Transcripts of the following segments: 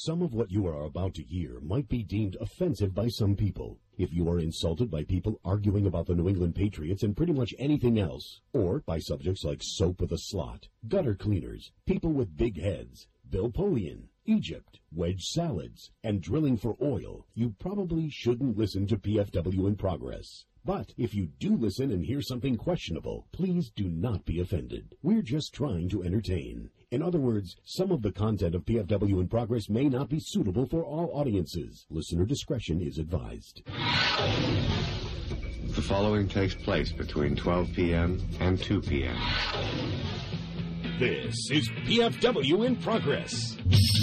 Some of what you are about to hear might be deemed offensive by some people. If you are insulted by people arguing about the New England Patriots and pretty much anything else, or by subjects like soap with a slot, gutter cleaners, people with big heads, Bill Polian, Egypt, wedge salads, and drilling for oil, you probably shouldn't listen to PFW in Progress. But if you do listen and hear something questionable, please do not be offended. We're just trying to entertain. In other words, some of the content of PFW in Progress may not be suitable for all audiences. Listener discretion is advised. The following takes place between 12 p.m. and 2 p.m. This is PFW in Progress.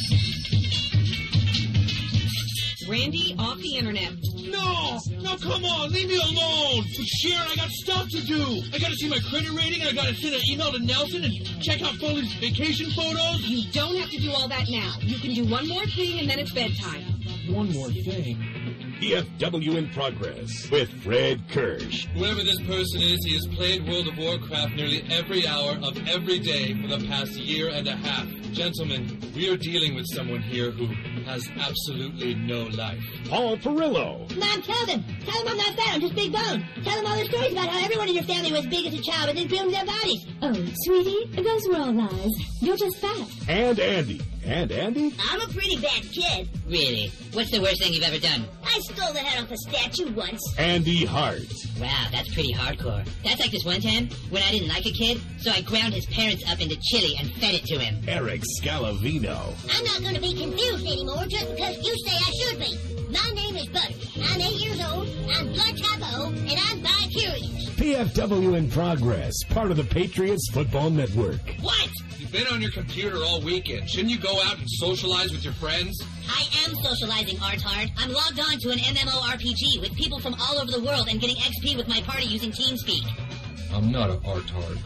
Randy, off the internet. No, come on, leave me alone. Sharon, I got stuff to do. I got to see my credit rating, and I got to send an email to Nelson and check out Foley's vacation photos. You don't have to do all that now. You can do one more thing, and then it's bedtime. One more thing. PFW in Progress with Fred Kirsch. Whoever this person is, he has played World of Warcraft nearly every hour of every day for the past year and a half. Gentlemen, we are dealing with someone here who has absolutely no life. Paul Perillo. Mom, tell them I'm not fat, I'm just big boned. Tell them all the stories about how everyone in your family was big as a child, but then filmed their bodies. Oh, sweetie, those were all lies. You're just fat. And Andy. And Andy? I'm a pretty bad kid. Really? What's the worst thing you've ever done? I stole the head off a statue once. Andy Hart. Wow, that's pretty hardcore. That's like this one time when I didn't like a kid, so I ground his parents up into chili and fed it to him. Eric Scalavino. I'm not going to be confused anymore just because you say I should be. My name is Buddy. I'm 8 years old, I'm blood type O, and I'm bi-curious. PFW in Progress, part of the Patriots Football Network. What? You've been on your computer all weekend. Shouldn't you go out and socialize with your friends? I am socializing, Artard. I'm logged on to an MMORPG with people from all over the world and getting XP with my party using TeamSpeak. I'm not an artard.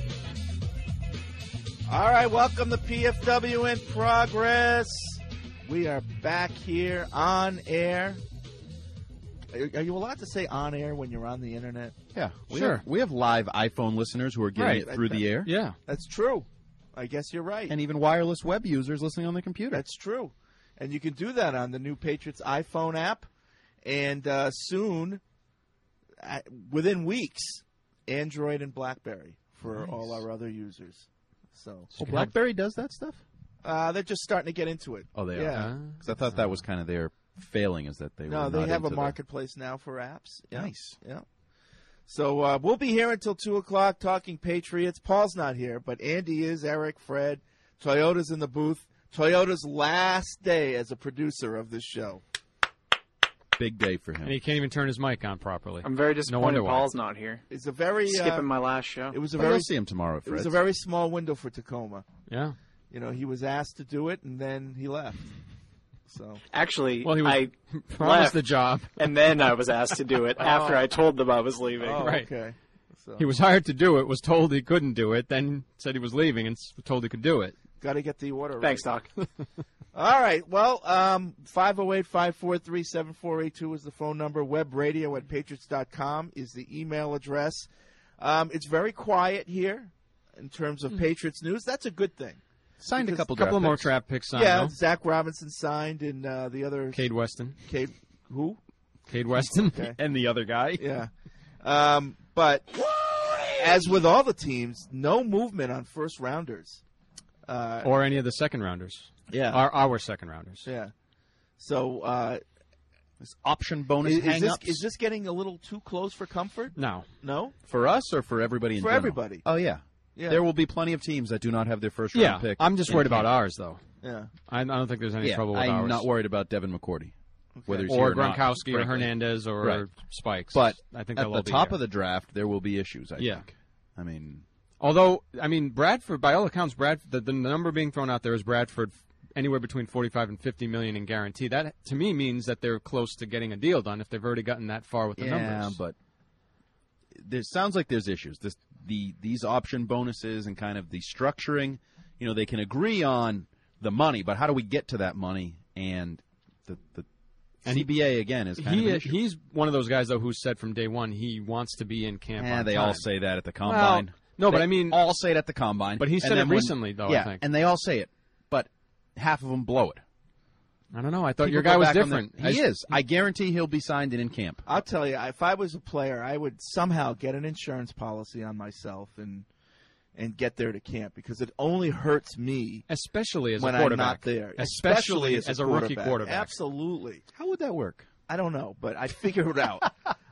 All right, welcome to PFW in Progress. We are back here on air. Are you allowed to say on air when you're on the internet? Yeah, Sure. We have live iPhone listeners who are getting it through the air. Yeah. That's true. I guess you're right. And even wireless web users listening on the computer. That's true. And you can do that on the new Patriots iPhone app. And soon, within weeks, Android and BlackBerry for all our other users. So BlackBerry does that stuff? They're just starting to get into it. Oh, they Yeah. are? Because I thought that was kind of their failing, is that they were No, they not have a into marketplace now for apps. Yeah. Nice. Yeah. So we'll be here until 2 o'clock talking Patriots. Paul's not here, but Andy is, Eric, Fred. Toyota's in the booth. Toyota's last day as a producer of this show. Big day for him. And he can't even turn his mic on properly. I'm very disappointed wonder why. Paul's not here. It's a very skipping my last show. It was a Well, very you'll see him tomorrow at It was Fred's. a very small window for Tacoma. Yeah. You know, he was asked to do it, and then he left. So Actually, Well, he was I promised left, the job. and then I was asked to do it after I told them I was leaving. Oh, Right. okay. So He was hired to do it, was told he couldn't do it, then said he was leaving and was told he could do it. got to get the order. Thanks, Doc. All right. Well, 508-543-7482 is the phone number. Webradio@patriots.com is the email address. It's very quiet here in terms of Patriots news. That's a good thing. Signed a Because- couple of more picks. trap picks signed, Yeah, though. Zach Robinson signed, and the other Cade Weston. Cade, who? Cade Weston. Okay. And the other guy. Yeah. But as with all the teams, no movement on first rounders. Or any of the second rounders. Yeah. Our second rounders. Yeah. So This option bonus is hang-ups. this getting a little too close for comfort? No. No? For us or for everybody in For general? everybody. Oh, yeah. Yeah. There will be plenty of teams that do not have their first round Yeah. pick. I'm just worried about ours, though. Yeah. I don't think there's any trouble with I'm ours. not worried about Devin McCourty. Whether he's Or here not, Gronkowski or frankly. Hernandez or Right. Spikes. But I think at they'll the all be top here. of the draft, there will be issues, I Yeah. think. I mean, Although, I mean, Bradford, by all accounts, the number being thrown out there is Bradford anywhere between $45 and $50 million in guarantee. That, to me, means that they're close to getting a deal done if they've already gotten that far with the numbers. but there sounds like there's issues. These option bonuses and kind of the structuring, they can agree on the money, but how do we get to that money? And the CBA, again, is kind of an issue. He's one of those guys, though, who said from day one he wants to be in camp on They time. all say that at the Combine. Well, no, but They I mean... all say it at the Combine. But he And said it then when- recently, though, yeah, I think. and they all say it, but half of them blow it. I don't know. I thought People your go guy was back on different. He is. I guarantee he'll be signed in camp. I'll tell you, if I was a player, I would somehow get an insurance policy on myself and get there to camp, because it only hurts me, especially as when a quarterback. I'm not there. Especially as a rookie quarterback. Absolutely. How would that work? I don't know, but I'd figure it out.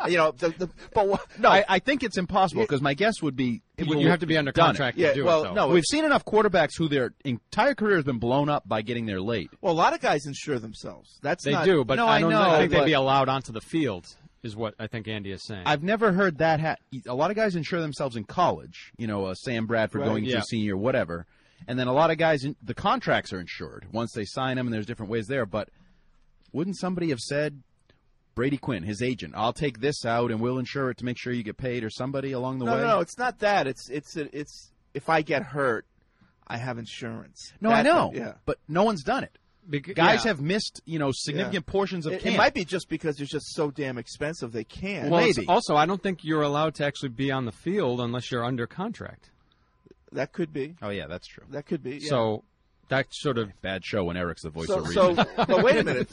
I think it's impossible, because my guess would be you have to be under contract to do it. Though. No, we've seen enough quarterbacks who their entire career has been blown up by getting there late. Well, a lot of guys insure themselves. They do, but no, I don't know, think they'd be allowed onto the field, is what I think Andy is saying. I've never heard that. A lot of guys insure themselves in college. Sam Bradford going into senior, whatever. And then a lot of guys, the contracts are insured once they sign them, and there's different ways there. But wouldn't somebody have said, Brady Quinn, his agent, I'll take this out and we'll insure it to make sure you get paid, or somebody along the way? No, it's not that. It's if I get hurt, I have insurance. No, I know. But no one's done it. Guys have missed, significant portions of camp. It might be just because it's just so damn expensive they can't. Well, maybe. Also, I don't think you're allowed to actually be on the field unless you're under contract. That could be. Oh, yeah, that's true. That could be. Yeah. So that sort of bad show when Eric's the voice of reason. But wait a minute.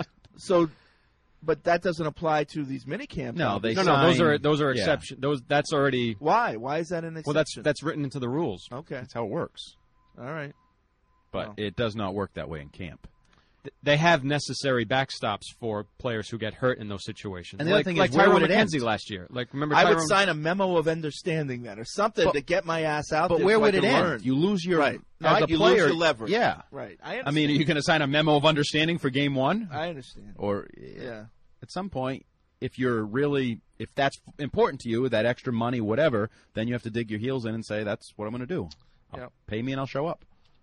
But that doesn't apply to these mini camps. No, those are exceptions. That's already. Why? Why is that an exception? Well, that's written into the rules. Okay, that's how it works. All right, but it does not work that way in camp. They have necessary backstops for players who get hurt in those situations. And the other thing like is, where Tyrone would it McKenzie end? last year. Like, remember, I would sign a memo of understanding then, or something to get my ass out. But there where so would I it can end? learn. You lose your right. as a you player. lose your leverage. Yeah, right. I mean, are you going to sign a memo of understanding for game one? I understand. Or yeah, at some point, if that's important to you, that extra money, whatever, then you have to dig your heels in and say, that's what I'm going to do. Pay me and I'll show up.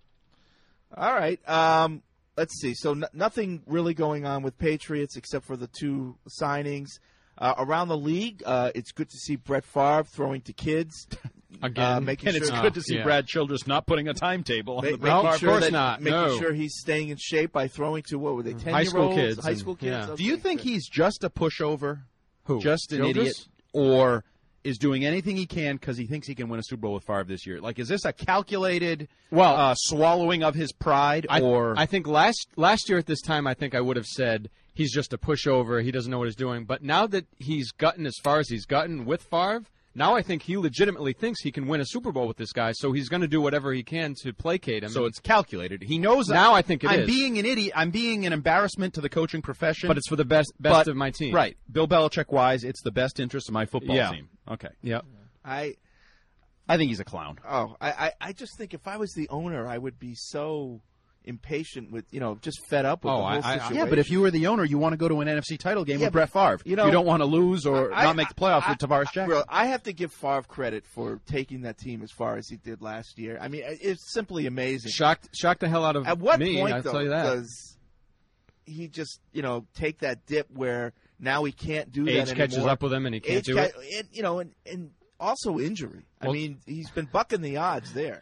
All right. Let's see. So nothing really going on with Patriots except for the two signings. Around the league, it's good to see Brett Favre throwing to kids. Again, it's good to see Brad Childress not putting a timetable on the Brett Favre. Of course not. Making sure he's staying in shape by throwing to, what were they, 10-year-olds? High school kids. Yeah. Do you think he's just a pushover? Who? Just an idiot? Or is doing anything he can because he thinks he can win a Super Bowl with Favre this year? Like, is this a calculated swallowing of his pride? I think last year at this time, I think I would have said he's just a pushover. He doesn't know what he's doing. But now that he's gotten as far as he's gotten with Favre, now I think he legitimately thinks he can win a Super Bowl with this guy, so he's going to do whatever he can to placate him. So it's calculated. He knows now. I think I'm being an idiot. I'm being an embarrassment to the coaching profession. But it's for the best of my team. Right. Bill Belichick wise, it's the best interest of my football team. Okay. Yeah. I think he's a clown. Oh, I just think if I was the owner, I would be so impatient with, just fed up with the whole situation. Yeah, but if you were the owner, you want to go to an NFC title game with Brett Favre. You don't want to lose or not make the playoffs with Tavares Jackson. I have to give Favre credit for taking that team as far as he did last year. I mean, it's simply amazing. Shocked the hell out of me. At what point, I'll though, tell you that. does he just, take that dip where now he can't do that Age anymore? catches up with him and he can't do it. And also injury. I mean, he's been bucking the odds there.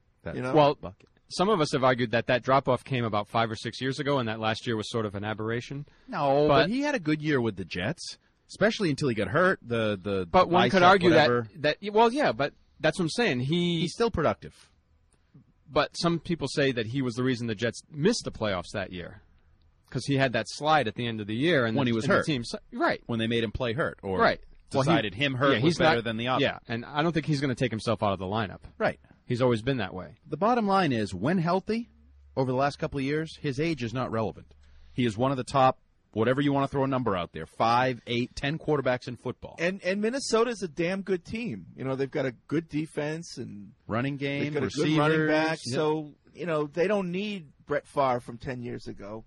Some of us have argued that drop-off came about 5 or 6 years ago, and that last year was sort of an aberration. No, but he had a good year with the Jets, especially until he got hurt. But one could argue that but that's what I'm saying. He's still productive. But some people say that he was the reason the Jets missed the playoffs that year, because he had that slide at the end of the year, and when he was hurt, the team, right? When they made him play hurt, or right. decided him hurt was better than the other. Yeah, and I don't think he's going to take himself out of the lineup. Right. He's always been that way. The bottom line is, when healthy, over the last couple of years, his age is not relevant. He is one of the top, whatever you want to throw a number out there, 5, 8, 10 quarterbacks in football. And Minnesota's a damn good team. They've got a good defense and running game, they've got receivers, a good running back. Yep. So they don't need Brett Favre from 10 years ago.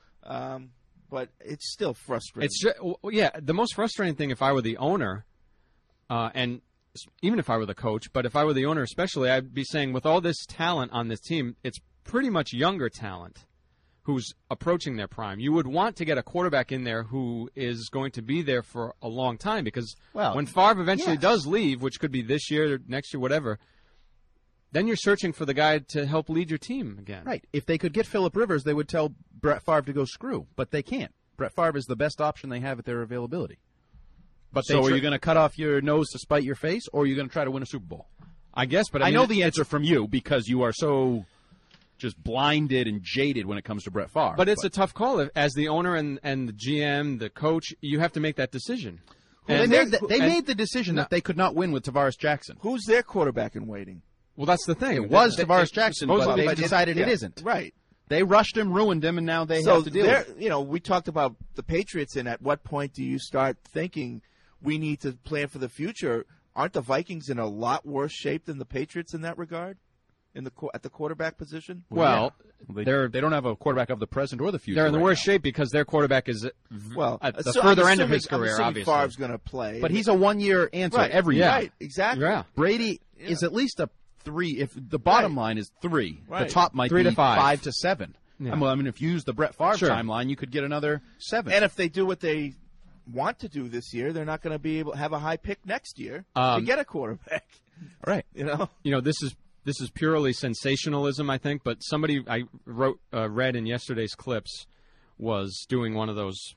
But it's still frustrating. The most frustrating thing, if I were the owner, and even if I were the coach, but if I were the owner especially, I'd be saying, with all this talent on this team, it's pretty much younger talent who's approaching their prime. You would want to get a quarterback in there who is going to be there for a long time, because when Favre eventually does leave, which could be this year, next year, whatever, then you're searching for the guy to help lead your team again. Right. If they could get Phillip Rivers, they would tell Brett Favre to go screw, but they can't. Brett Favre is the best option they have at their availability. But so are you going to cut off your nose to spite your face, or are you going to try to win a Super Bowl? I guess, but I know the answer from you because you are so just blinded and jaded when it comes to Brett Favre. But it's a tough call. As the owner and the GM, the coach, you have to make that decision. Well, they made the decision that they could not win with Tavares Jackson. Who's their quarterback in waiting? Well, that's the thing. It was Tavares Jackson, but they decided it isn't. Right. They rushed him, ruined him, and now they have to deal with it. You know, we talked about the Patriots, and at what point do you start thinking we need to plan for the future? Aren't the Vikings in a lot worse shape than the Patriots in that regard? At the quarterback position? Well, they don't have a quarterback of the present or the future. They're in the worst shape because their quarterback is at the further end of his career, obviously. Favre's going to play. But he's a one-year answer every year. Right, exactly. Yeah. Brady is at least a 3. If the bottom line is 3, the top might 3 be to 5. 5 to 7. Yeah. I mean, if you use the Brett Favre timeline, you could get another 7. And if they do what they want to do this year, they're not going to be able to have a high pick next year to get a quarterback. Right. You know, this is purely sensationalism, I think. But somebody I read in yesterday's clips was doing one of those,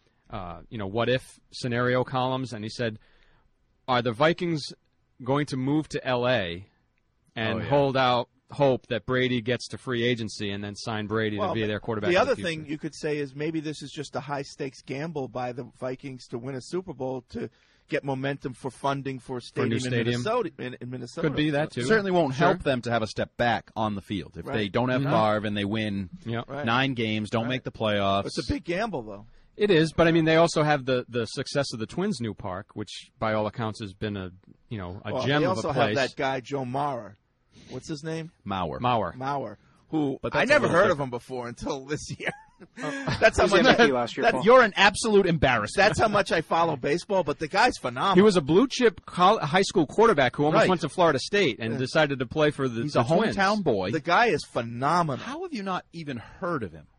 what if scenario columns, and he said, "Are the Vikings going to move to L.A. and hold out hope that Brady gets to free agency and then sign Brady to be their quarterback?" The other thing you could say is maybe this is just a high-stakes gamble by the Vikings to win a Super Bowl to get momentum for funding for a stadium, in Minnesota. Could be that, too. It certainly won't help them to have a step back on the field. If they don't have Favre and they win 9 games, don't make the playoffs. It's a big gamble, though. It is, but I mean, they also have the success of the Twins' new park, which by all accounts has been a gem of a place. They also have that guy Joe Mauer. What's his name? Mauer. Who I never heard of him before until this year. That's how much MVP last year. You're an absolute embarrassment. That's how much I follow baseball, but the guy's phenomenal. He was a blue chip high school quarterback who almost went to Florida State and decided to play for the He's a Twins. hometown boy. The guy is phenomenal. How have you not even heard of him?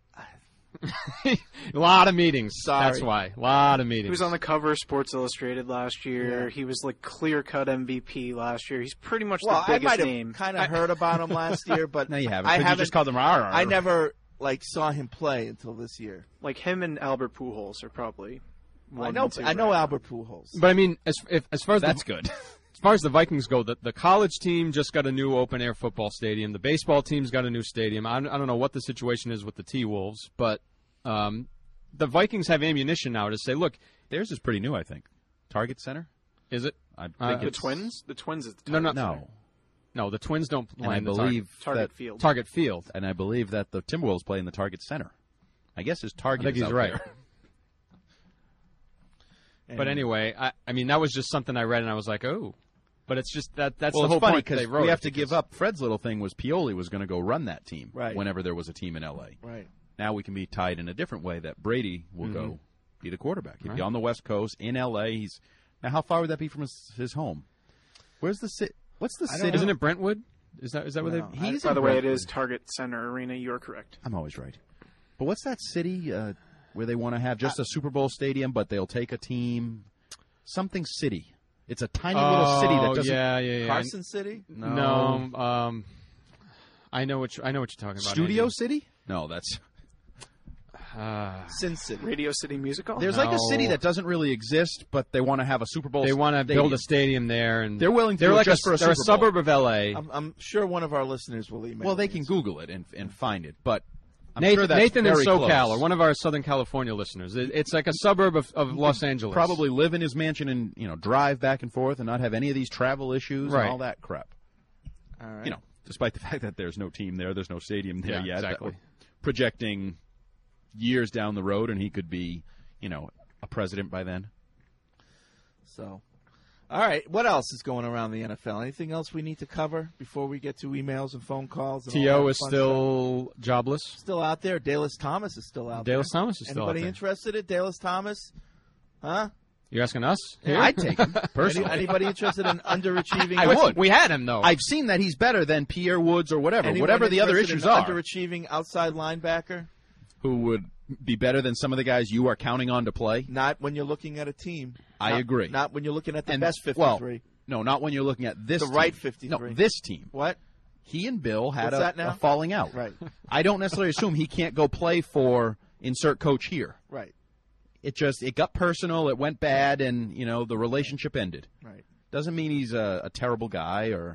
A lot of meetings. Sorry. That's why. A lot of meetings. He was on the cover of Sports Illustrated last year. Yeah. He was like clear-cut MVP last year. He's pretty much the biggest name. I might have kind of heard about him last year, but no, you haven't. You just called him RR. I never saw him play until this year. Like him and Albert Pujols are probably. I know Albert Pujols. But I mean, as far as that's good. As far as the Vikings go, the college team just got a new open-air football stadium. The baseball team's got a new stadium. I don't know what the situation is with the T-Wolves, but the Vikings have ammunition now to say, look. Theirs is pretty new, I think. Target Center? Is it? I think the Twins? The Twins is the Target Center. No, the Twins don't play in the Target Field. Target Field. And I believe that the Timberwolves play in the Target Center. I guess his Target I think is he's out right. There. But anyway, I mean, that was just something I read, and I was like, oh. But it's just that's the whole funny point because we have to give up. Fred's little thing was Pioli was going to go run that team whenever there was a team in L.A. Right. Now we can be tied in a different way that Brady will go be the quarterback. He'd be on the West Coast in L.A. Now how far would that be from his home? Where's the city? What's the city? Isn't it Brentwood? Is that what they? By the way, it is Target Center Arena. You're correct. I'm always right. But what's that city where they want to have just a Super Bowl stadium, but they'll take a team? Something City. It's a tiny little city that doesn't. Yeah. Carson City? No. I know what you're talking about. Studio City? No, that's Sin City. Radio City Music Hall? There's like a city that doesn't really exist, but they want to have a Super Bowl. They want to build a stadium there, and they're willing to do it just for a Super Bowl. They're a suburb of L.A. I'm sure one of our listeners will email. Well, they can Google it and find it, but I'm Nathan, sure that's Nathan in very SoCal, close. or one of our Southern California listeners. It's like a suburb of Los Angeles. Probably live in his mansion and drive back and forth and not have any of these travel issues and all that crap. All right. Despite the fact that there's no team there's no stadium there yet. Exactly. Projecting years down the road, and he could be, a president by then. So, all right. What else is going around the NFL? Anything else we need to cover before we get to emails and phone calls? And T.O. is still jobless. Still out there. Dallas Thomas is still out there. Dallas Thomas is still out there. Anybody interested in Dallas Thomas? Huh? You're asking us? Yeah, I'd take him, personally. Anybody interested in underachieving? I would. We had him, though. I've seen that he's better than Pierre Woods or whatever the other issues are. Underachieving outside linebacker? Who would be better than some of the guys you are counting on to play? Not when you're looking at a team. I agree. Not when you're looking at the best 53. Well, no, not when you're looking at this team. The right 53. No, this team. What? He and Bill had a falling out. Right. I don't necessarily assume he can't go play for insert coach here. Right. It got personal, it went bad, and, the relationship ended. Right. Doesn't mean he's a terrible guy or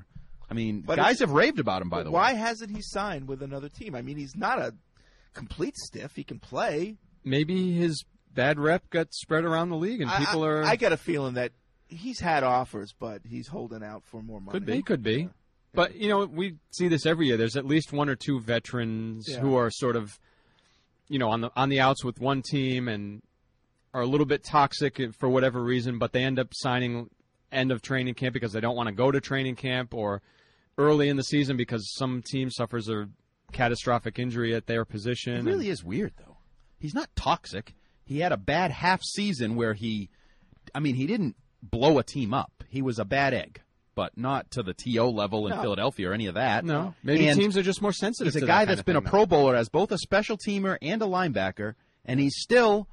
I mean, But guys have raved about him, by the way. Why hasn't he signed with another team? I mean, he's not a complete stiff. He can play. Maybe his bad rep got spread around the league, and people are. I get a feeling that he's had offers, but he's holding out for more money. Could be. But, we see this every year. There's at least one or two veterans who are sort of, on the outs with one team and are a little bit toxic for whatever reason, but they end up signing end of training camp because they don't want to go to training camp, or early in the season because some team suffers a catastrophic injury at their position. It really is weird, though. He's not toxic. He had a bad half season where he didn't blow a team up. He was a bad egg, but not to the TO level in Philadelphia or any of that. No. Maybe teams are just more sensitive to that. He's a guy that's been a Pro Bowler as both a special teamer and a linebacker, and he's still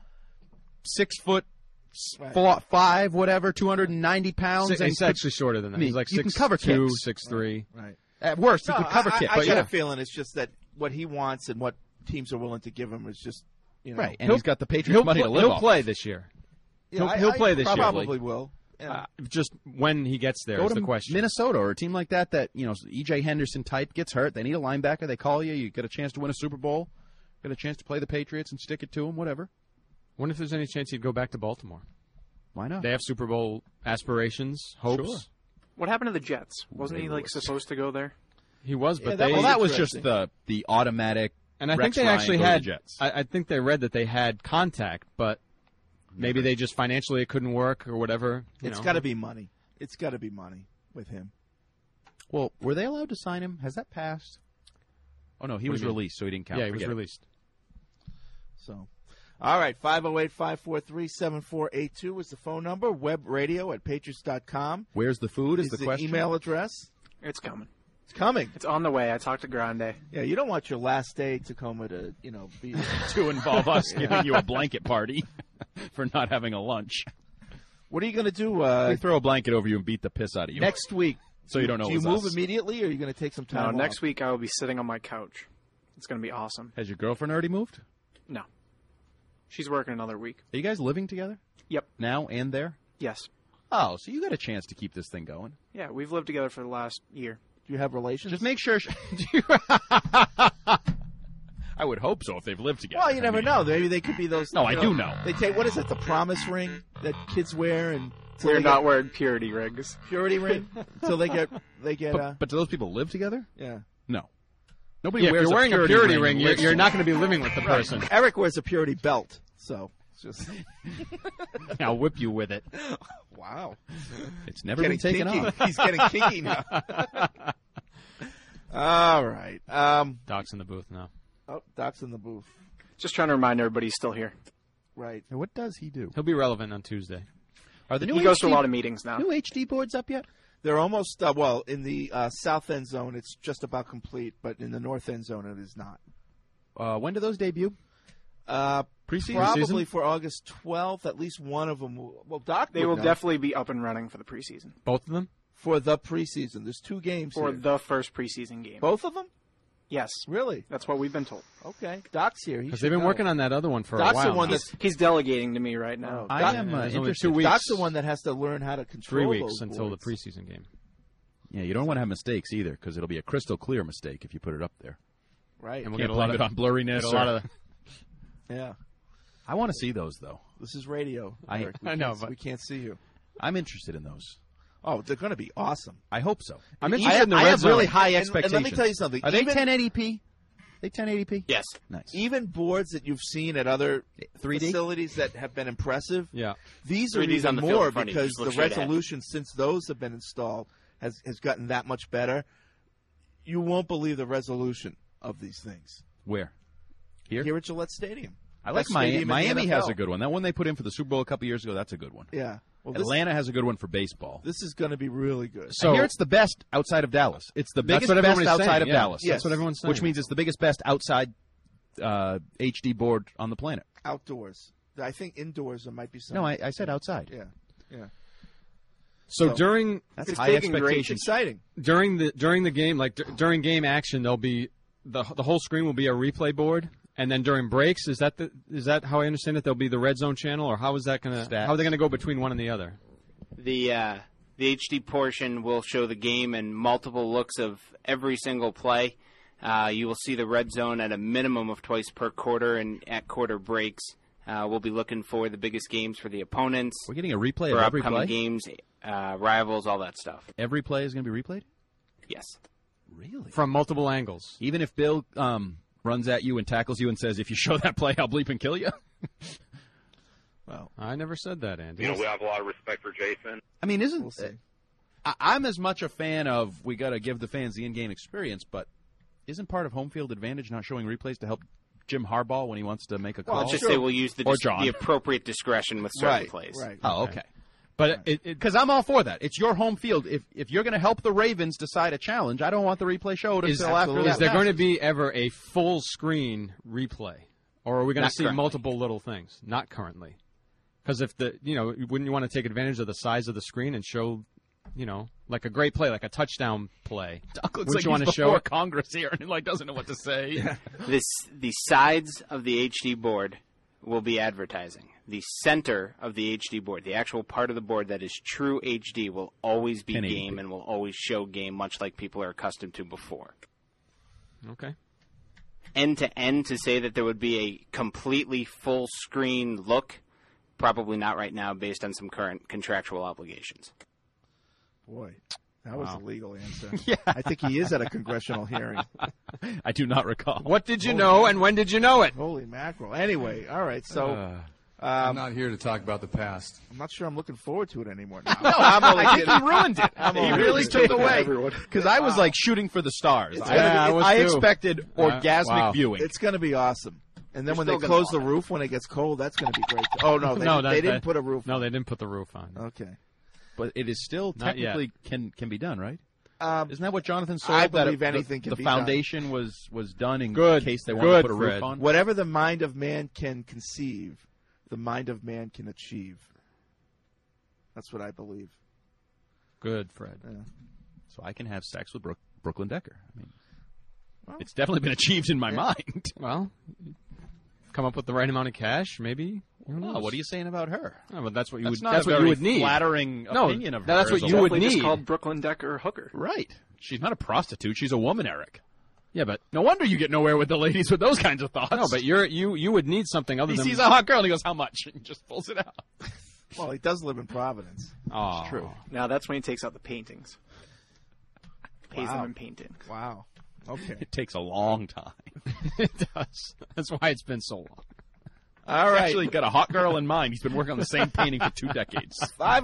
6'5", whatever, 290 pounds. He's actually shorter than that. He's like you can cover 6'2", kicks. 6'3". Right. At worst, he could cover kick. I get a feeling it's just that what he wants and what teams are willing to give him is just, Right, and he's got the Patriots money to live He'll off. play this year. Yeah, he'll play this year. Probably will. Yeah. Just when he gets there is the question. Minnesota or a team like that, E.J. Henderson type gets hurt. They need a linebacker. They call you. You get a chance to win a Super Bowl. Get a chance to play the Patriots and stick it to them, whatever. Wonder if there's any chance he'd go back to Baltimore. Why not? They have Super Bowl aspirations, hopes. Sure. What happened to the Jets? Wasn't he supposed to go there? He was, but that was just the automatic. And I think they actually had. I think they read that they had contact, but maybe they just financially it couldn't work or whatever. It's got to be money. It's got to be money with him. Well, were they allowed to sign him? Has that passed? Oh no, he was released, so he didn't count. Yeah, he was released. So. All right, 508-543-7482 is the phone number. Web radio at patriots.com. Where's the food is the question. Email address. It's coming. It's coming. It's on the way. I talked to Grande. Yeah, you don't want your last day at Tacoma to, be to involve us giving you a blanket party for not having a lunch. What are you going to do? We throw a blanket over you and beat the piss out of you. Next week. So you don't know Do you move immediately, or are you going to take some time off? Next week I will be sitting on my couch. It's going to be awesome. Has your girlfriend already moved? No. She's working another week. Are you guys living together? Yep. Now and there? Yes. Oh, so you got a chance to keep this thing going. Yeah, we've lived together for the last year. Do you have relations? Just make sure. I would hope so if they've lived together. Well, you never know. Maybe they could be those. No, I do know. They take, what is it, the promise ring that kids wear? And we're not wearing purity rings. Purity ring? Until they get. But do those people live together? Yeah. No. Nobody wears if you're wearing a purity ring, you're you're not going to be living with the person. Eric wears a purity belt, so it's just. I'll whip you with it. Wow. It's never been taken off. He's getting kinky now. All right. Doc's in the booth now. Oh, Doc's in the booth. Just trying to remind everybody he's still here. Right. Now, what does he do? He'll be relevant on Tuesday. Are the new he goes to a lot of meetings now. New HD boards up yet? They're almost, in the south end zone, it's just about complete, but in the north end zone, it is not. When do those debut? Preseason? Probably for August 12th. At least one of them will. Well, Doc They will definitely be up and running for the preseason. Both of them? For the preseason. There's 2 games For here. the first preseason game. Both of them? Yes. Really? That's what we've been told. Okay. Doc's here. Because they've been working on that other one for Doc's a while. The one he's delegating to me right now. I am only 2 interested. weeks. Doc's the one that has to learn how to control 3 weeks those until boards. the preseason game. Yeah, you don't want to have mistakes either, because it'll be a crystal clear mistake if you put it up there. Right. And we'll Can't get a lot blame of it on blurriness. a lot of. Yeah. I want to see those, though. This is radio. I Eric. I know, can't- but we can't see you. I'm interested in those. Oh, they're going to be awesome. I hope so. I'm interested in the I red have zone. really high And expectations. let me tell you something. Are they Even- 1080p? They 1080p? Yes. Nice. Even boards that you've seen at other 3D? facilities that have been impressive, Yeah. these are 3D's even on the field more in front of you. because Just the look straight ahead. resolution since those have been installed has gotten that much better. You won't believe the resolution of these things. Where? Here? Here at Gillette Stadium. I like Best Miami. stadium in the Miami has NFL. a good one. That one they put in for the Super Bowl a couple years ago, that's a good one. Yeah. Well, Atlanta has a good one for baseball. This is going to be really good. So here it's the best outside of Dallas. It's the That's biggest what best everyone is outside saying, of yeah. Dallas. Yes. That's what everyone's saying. Which means it's the biggest best outside HD board on the planet. Outdoors. I think indoors there might be some. No, I said outside. Yeah. Yeah. So during That's It's high big and great. expectations. Exciting. during the game, like during game action, there'll be the whole screen will be a replay board, and then during breaks, is that how I understand it? There'll be the red zone channel, or how is that gonna? Stats. How are they gonna go between one and the other? The The HD portion will show the game and multiple looks of every single play. You will see the red zone at a minimum of twice per quarter, and at quarter breaks, we'll be looking for the biggest games for the opponents. We're getting a replay of for every upcoming play? games, rivals, all that stuff. Every play is going to be replayed? Yes. Really? From multiple angles. Even if Bill runs at you and tackles you and says, if you show that play, I'll bleep and kill you? Well, I never said that, Andy. We have a lot of respect for Jason. I mean, I'm as much a fan of we got to give the fans the in-game experience, but isn't part of home field advantage not showing replays to help Jim Harbaugh when he wants to make a call? Well, just say we'll use the appropriate discretion with certain plays. Right. Oh, okay. But because I'm all for that. It's your home field. If you're going to help the Ravens decide a challenge, I don't want the replay showed until after that. Is there going to be ever a full screen replay, or are we going to see multiple little things? Not currently, because wouldn't you want to take advantage of the size of the screen and show, like a great play, like a touchdown play? Doc looks like he's before Congress here and doesn't know what to say. The sides of the HD board will be advertising. The center of the HD board, the actual part of the board that is true HD, will always be game and will always show game, much like people are accustomed to before. Okay. End to end, to say that there would be a completely full screen look, probably not right now, based on some current contractual obligations. Boy, that was a legal answer. Yeah. I think he is at a congressional hearing. I do not recall. What did you know, and when did you know it? Holy mackerel. Anyway, all right, so... I'm not here to talk about the past. I'm not sure I'm looking forward to it anymore now. No, I think he ruined it. He really took it away. Because I was shooting for the stars. I expected orgasmic viewing. It's going to be awesome. And then when they close the roof when it gets cold, that's going to be great. Oh, no, they didn't put a roof on. No, they didn't put the roof on. Okay. But it is still technically can be done, right? Isn't that what Jonathan sold? I believe anything can be done. The foundation was done in case they wanted to put a roof on? Whatever the mind of man can conceive, the mind of man can achieve. That's what I believe. Good, Fred. Yeah. So I can have sex with Brooklyn Decker. I mean, it's definitely been achieved in my mind. Well, come up with the right amount of cash, maybe. Oh, what are you saying about her? Oh, well, that's what you would. That's what you would need. Flattering opinion of her. That's what you would need. Just called Brooklyn Decker hooker. Right. She's not a prostitute. She's a woman, Eric. Yeah, but no wonder you get nowhere with the ladies with those kinds of thoughts. No, but you would need something other than. He sees a hot girl and he goes, "How much?" And just pulls it out. Well, he does live in Providence. Oh, it's true. Now that's when he takes out the paintings. Pays them in paintings. Wow. Okay. It takes a long time. It does. That's why it's been so long. All right. He's actually got a hot girl in mind. He's been working on the same painting for 2 decades.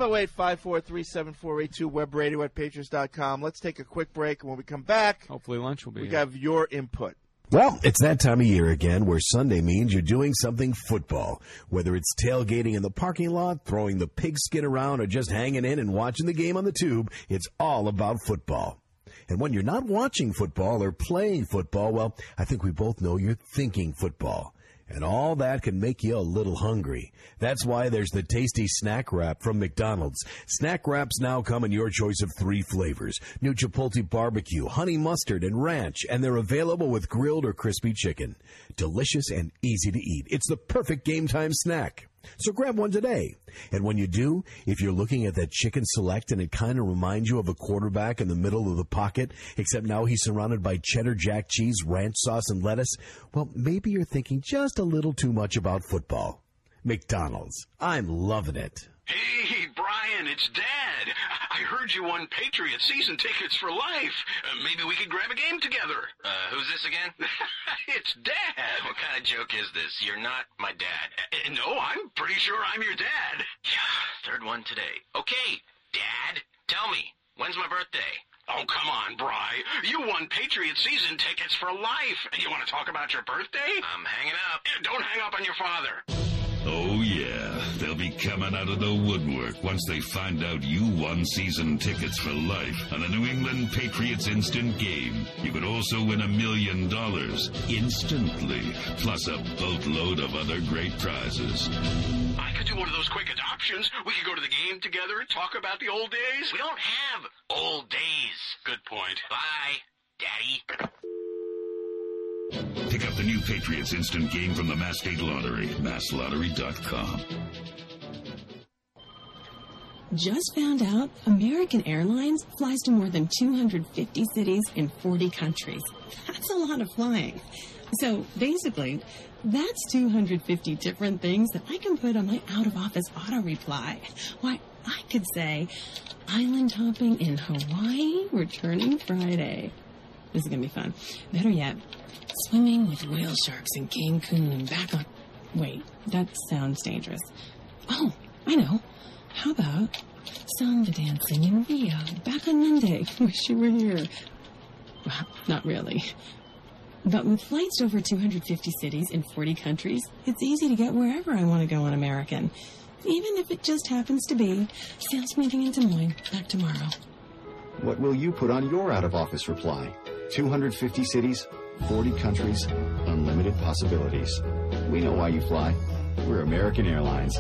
508-543-7482, webradio@patriots.com. Let's take a quick break, and when we come back, hopefully lunch will be we have your input. Well, it's that time of year again where Sunday means you're doing something football. Whether it's tailgating in the parking lot, throwing the pigskin around, or just hanging in and watching the game on the tube, it's all about football. And when you're not watching football or playing football, well, I think we both know you're thinking football. And all that can make you a little hungry. That's why there's the tasty Snack Wrap from McDonald's. Snack Wraps now come in your choice of 3 flavors: new Chipotle barbecue, honey mustard, and ranch, and they're available with grilled or crispy chicken. Delicious and easy to eat. It's the perfect game time snack. So grab one today. And when you do, if you're looking at that chicken select and it kind of reminds you of a quarterback in the middle of the pocket, except now he's surrounded by cheddar jack cheese, ranch sauce, and lettuce, well, maybe you're thinking just a little too much about football. McDonald's. I'm loving it. Hey, Brian, it's Dad. I heard you won Patriots season tickets for life. Maybe we could grab a game together. Who's this again? It's Dad. What kind of joke is this? You're not my dad. No, I'm pretty sure I'm your dad. Yeah, 3rd one today. Okay, Dad, tell me, when's my birthday? Oh, come on, Bri. You won Patriots season tickets for life. You want to talk about your birthday? I'm hanging up. Don't hang up on your father. Oh, yeah. They'll be coming out of the woodwork once they find out you won season tickets for life on a New England Patriots instant game. You could also win $1 million instantly, plus a boatload of other great prizes. I could do one of those quick adoptions. We could go to the game together, talk about the old days. We don't have old days. Good point. Bye, Daddy. Pick up the new Patriots instant game from the Mass State Lottery, masslottery.com. Just found out American Airlines flies to more than 250 cities in 40 countries. That's a lot of flying. So basically, that's 250 different things that I can put on my out-of-office auto reply. Why, I could say, island hopping in Hawaii, returning Friday. This is going to be fun. Better yet, swimming with whale sharks in Cancun, back on... Wait, that sounds dangerous. Oh, I know. How about samba dancing in Rio, back on Monday? Wish you were here. Well, not really. But with flights to over 250 cities in 40 countries, it's easy to get wherever I want to go on American. Even if it just happens to be sales meeting in Des Moines, back tomorrow. What will you put on your out-of-office reply? 250 cities, 40 countries, unlimited possibilities. We know why you fly. We're American Airlines.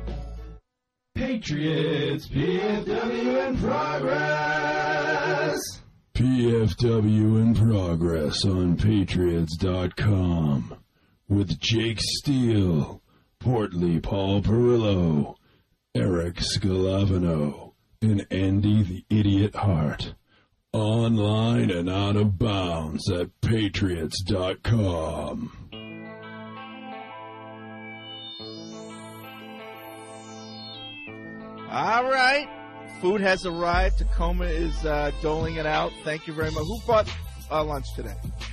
Patriots, PFW in progress. PFW in progress on Patriots.com with Jake Steele, Portly Paul Perillo, Eric Scalavino, and Andy the Idiot Hart. Online and out of bounds at Patriots.com. All right. Food has arrived. Tacoma is doling it out. Thank you very much. Who brought lunch today?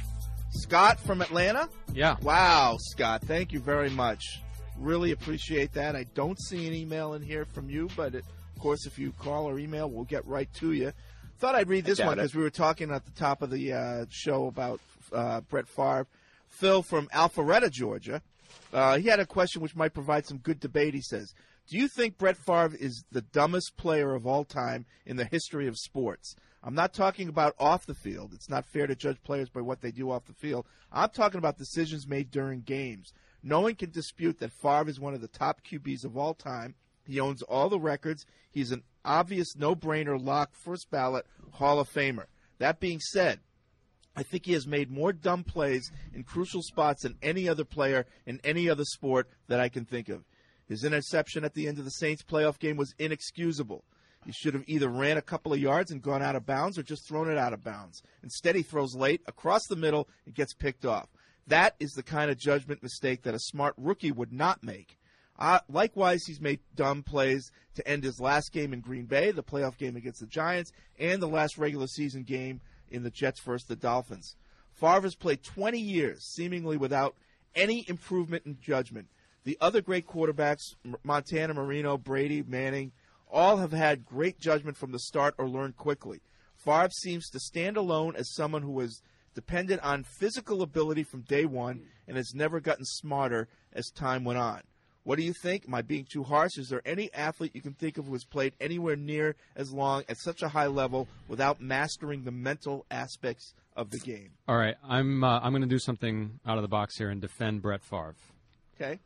Scott from Atlanta? Yeah. Wow, Scott. Thank you very much. Really appreciate that. I don't see an email in here from you, but of course, if you call or email, we'll get right to you. Thought I'd read this one because we were talking at the top of the show about Brett Favre. Phil from Alpharetta, Georgia. He had a question which might provide some good debate, he says. Do you think Brett Favre is the dumbest player of all time in the history of sports? I'm not talking about off the field. It's not fair to judge players by what they do off the field. I'm talking about decisions made during games. No one can dispute that Favre is one of the top QBs of all time. He owns all the records. He's an obvious no-brainer lock, first ballot Hall of Famer. That being said, I think he has made more dumb plays in crucial spots than any other player in any other sport that I can think of. His interception at the end of the Saints playoff game was inexcusable. He should have either ran a couple of yards and gone out of bounds or just thrown it out of bounds. Instead, he throws late, across the middle, and gets picked off. That is the kind of judgment mistake that a smart rookie would not make. Likewise, he's made dumb plays to end his last game in Green Bay, the playoff game against the Giants, and the last regular season game in the Jets versus the Dolphins. Favre has played 20 years, seemingly without any improvement in judgment. The other great quarterbacks, Montana, Marino, Brady, Manning, all have had great judgment from the start or learned quickly. Favre seems to stand alone as someone who was dependent on physical ability from day one and has never gotten smarter as time went on. What do you think? Am I being too harsh? Is there any athlete you can think of who has played anywhere near as long at such a high level without mastering the mental aspects of the game? All right, I'm going to do something out of the box here and defend Brett Favre. Okay.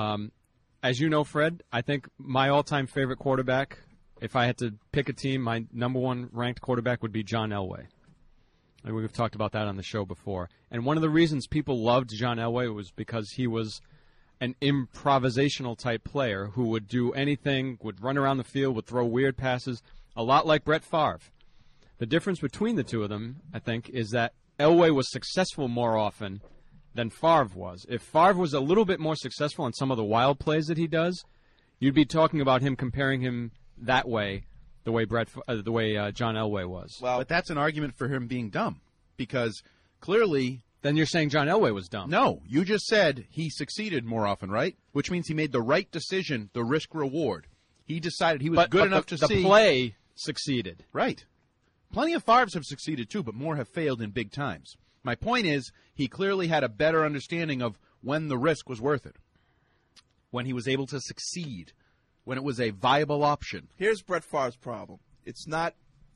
As you know, Fred, I think my all-time favorite quarterback, if I had to pick a team, my number one ranked quarterback would be John Elway. And we've talked about that on the show before. And one of the reasons people loved John Elway was because he was an improvisational type player who would do anything, would run around the field, would throw weird passes, a lot like Brett Favre. The difference between the two of them, I think, is that Elway was successful more often than Favre was. If Favre was a little bit more successful in some of the wild plays that he does, you'd be talking about him, comparing him that way, the way John Elway was. Well, but that's an argument for him being dumb, because clearly... Then you're saying John Elway was dumb. No, you just said he succeeded more often, right? Which means he made the right decision, the risk-reward. He decided he was good enough to see... The play succeeded. Right. Plenty of Favres have succeeded, too, but more have failed in big times. My point is, he clearly had a better understanding of when the risk was worth it, when he was able to succeed, when it was a viable option. Here's Brett Favre's problem. It's not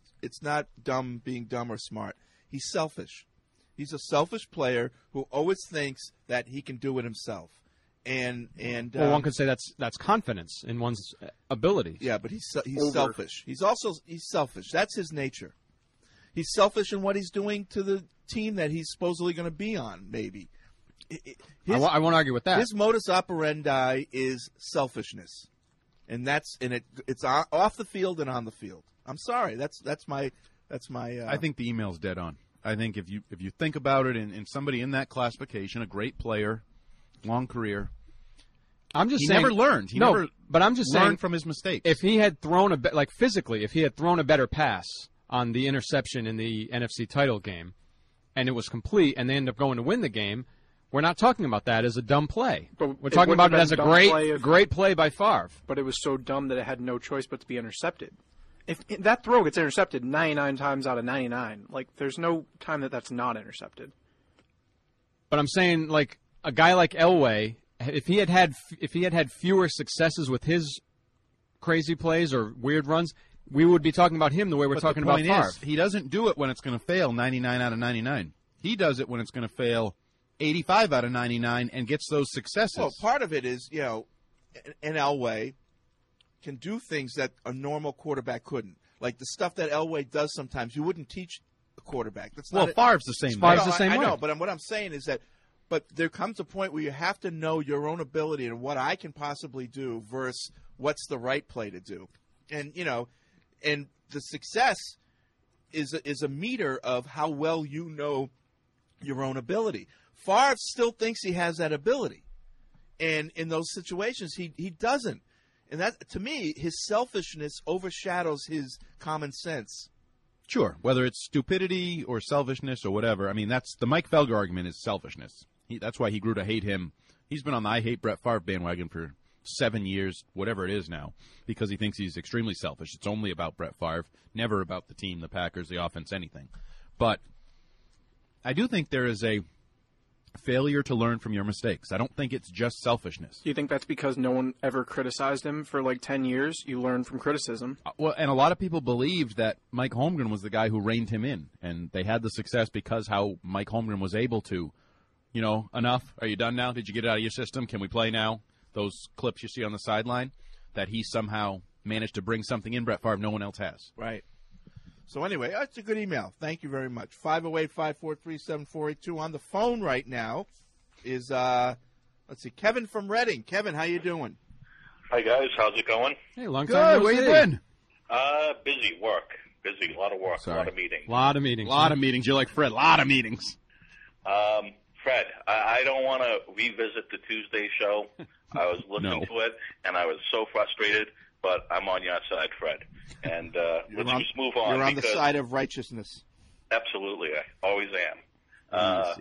dumb being dumb or smart. He's selfish. He's a selfish player who always thinks that he can do it himself. And one could say that's confidence in one's ability. Yeah, but he's selfish. He's selfish. That's his nature. He's selfish in what he's doing to the team that he's supposedly going to be on, maybe. I won't argue with that. His modus operandi is selfishness. and it's off the field and on the field. I'm sorry, that's my. I think the email's dead on. I think if you think about it, and somebody in that classification, a great player, long career. I'm just he saying, never learned. But I'm just learned saying from his mistakes. If he had thrown physically, if he had thrown a better pass on the interception in the NFC title game, and it was complete, and they end up going to win the game, we're not talking about that as a dumb play. But we're talking about it as a great play by Favre. But it was so dumb that it had no choice but to be intercepted. If that throw gets intercepted 99 times out of 99, there's no time that's not intercepted. But I'm saying, a guy like Elway, if he had fewer successes with his crazy plays or weird runs, we would be talking about him the way we're talking about Favre. He doesn't do it when it's going to fail 99 out of 99. He does it when it's going to fail 85 out of 99 and gets those successes. Well, part of it is, an Elway can do things that a normal quarterback couldn't. Like the stuff that Elway does sometimes, you wouldn't teach a quarterback. That's not Favre's the same. Favre's the same way. I know, but what I'm saying is that, but there comes a point where you have to know your own ability and what I can possibly do versus what's the right play to do. And, and the success is a meter of how well you know your own ability. Favre still thinks he has that ability. And in those situations, he doesn't. And that, to me, his selfishness overshadows his common sense. Sure, whether it's stupidity or selfishness or whatever. I mean, that's the Mike Felger argument is selfishness. That's why he grew to hate him. He's been on the I hate Brett Favre bandwagon for 7 years, whatever it is now, because he thinks he's extremely selfish. It's only about Brett Favre, never about the team, the Packers, the offense, anything. But I do think there is a failure to learn from your mistakes. I don't think it's just selfishness. Do you think that's because no one ever criticized him for 10 years? You learn from criticism. Well, and a lot of people believed that Mike Holmgren was the guy who reined him in, and they had the success because how Mike Holmgren was able to, enough? Are you done now? Did you get it out of your system? Can we play now? Those clips you see on the sideline, that he somehow managed to bring something in Brett Favre no one else has. Right. So anyway, that's a good email. Thank you very much. 508-543-7482. On the phone right now is, Kevin from Reading. Kevin, how you doing? Hi, guys. How's it going? Hey, long time. Good. Where you been? Busy. Work. Busy. A lot of work. Sorry. A lot of meetings. A lot of meetings. A lot of meetings. You're like Fred. A lot of meetings. Fred, I don't want to revisit the Tuesday show. I was listening to it, and I was so frustrated. But I'm on your side, Fred. And let's just move on. You're on the side of righteousness. Absolutely. I always am. I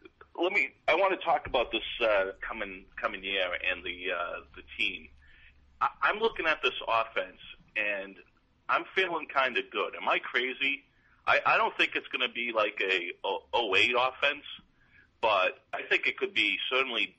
want to talk about this coming year and the team. I'm looking at this offense, and I'm feeling kind of good. Am I crazy? I don't think it's going to be like a 08 offense, but I think it could be certainly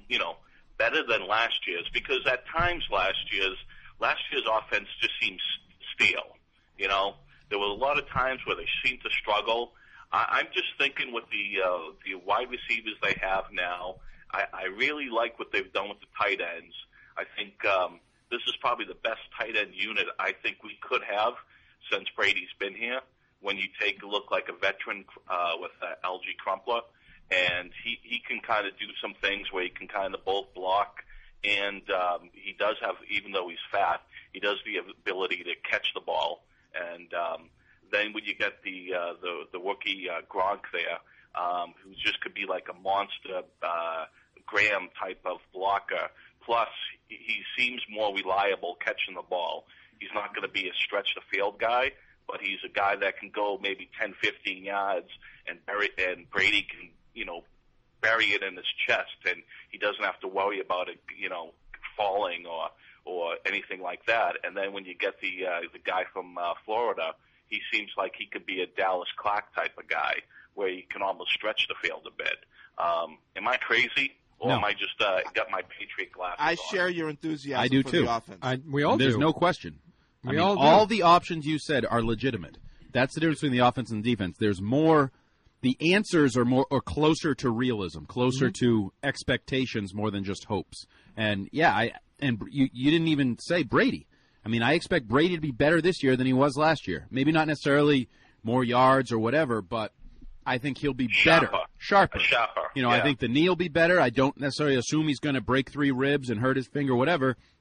better than last year's, because at times last year's offense just seems stale. There were a lot of times where they seemed to struggle. I'm just thinking with the wide receivers they have now, I really like what they've done with the tight ends. I think this is probably the best tight end unit I think we could have since Brady's been here. When you take a look like a veteran with Algie Crumpler, and he can kind of do some things where he can kind of both block. And he does have, even though he's fat, he does the ability to catch the ball. And then when you get the rookie Gronk there, who just could be like a monster Graham type of blocker. Plus, he seems more reliable catching the ball. He's not going to be a stretch the field guy, but he's a guy that can go maybe 10, 15 yards, and Brady can, bury it in his chest, and he doesn't have to worry about it, falling or anything like that. And then when you get the guy from Florida, he seems like he could be a Dallas Clark type of guy, where he can almost stretch the field a bit. Am I crazy, or am I just got my Patriot glasses on? I share your enthusiasm. I do for too. The offense. We all There's do. no question. All the options you said are legitimate. That's the difference between the offense and the defense. There's more. The answers are more or closer to realism, closer to expectations more than just hopes. And you didn't even say Brady. I mean, I expect Brady to be better this year than he was last year. Maybe not necessarily more yards or whatever, but I think he'll be better, sharper. I think the knee will be better. I don't necessarily assume he's going to break 3 ribs and hurt his finger, whatever.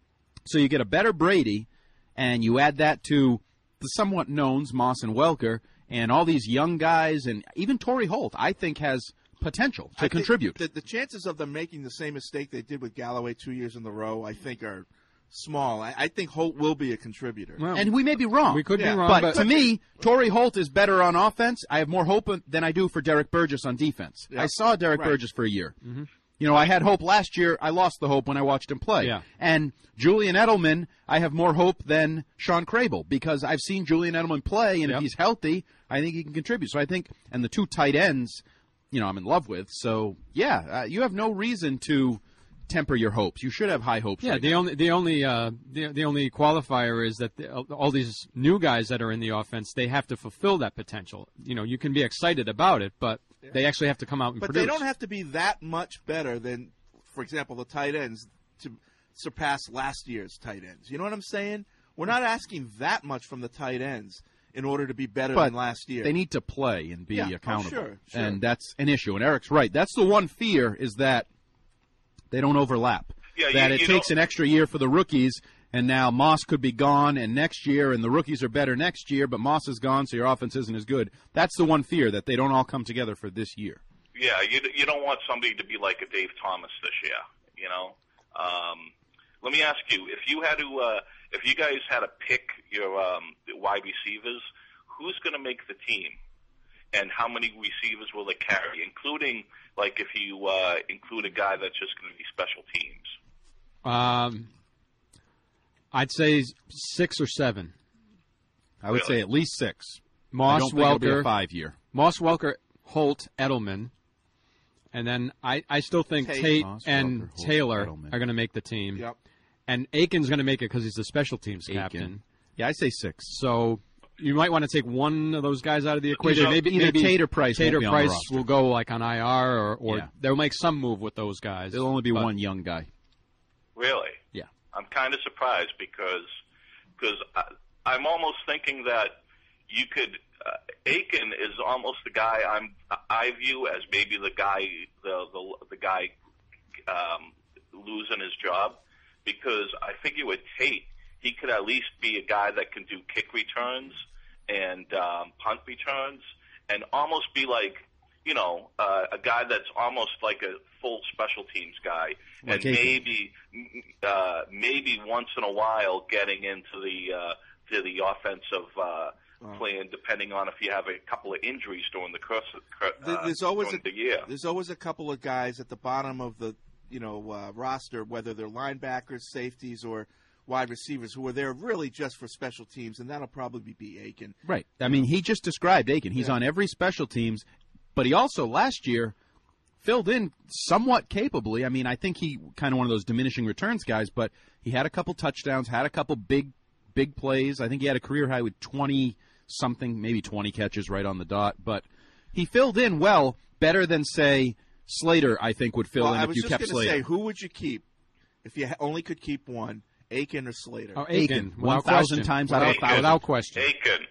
So you get a better Brady, and you add that to the somewhat knowns, Moss and Welker, and all these young guys, and even Torrey Holt, I think, has potential to contribute. The chances of them making the same mistake they did with Galloway 2 years in a row, I think, are small. I think Holt will be a contributor. Well, and we may be wrong. We could be wrong. But to me, Torrey Holt is better on offense. I have more hope than I do for Derek Burgess on defense. Yeah. I saw Derek Burgess for a year. Mm-hmm. You know, I had hope last year. I lost the hope when I watched him play. Yeah. And Julian Edelman, I have more hope than Sean Crable because I've seen Julian Edelman play, and if he's healthy, I think he can contribute. So I think, and the two tight ends, you know, I'm in love with. So, you have no reason to temper your hopes. You should have high hopes. Yeah, right the now. only qualifier is that all these new guys that are in the offense, they have to fulfill that potential. You know, you can be excited about it, but they actually have to come out and produce. But they don't have to be that much better than, for example, the tight ends to surpass last year's tight ends. You know what I'm saying? We're not asking that much from the tight ends in order to be better than last year. They need to play and be accountable. Sure. And that's an issue. And Eric's right. That's the one fear is that they don't overlap. Yeah, that it takes an extra year for the rookies, and now Moss could be gone, and next year, and the rookies are better next year, but Moss is gone, so your offense isn't as good. That's the one fear, that they don't all come together for this year. Yeah, you don't want somebody to be like a Dave Thomas this year, you know? Let me ask you, if you guys had to pick your wide receivers, who's going to make the team? And how many receivers will it carry, including, like, if you include a guy that's just going to be special teams? I'd say 6 or 7. I would say at least 6. Moss, I don't think it'll be a Welker, 5-year. Moss, Welker, Holt, Edelman, and then I still think Tate Moss, and Welker, Holt, Taylor Edelman. are going to make the team. Yep. And Aiken's going to make it because he's the special teams Aiken. captain. Yeah, I say 6. So you might want to take one of those guys out of the equation. Either Maybe Tate or Price Tate won't or be on the Price roster. will go like on IR, or Yeah. they'll make some move with those guys. There'll only be one young guy. Really? Yeah. I'm kind of surprised because I'm almost thinking that you could. Aiken is almost the guy I view as maybe the guy the guy losing his job, because I figure with Tate he could at least be a guy that can do kick returns and punt returns and almost be like, you know, a guy that's almost like a full special teams guy, Like and Aiken. maybe once in a while getting into the offensive plan, depending on if you have a couple of injuries during the course during the year. There's always a couple of guys at the bottom of the roster, whether they're linebackers, safeties, or wide receivers, who are there really just for special teams, and that'll probably be Aiken. Right. I mean, he just described Aiken. He's on every special teams, but he also last year filled in somewhat capably. I mean, I think he kind of one of those diminishing returns guys, but he had a couple touchdowns, had a couple big plays. I think he had a career high with 20-something, maybe 20 catches right on the dot. But he filled in well, better than, say, Slater, I think, would fill in if you kept I was just Slater. going to say, who would you keep if you only could keep one, Aiken or Slater? Oh, Aiken, 1,000 times out of 1,000. Without question. Aiken.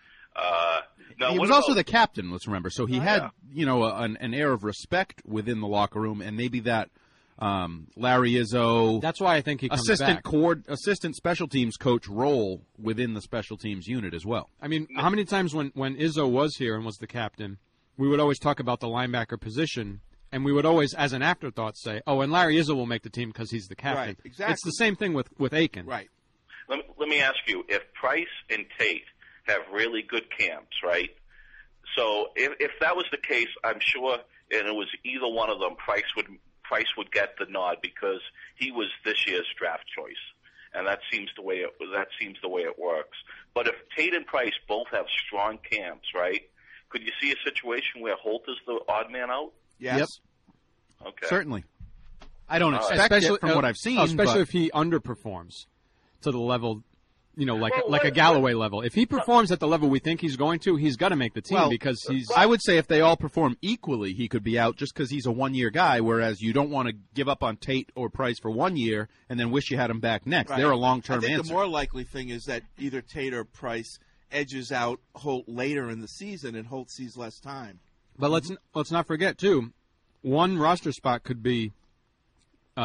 He was also the captain, let's remember. So he had, an air of respect within the locker room, and maybe that Larry Izzo. That's why I think he comes back. Assistant special teams coach role within the special teams unit as well. I mean, how many times when Izzo was here and was the captain, we would always talk about the linebacker position, and we would always, as an afterthought, say, "Oh, and Larry Izzo will make the team because he's the captain." Right, exactly. It's the same thing with Aiken. Right. Let me ask you: if Price and Tate have really good camps, right? So if that was the case, I'm sure, and it was either one of them, Price would get the nod because he was this year's draft choice, and that seems the way it works. But if Tate and Price both have strong camps, right? Could you see a situation where Holt is the odd man out? Yes. Yep. Okay. Certainly. I don't expect it from what I've seen. Especially if he underperforms to the level, like a Galloway level. If he performs at the level we think he's going to, he's got to make the team because he's. I would say if they all perform equally, he could be out just because he's a one-year guy, whereas you don't want to give up on Tate or Price for 1 year and then wish you had him back next. Right. They're a long-term I think answer. the more likely thing is that either Tate or Price edges out Holt later in the season, and Holt sees less time. But let's not forget too, one roster spot could be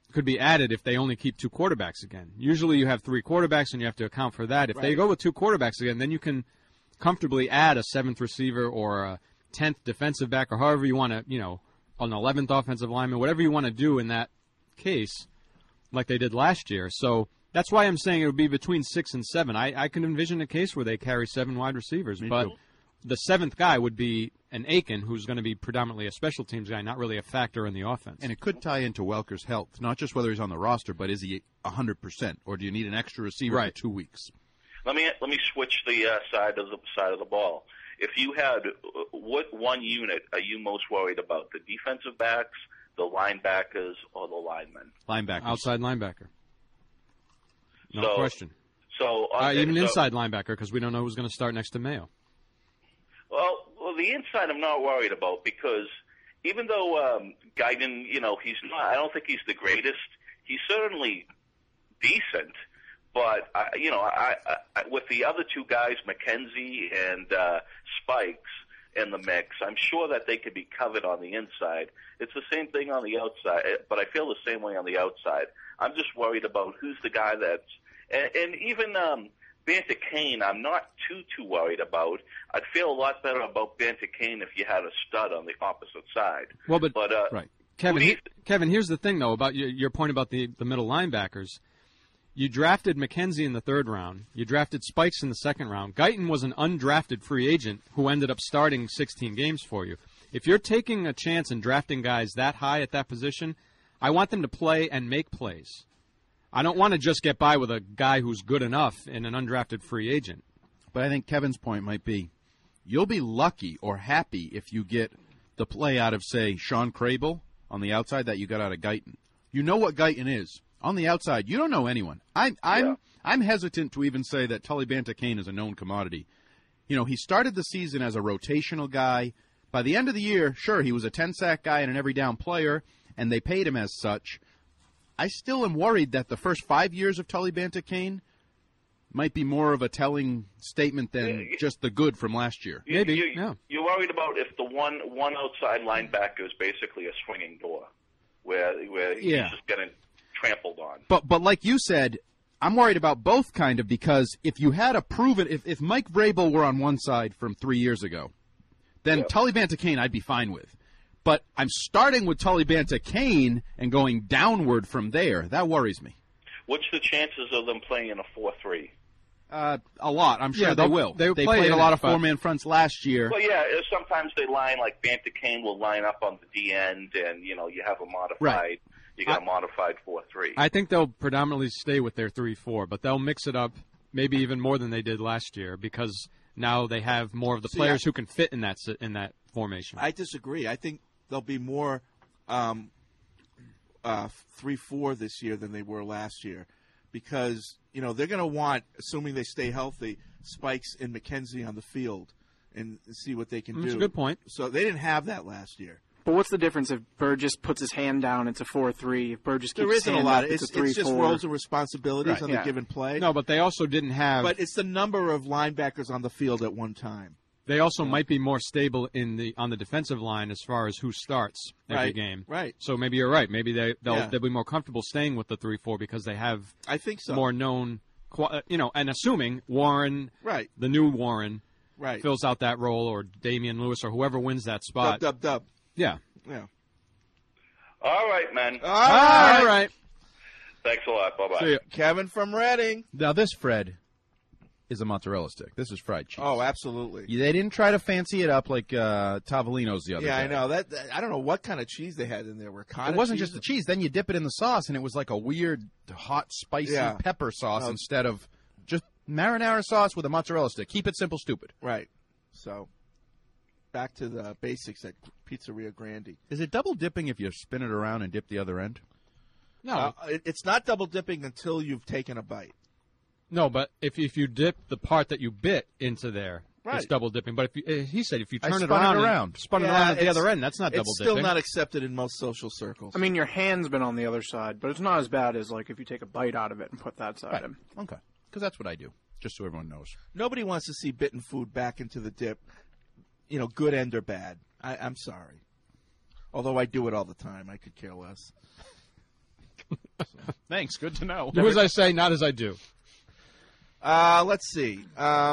could be added if they only keep 2 quarterbacks again. Usually you have 3 quarterbacks, and you have to account for that. If they go with 2 quarterbacks again, then you can comfortably add a 7th receiver or a 10th defensive back or however you want to, an 11th offensive lineman, whatever you want to do in that case, like they did last year. So that's why I'm saying it would be between 6 and 7. I can envision a case where they carry 7 wide receivers, but the 7th guy would be an Aiken, who's going to be predominantly a special teams guy, not really a factor in the offense. And it could tie into Welker's health, not just whether he's on the roster, but is he 100%, or do you need an extra receiver for 2 weeks? Let me switch the side of the ball. If you had what one unit are you most worried about? The defensive backs, the linebackers, or the linemen? Linebacker, outside linebacker. No So- question. So Even inside linebacker, because we don't know who's going to start next to Mayo. Well, the inside I'm not worried about because even though Guyton, he's not. I don't think he's the greatest. He's certainly decent, but I with the other 2 guys, McKenzie and Spikes, in the mix, I'm sure that they could be covered on the inside. It's the same thing on the outside, but I feel the same way on the outside. I'm just worried about who's the guy that's, and even Banter Kane, I'm not too worried about. I'd feel a lot better about Banter Kane if you had a stud on the opposite side. Well, but right, Kevin, here's the thing though about your point about the middle linebackers. You drafted McKenzie in the 3rd round. You drafted Spikes in the 2nd round. Guyton was an undrafted free agent who ended up starting 16 games for you. If you're taking a chance and drafting guys that high at that position, I want them to play and make plays. I don't want to just get by with a guy who's good enough in an undrafted free agent. But I think Kevin's point might be, you'll be lucky or happy if you get the play out of, say, Sean Crable on the outside that you got out of Guyton. You know what Guyton is. On the outside, you don't know anyone. I'm hesitant to even say that Tully Banter-Kane is a known commodity. He started the season as a rotational guy. By the end of the year, sure, he was a 10-sack guy and an every-down player, and they paid him as such. I still am worried that the first 5 years of Tully Banter-Kane might be more of a telling statement than just the good from last year. You're worried about if the one outside linebacker is basically a swinging door, where he's just getting trampled on. But like you said, I'm worried about both kind of, because if you had a proven, if Mike Vrabel were on one side from 3 years ago, then Tully Banter-Kane I'd be fine with. But I'm starting with Tully Banter-Kane and going downward from there. That worries me. What's the chances of them playing in a 4-3? A lot. I'm sure they will. They played a lot of 4-man fronts last year. Well, yeah, sometimes they line, like Banter-Kane will line up on the D end, and, you have a modified, you got a modified 4-3. I think they'll predominantly stay with their 3-4, but they'll mix it up maybe even more than they did last year, because now they have more of the players who can fit in that formation. I disagree. I think they'll be more 3-4 this year than they were last year, because they're going to want, assuming they stay healthy, Spikes and McKenzie on the field and see what they can do. That's a good point. So they didn't have that last year. But what's the difference if Burgess puts his hand down? It's a 4-3. If Burgess keeps his hand up, it's a 3-4. It's just roles and responsibilities on the given play. No, but they also didn't have. But it's the number of linebackers on the field at one time. They also might be more stable on the defensive line as far as who starts every game. Right. So maybe you're right. Maybe they'll be more comfortable staying with the 3-4 because they have. I think so. More known, and assuming Warren, the new Warren, fills out that role, or Damian Lewis, or whoever wins that spot. Dub. Yeah. All right, man. All right. Thanks a lot. Bye-bye. See ya. Kevin from Reading. Now, this, Fred, is a mozzarella stick. This is fried cheese. Oh, absolutely. They didn't try to fancy it up like Tavolino's the other day. Yeah, I know. That I don't know what kind of cheese they had in there. It wasn't just the cheese. Then you dip it in the sauce, and it was like a weird, hot, spicy pepper sauce instead of just marinara sauce with a mozzarella stick. Keep it simple, stupid. Right. So, back to the basics at Pizzeria Grande. Is it double dipping if you spin it around and dip the other end? No. It's not double dipping until you've taken a bite. No, but if you dip the part that you bit into there, it's double dipping. But he said if you turn it around, spun it around at the other end, that's not double dipping. It's still not accepted in most social circles. I mean, your hand's been on the other side, but it's not as bad as if you take a bite out of it and put that side in. Okay, because that's what I do, just so everyone knows. Nobody wants to see bitten food back into the dip, good end or bad. I'm sorry. Although I do it all the time. I could care less. Thanks. Good to know. Do as I say, not as I do. Let's see.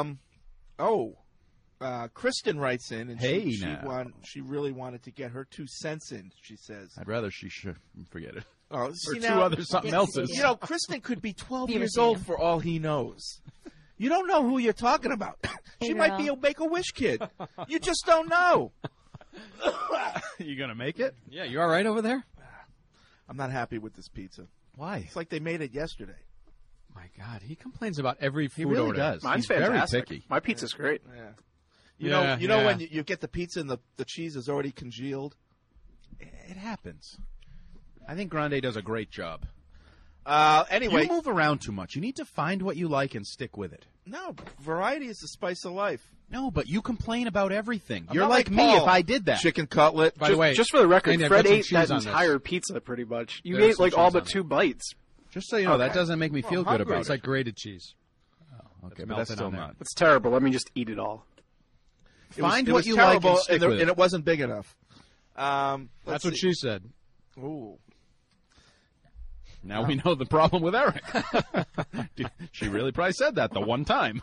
Kristen writes in, and Hey, she really wanted to get her 2 cents in, she says. I'd rather she should forget it. Oh, or see, 2 now, other something else's. You know, Kristen could be 12 years old for all he knows. You don't know who you're talking about. She might be a Make-A-Wish kid. You just don't know. You going to make it? Yeah, you all right over there? I'm not happy with this pizza. Why? It's like they made it yesterday. My God, he complains about every food really order. does. Mine's He's fantastic. very picky. My pizza's great. Yeah. You know when you get the pizza and the cheese is already congealed? It happens. I think Grande does a great job. Anyway. You move around too much. You need to find what you like and stick with it. No, variety is the spice of life. No, but you complain about everything. I'm You're not like me Paul. if I did that. Chicken cutlet. By the way, just for the record, Andy, I've Fred got some ate cheese that on this. entire pizza pretty much. You There's ate some like all cheese but on it. 2 bites. Just so you know, that doesn't make me feel good about It's it. like grated cheese. Okay, but that's still not. It's terrible. Let me just eat it all. Find it what was you terrible, like and stick with and it. it wasn't big enough. That's what she said. Ooh. Now we know the problem with Eric. She really probably said that the one time.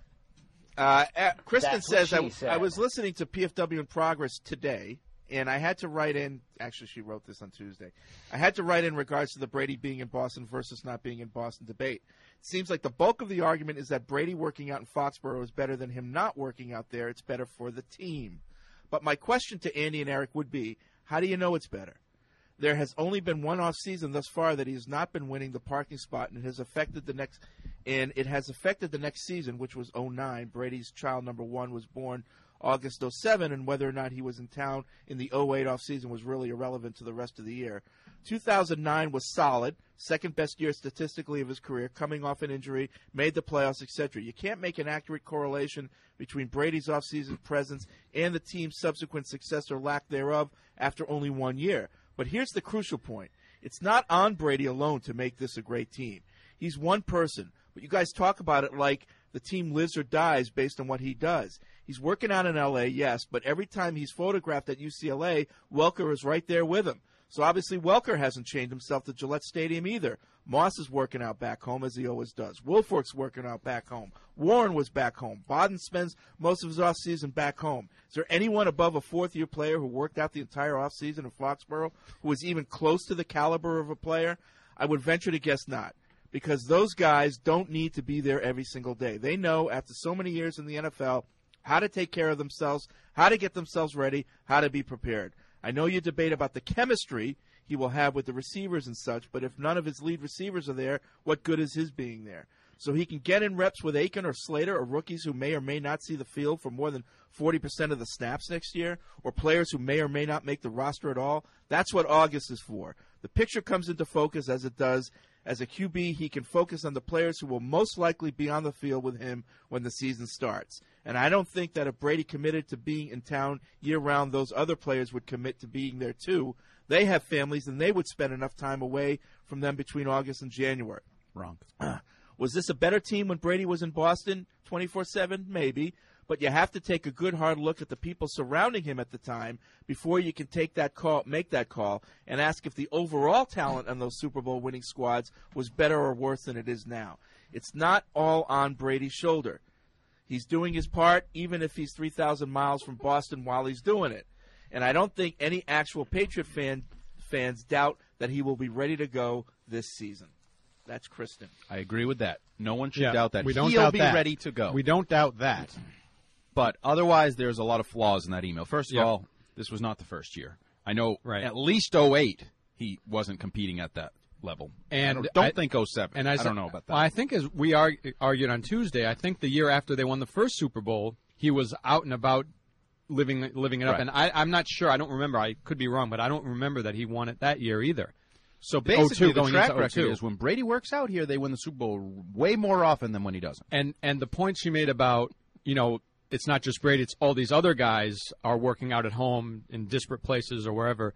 Kristen That's what says, she said. I was listening to PFW in Progress today, and I had to write in. Actually, she wrote this on Tuesday. I had to write in regards to the Brady being in Boston versus not being in Boston debate. It seems like the bulk of the argument is that Brady working out in Foxborough is better than him not working out there. It's better for the team. But my question to Andy and Eric would be, how do you know it's better? There has only been one off season thus far that he has not been winning the parking spot, and it has affected the next season, which was 09. Brady's child number 1 was born August 07, and whether or not he was in town in the 08 off season was really irrelevant to the rest of the year. 2009 was solid, second best year statistically of his career, coming off an injury, made the playoffs, etc. You can't make an accurate correlation between Brady's offseason presence and the team's subsequent success or lack thereof after only 1 year. But here's the crucial point. It's not on Brady alone to make this a great team. He's one person, but you guys talk about it like the team lives or dies based on what he does. He's working out in L.A., yes, but every time he's photographed at UCLA, Welker is right there with him. So obviously Welker hasn't changed himself to Gillette Stadium either. Moss is working out back home, as he always does. Wolfork's working out back home. Warren was back home. Bodden spends most of his offseason back home. Is there anyone above a fourth-year player who worked out the entire offseason in Foxborough who was even close to the caliber of a player? I would venture to guess not, because those guys don't need to be there every single day. They know, after so many years in the NFL, how to take care of themselves, how to get themselves ready, how to be prepared. I know you debate about the chemistry he will have with the receivers and such, but if none of his lead receivers are there, what good is his being there? So he can get in reps with Aiken or Slater or rookies who may or may not see the field for more than 40% of the snaps next year, or players who may or may not make the roster at all. That's what August is for. The picture comes into focus as it does. As a QB, he can focus on the players who will most likely be on the field with him when the season starts. And I don't think that if Brady committed to being in town year-round, those other players would commit to being there too. They have families, and they would spend enough time away from them between August and January. Wrong. Was this a better team when Brady was in Boston 24/7? Maybe. But you have to take a good hard look at the people surrounding him at the time before you can make that call, and ask if the overall talent on those Super Bowl winning squads was better or worse than it is now. It's not all on Brady's shoulder. He's doing his part, even if he's 3,000 miles from Boston while he's doing it. And I don't think any actual Patriot fans doubt that he will be ready to go this season. That's Kristen. I agree with that. No one should doubt that. We don't He'll doubt be that. ready to go. We don't doubt that. But otherwise, there's a lot of flaws in that email. First of all, this was not the first year. I know at least 08 he wasn't competing at that level. And I don't think 07. And I don't know about that. Well, I think as we argued on Tuesday, I think the year after they won the first Super Bowl, he was out and about living it up. Right. And I'm not sure. I don't remember. I could be wrong, but I don't remember that he won it that year either. So basically, the going track into record 02. is when Brady works out here, they win the Super Bowl way more often than when he doesn't. And the point she made about, it's not just Brady, it's all these other guys are working out at home in disparate places or wherever.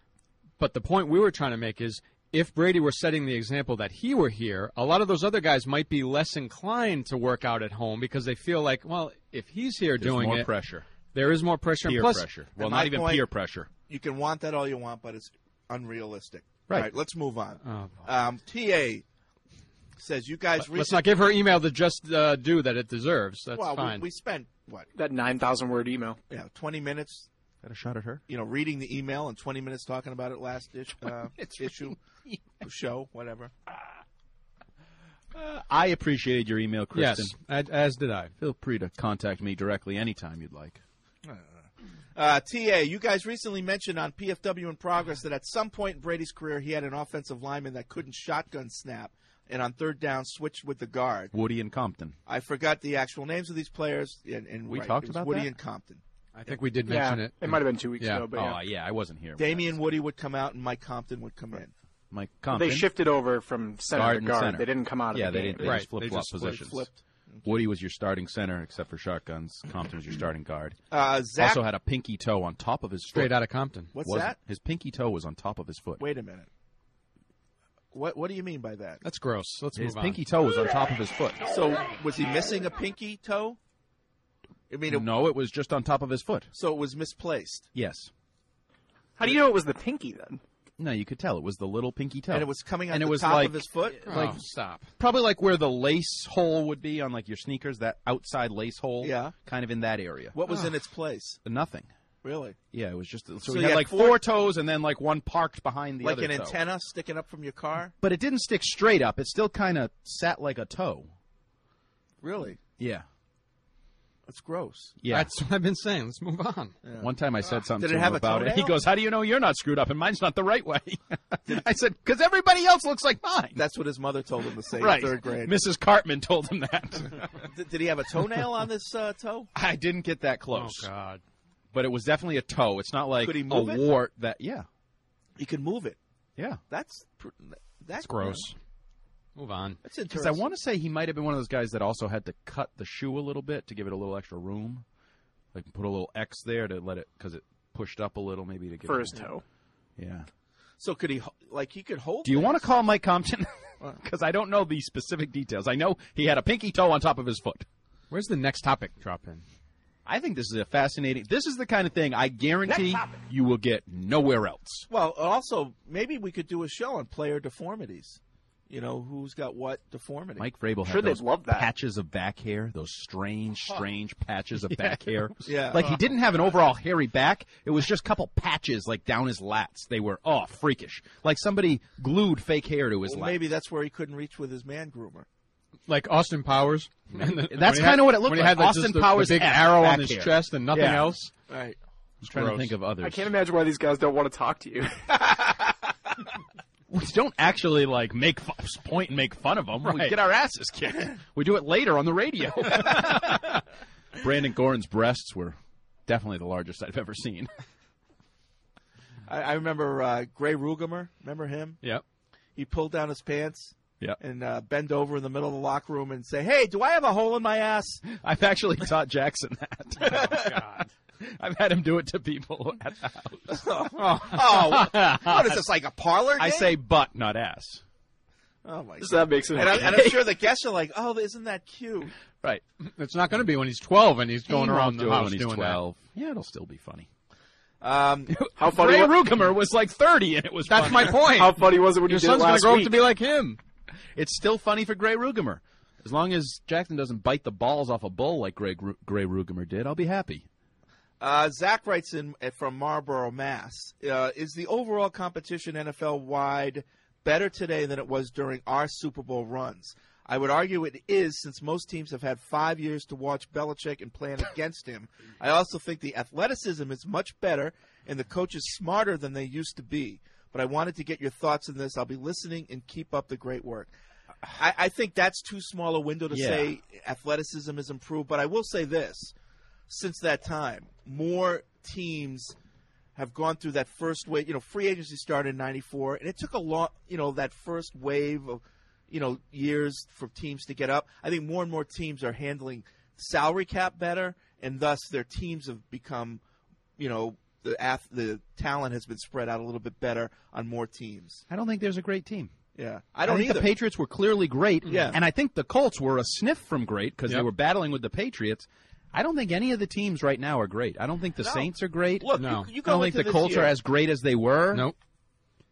But the point we were trying to make is if Brady were setting the example that he were here, a lot of those other guys might be less inclined to work out at home because they feel like, well, if he's here doing more it. pressure. There is more pressure. Peer and plus, pressure. Well, not even peer pressure. You can want that all you want, but it's unrealistic. Right. All right, let's move on. Oh, TA says you guys. Let's not give her email the just due that it deserves. That's fine. We spent what? That 9,000-word email. Yeah, 20 minutes. Got a shot at her. Reading the email and 20 minutes talking about it last issue, show, whatever. I appreciated your email, Kristen. Yes, as did I. Feel free to contact me directly anytime you'd like. TA, you guys recently mentioned on PFW in Progress that at some point in Brady's career he had an offensive lineman that couldn't shotgun snap and on third down switched with the guard. Woody and Compton. I forgot the actual names of these players. And we talked about Woody that? and Compton. I think we did mention it. It might have been 2 weeks ago. But I wasn't here. Damian Woody would come out and Mike Compton would come in. Mike Compton. They shifted over from center to guard. Center. They didn't come out of the game. They just flip-flop positions. Flipped. Woody was your starting center, except for shotguns. Compton was your starting guard. Zach also had a pinky toe on top of his foot. Straight out of Compton. What's that? His pinky toe was on top of his foot. Wait a minute. What do you mean by that? That's gross. Let's move on. His pinky toe was on top of his foot. So was he missing a pinky toe? I mean, no, it was just on top of his foot. So it was misplaced. Yes. How do you know it was the pinky then? No, you could tell it was the little pinky toe, And it was coming out and the it was top like, of his foot? Stop. Probably like where the lace hole would be on like your sneakers, that outside lace hole. Yeah. Kind of in that area. What was in its place? Nothing. Really? Yeah, it was just So he you had had like four toes and then like one parked behind the like other an toe. antenna sticking up from your car? But it didn't stick straight up. It still kind of sat like a toe. Really? Yeah. That's gross. Yeah. That's what I've been saying. Let's move on. Yeah. One time I said something Did to it him have a about it. He toenail? goes, "How do you know you're not screwed up and mine's not the right way?" I said, "Because everybody else looks like mine." That's what his mother told him to say Right. in third grade. Mrs. Cartman told him that. Did he have a toenail on this toe? I didn't get that close. Oh, God. But it was definitely a toe. It's not like Could he a move it? wart that, yeah. He could move it. Yeah. That's gross. Move on. That's Because interesting. I want to say he might have been one of those guys that also had to cut the shoe a little bit to give it a little extra room. Like put a little X there to let it, because it pushed up a little maybe to get For it his toe. Yeah. So could he, he could hold Do you things? want to call Mike Compton? Because I don't know the specific details. I know he had a pinky toe on top of his foot. Where's the next topic drop in? I think this is a fascinating. This is the kind of thing I guarantee you will get nowhere else. Well, also, maybe we could do a show on player deformities. You know, who's got what deformity. Mike Vrabel Sure, had they'd those love that. patches of back hair, those strange patches of back hair. Yeah. Like he didn't have an overall hairy back. It was just a couple patches like down his lats. They were, freakish. Like somebody glued fake hair to his Well, lap. maybe that's where he couldn't reach with his man groomer. Like Austin Powers. That's kind of what it looked when like. He had Austin just the Powers big had arrow back on his hair. chest and nothing Yeah. else. Right. I was trying to think of others. I can't imagine why these guys don't want to talk to you. We don't actually like point and make fun of them. We Right. get our asses kicked. We do it later on the radio. Brandon Gorin's breasts were definitely the largest I've ever seen. I remember Gray Rugamer. Remember him? Yep. He pulled down his pants. Yep. And bend over in the middle of the locker room and say, "Hey, do I have a hole in my ass?" I've actually taught Jackson that. Oh, God. I've had him do it to people at the house. What is this, like a parlor game? I say butt, not ass. Oh, my God. So that makes it And I'm sure the guests are like, "Oh, isn't that cute?" Right. It's not going to be when he's 12 and he's going around the house when he's doing 12. Yeah, it'll still be funny. How funny Ray was Rugamer was like 30 and it was That's funny. my point. How funny was it when Your you did it son's going to last grow up week? to be like him. It's still funny for Gray Rugamer. As long as Jackson doesn't bite the balls off a bull like Gray Rugamer did, I'll be happy. Zach writes in from Marlborough, Mass. Is the overall competition NFL-wide better today than it was during our Super Bowl runs? I would argue it is, since most teams have had 5 years to watch Belichick and plan against him. I also think the athleticism is much better and the coaches smarter than they used to be. But I wanted to get your thoughts on this. I'll be listening and keep up the great work. I think that's too small a window to say athleticism is improved. But I will say this. Since that time, more teams have gone through that first wave. You know, free agency started in '94, and it took a long, that first wave of, years for teams to get up. I think more and more teams are handling salary cap better, and thus their teams have become, the talent has been spread out a little bit better on more teams. I don't think there's a great team. Yeah, I don't think either. the Patriots were clearly great, Yeah. and I think the Colts were a sniff from great because they Yep. were battling with the Patriots. I don't think any of the teams right now are great. I don't think the No. Saints are great. Look, No. you I go don't think into the this Colts year. are as great as they were. Nope.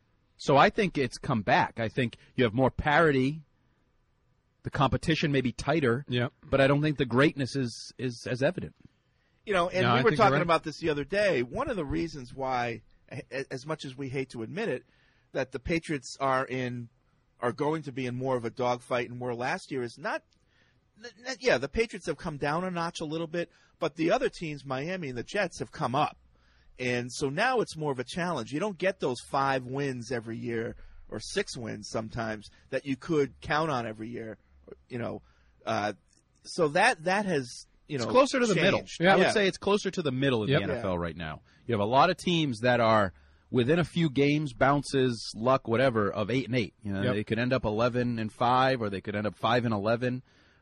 So I think it's come back. I think you have more parity. The competition may be tighter, but I don't think the greatness is as evident. You know, and we were talking about this the other day. One of the reasons why, as much as we hate to admit it, that the Patriots are going to be in more of a dogfight and were last year is not. Yeah, the Patriots have come down a notch a little bit, but the other teams, Miami and the Jets, have come up. And so now it's more of a challenge. You don't get those 5 wins every year or 6 wins sometimes that you could count on every year. You know, so that has, you know, it's closer to the changed. middle. Yeah, I would say it's closer to the middle of the NFL right now. You have a lot of teams that are within a few games, bounces, luck, whatever, of 8-8. You know, they could end up 11-5, or they could end up 5-11.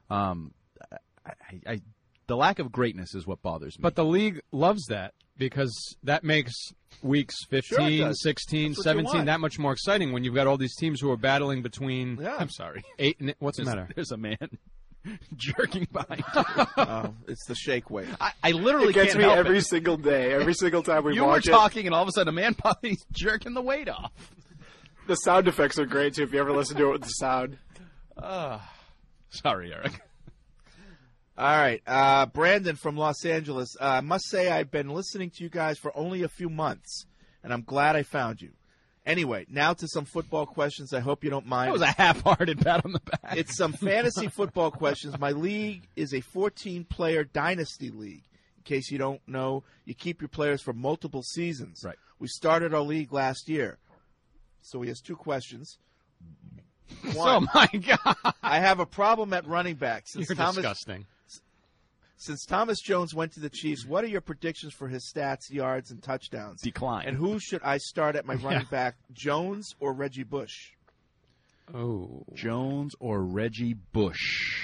The lack of greatness is what bothers me. But the league loves that because that makes weeks 15, 16, 17 that much more exciting when you've got all these teams who are battling between. Yeah. I'm sorry. 8. What's the matter? There's a man jerking behind you. It's the shake weight. I literally it gets can't me help every it. single day. Every single time we you watch were talking, and all of a sudden a man probably's jerking the weight off. The sound effects are great too. If you ever listen to it with the sound. Sorry, Eric. All right. Brandon from Los Angeles. I must say I've been listening to you guys for only a few months, and I'm glad I found you. Anyway, now to some football questions. I hope you don't mind. That was a half-hearted pat on the back. It's some fantasy football questions. My league is a 14-player dynasty league. In case you don't know, you keep your players for multiple seasons. Right. We started our league last year. So he has 2 questions. Oh, my God. I have a problem at running back. You're disgusting. Since Thomas Jones went to the Chiefs, what are your predictions for his stats, yards, and touchdowns? Decline. And who should I start at my running back, Jones or Reggie Bush? Oh. Jones or Reggie Bush?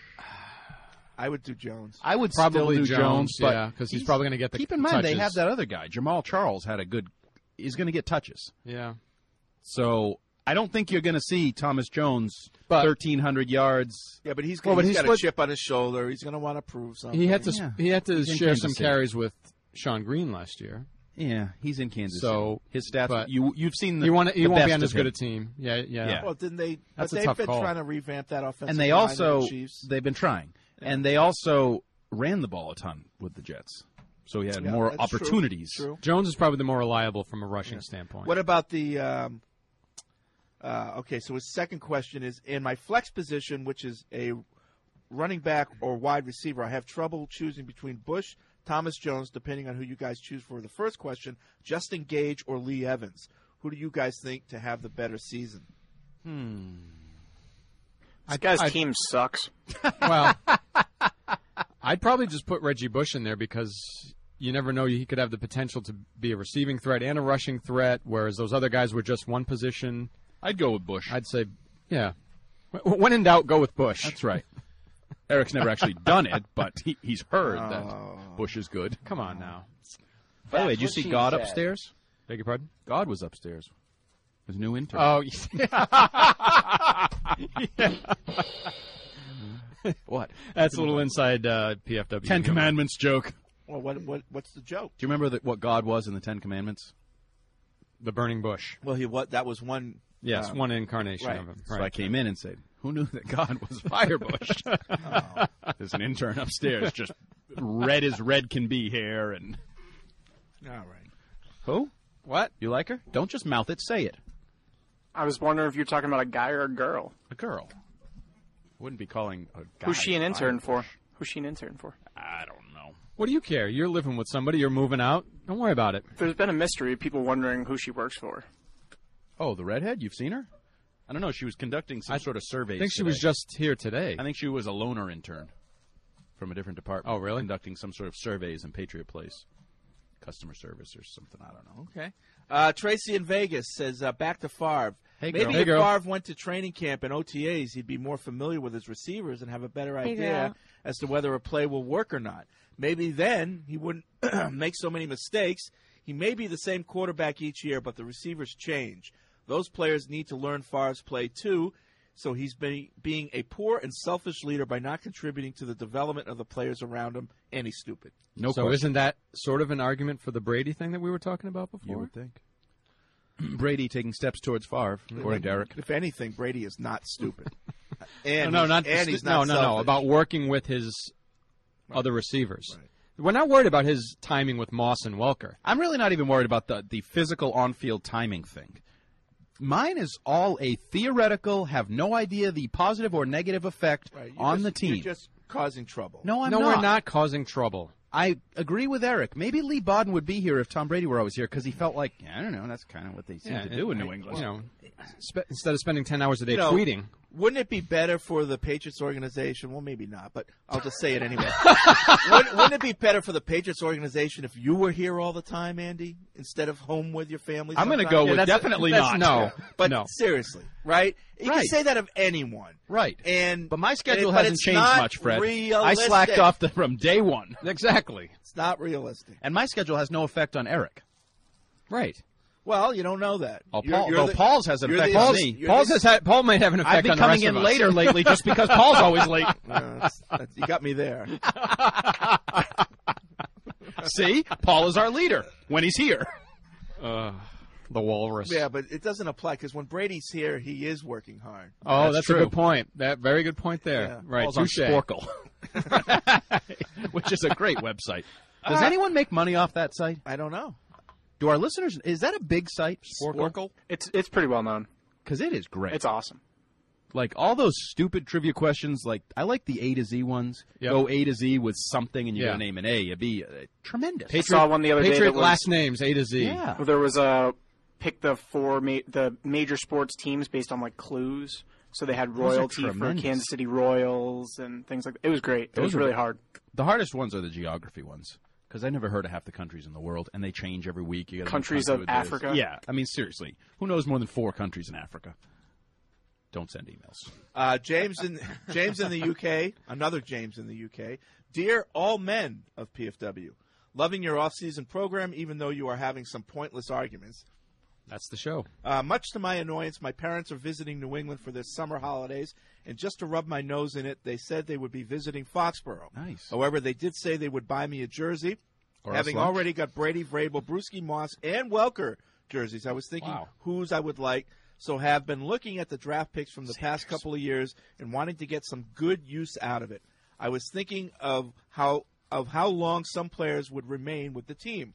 I would do Jones. I would probably still do Jones, but yeah, because he's probably going to get the keep in mind touches. they have that other guy, Jamal Charles, he's going to get touches. Yeah. So I don't think you're going to see Thomas Jones 1,300 yards. Yeah, but he's got a chip on his shoulder. He's going to want to prove something. He had to share some carries with Sean Green last year. Yeah, he's in Kansas City. So his stats. But you've seen the he won't the be best on as of good him. a team. Yeah. Well, didn't they? That's but a they've tough been call. trying to revamp that offensive And they line also with the Chiefs. they've been trying, and they also ran the ball a ton with the Jets. So he had more that's opportunities. True. Jones is probably the more reliable from a rushing standpoint. What about the? Okay, so his second question is: in my flex position, which is a running back or wide receiver, I have trouble choosing between Bush, Thomas Jones, depending on who you guys choose for the first question, Justin Gage or Lee Evans. Who do you guys think to have the better season? This guy's team sucks. Well, I'd probably just put Reggie Bush in there because you never know. He could have the potential to be a receiving threat and a rushing threat, whereas those other guys were just one position. I'd go with Bush. I'd say, yeah. When in doubt, go with Bush. That's right. Eric's never actually done it, but he's heard that Bush is good. Come on now. By the way, did you see God upstairs? Beg your pardon? God was upstairs. His new intern. Oh, yeah. What? That's a little inside PFW. Ten Commandments joke. Well, what's the joke? Do you remember what God was in the Ten Commandments? The burning bush. Well, that was one. Yes, one incarnation right. of him. So Right. I came in and said, "Who knew that God was Firebush?" There's an intern upstairs, just red as red can be hair, and all right. Who? What? You like her? Don't just mouth it. Say it. I was wondering if you're talking about a guy or a girl. A girl. Wouldn't be calling a guy. Who's she an intern Firebush. for? Who's she an intern for? I don't know. What do you care? You're living with somebody. You're moving out. Don't worry about it. There's been a mystery of people wondering who she works for. Oh, the redhead? You've seen her? I don't know. She was conducting some sort of surveys. I think she was just here today. I think she was a loaner intern from a different department. Oh, really? Conducting some sort of surveys in Patriot Place. Customer service or something. I don't know. Okay. Tracy in Vegas says, back to Favre. Hey, Maybe girl. if Hey, girl. Favre went to training camp and OTAs, he'd be more familiar with his receivers and have a better Hey, idea girl. as to whether a play will work or not. Maybe then he wouldn't make so many mistakes. He may be the same quarterback each year, but the receivers change. Those players need to learn Favre's play too, so he's being a poor and selfish leader by not contributing to the development of the players around him, and he's stupid. So isn't that sort of an argument for the Brady thing that we were talking about before? You would think. Brady taking steps towards Favre, according to Eric. If anything, Brady is not stupid. And no, he's not selfish. about working with his other receivers. Right. We're not worried about his timing with Moss and Welker. I'm really not even worried about the physical on-field timing thing. Mine is all a theoretical, have no idea the positive or negative effect on the team. You're just causing trouble. No, I'm not. No, we're not causing trouble. I agree with Eric. Maybe Lee Bodden would be here if Tom Brady were always here because he felt like, I don't know, that's kind of what they seem to do in New England. You know, instead of spending 10 hours a day tweeting. Wouldn't it be better for the Patriots organization? Well, maybe not, but I'll just say it anyway. Wouldn't it be better for the Patriots organization if you were here all the time, Andy, instead of home with your family? I'm going to go with definitely not. No. But seriously, right? You can say that of anyone. Right. But my schedule hasn't changed much, Fred. Realistic. I slacked off from day one. Exactly. It's not realistic. And my schedule has no effect on Eric. Right. Well, you don't know that. Paul's has an effect on me. Paul might have an effect on the rest of us. I've been coming in later lately just because Paul's always late. You got me there. See? Paul is our leader when he's here. The walrus. Yeah, but it doesn't apply because when Brady's here, he is working hard. Oh, that's a good point. Very good point there. Yeah. Right. Paul's on Sporkle, which is a great website. Does anyone make money off that site? I don't know. Do our listeners? Is that a big site? Sporkle? It's pretty well known because it is great. It's awesome. Like all those stupid trivia questions. Like I like the A to Z ones. Yep. Go A to Z with something, and you gotta name an A, a B. Tremendous. I saw one the other day. Patriot last names A to Z. Yeah. Well, there was a pick the the major sports teams based on like clues. So they had royalty for Kansas City Royals and things like that. It was great. It was really hard. The hardest ones are the geography ones. Because I never heard of half the countries in the world, and they change every week. You countries of Africa? Yeah. I mean, seriously. Who knows more than 4 countries in Africa? Don't send emails. James in the UK, another James in the UK. Dear all men of PFW, loving your off-season program even though you are having some pointless arguments. That's the show. Much to my annoyance, my parents are visiting New England for their summer holidays, and just to rub my nose in it, they said they would be visiting Foxborough. Nice. However, they did say they would buy me a jersey. Having already got Brady, Vrabel, Bruschi, Moss, and Welker jerseys, I was thinking whose I would like, so have been looking at the draft picks from the past couple of years and wanting to get some good use out of it. I was thinking of how long some players would remain with the team.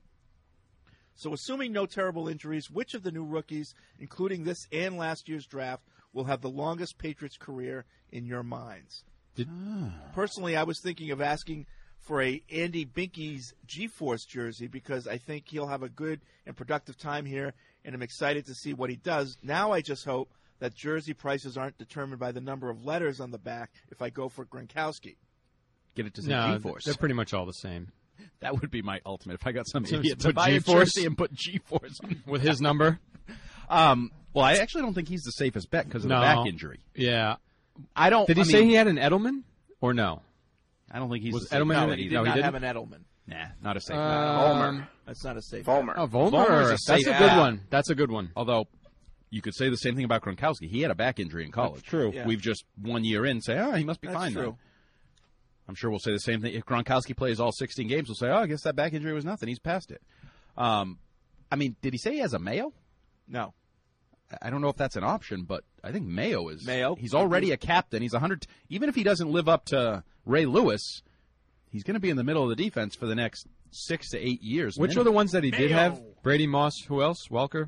So assuming no terrible injuries, which of the new rookies, including this and last year's draft, will have the longest Patriots career in your minds? Personally, I was thinking of asking for a Andy Binky's G-Force jersey because I think he'll have a good and productive time here, and I'm excited to see what he does. Now I just hope that jersey prices aren't determined by the number of letters on the back if I go for Gronkowski. Get it to say G-Force. They're pretty much all the same. That would be my ultimate. If I got some idiot to buy a jersey and put G-Force on with his number. Well, I actually don't think he's the safest bet because of the back injury. Yeah. I don't. Did he say he had an Edelman or no? I don't think he's was the safe Edelman. bet. He did not have an Edelman. Nah, not a safe bet. Vollmer. That's not a safe bet. Vollmer. Oh, Vollmer. That's a good one. That's a good one. Although you could say the same thing about Gronkowski. He had a back injury in college. That's true. Yeah. We've just 1 year in say, he must be fine true. then. I'm sure we'll say the same thing. If Gronkowski plays all 16 games, we'll say, I guess that back injury was nothing. He's past it. I mean, did he say he has a Mayo? No. I don't know if that's an option, but I think Mayo is. Mayo? He's already a captain. He's 100. Even if he doesn't live up to Ray Lewis, he's going to be in the middle of the defense for the next 6 to 8 years. Which are the ones that he did have? Brady, Moss, who else? Welker?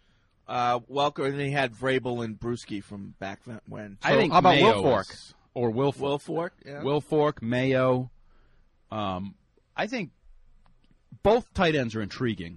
Welker, and then he had Vrabel and Bruschi from back when. I think how about Mayo Wilfork? Or Wilfork. Wilfork, yeah. Wilfork, Mayo. I think both tight ends are intriguing.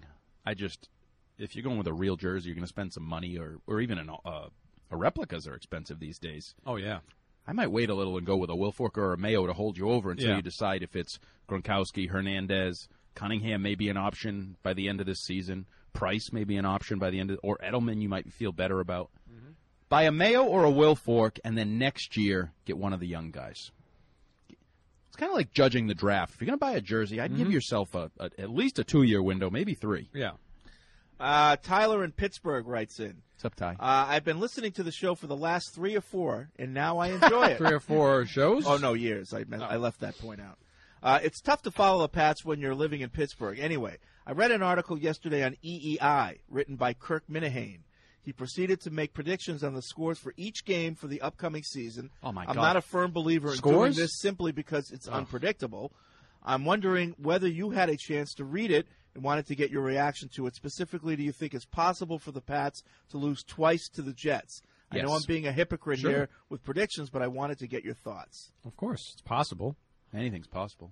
If you're going with a real jersey, you're going to spend some money, or even replicas are expensive these days. Oh, yeah. I might wait a little and go with a Wilfork or a Mayo to hold you over until you decide if it's Gronkowski, Hernandez. Cunningham may be an option by the end of this season. Price may be an option by the end of or Edelman you might feel better about. Mm-hmm. Buy a Mayo or a Wilfork, and then next year get one of the young guys. It's kind of like judging the draft. If you're going to buy a jersey, I'd give yourself at least a 2-year window, maybe 3. Yeah. Tyler in Pittsburgh writes in. What's up, Ty? I've been listening to the show for the last 3 or 4, and now I enjoy it. 3 or 4 shows? Oh, no, years. I left that point out. It's tough to follow the Pats when you're living in Pittsburgh. Anyway, I read an article yesterday on EEI written by Kirk Minihane. He proceeded to make predictions on the scores for each game for the upcoming season. Oh, my I'm God. not a firm believer in doing this simply because it's unpredictable. I'm wondering whether you had a chance to read it and wanted to get your reaction to it. Specifically, do you think it's possible for the Pats to lose twice to the Jets? I know I'm being a hypocrite here with predictions, but I wanted to get your thoughts. Of course, it's possible. Anything's possible.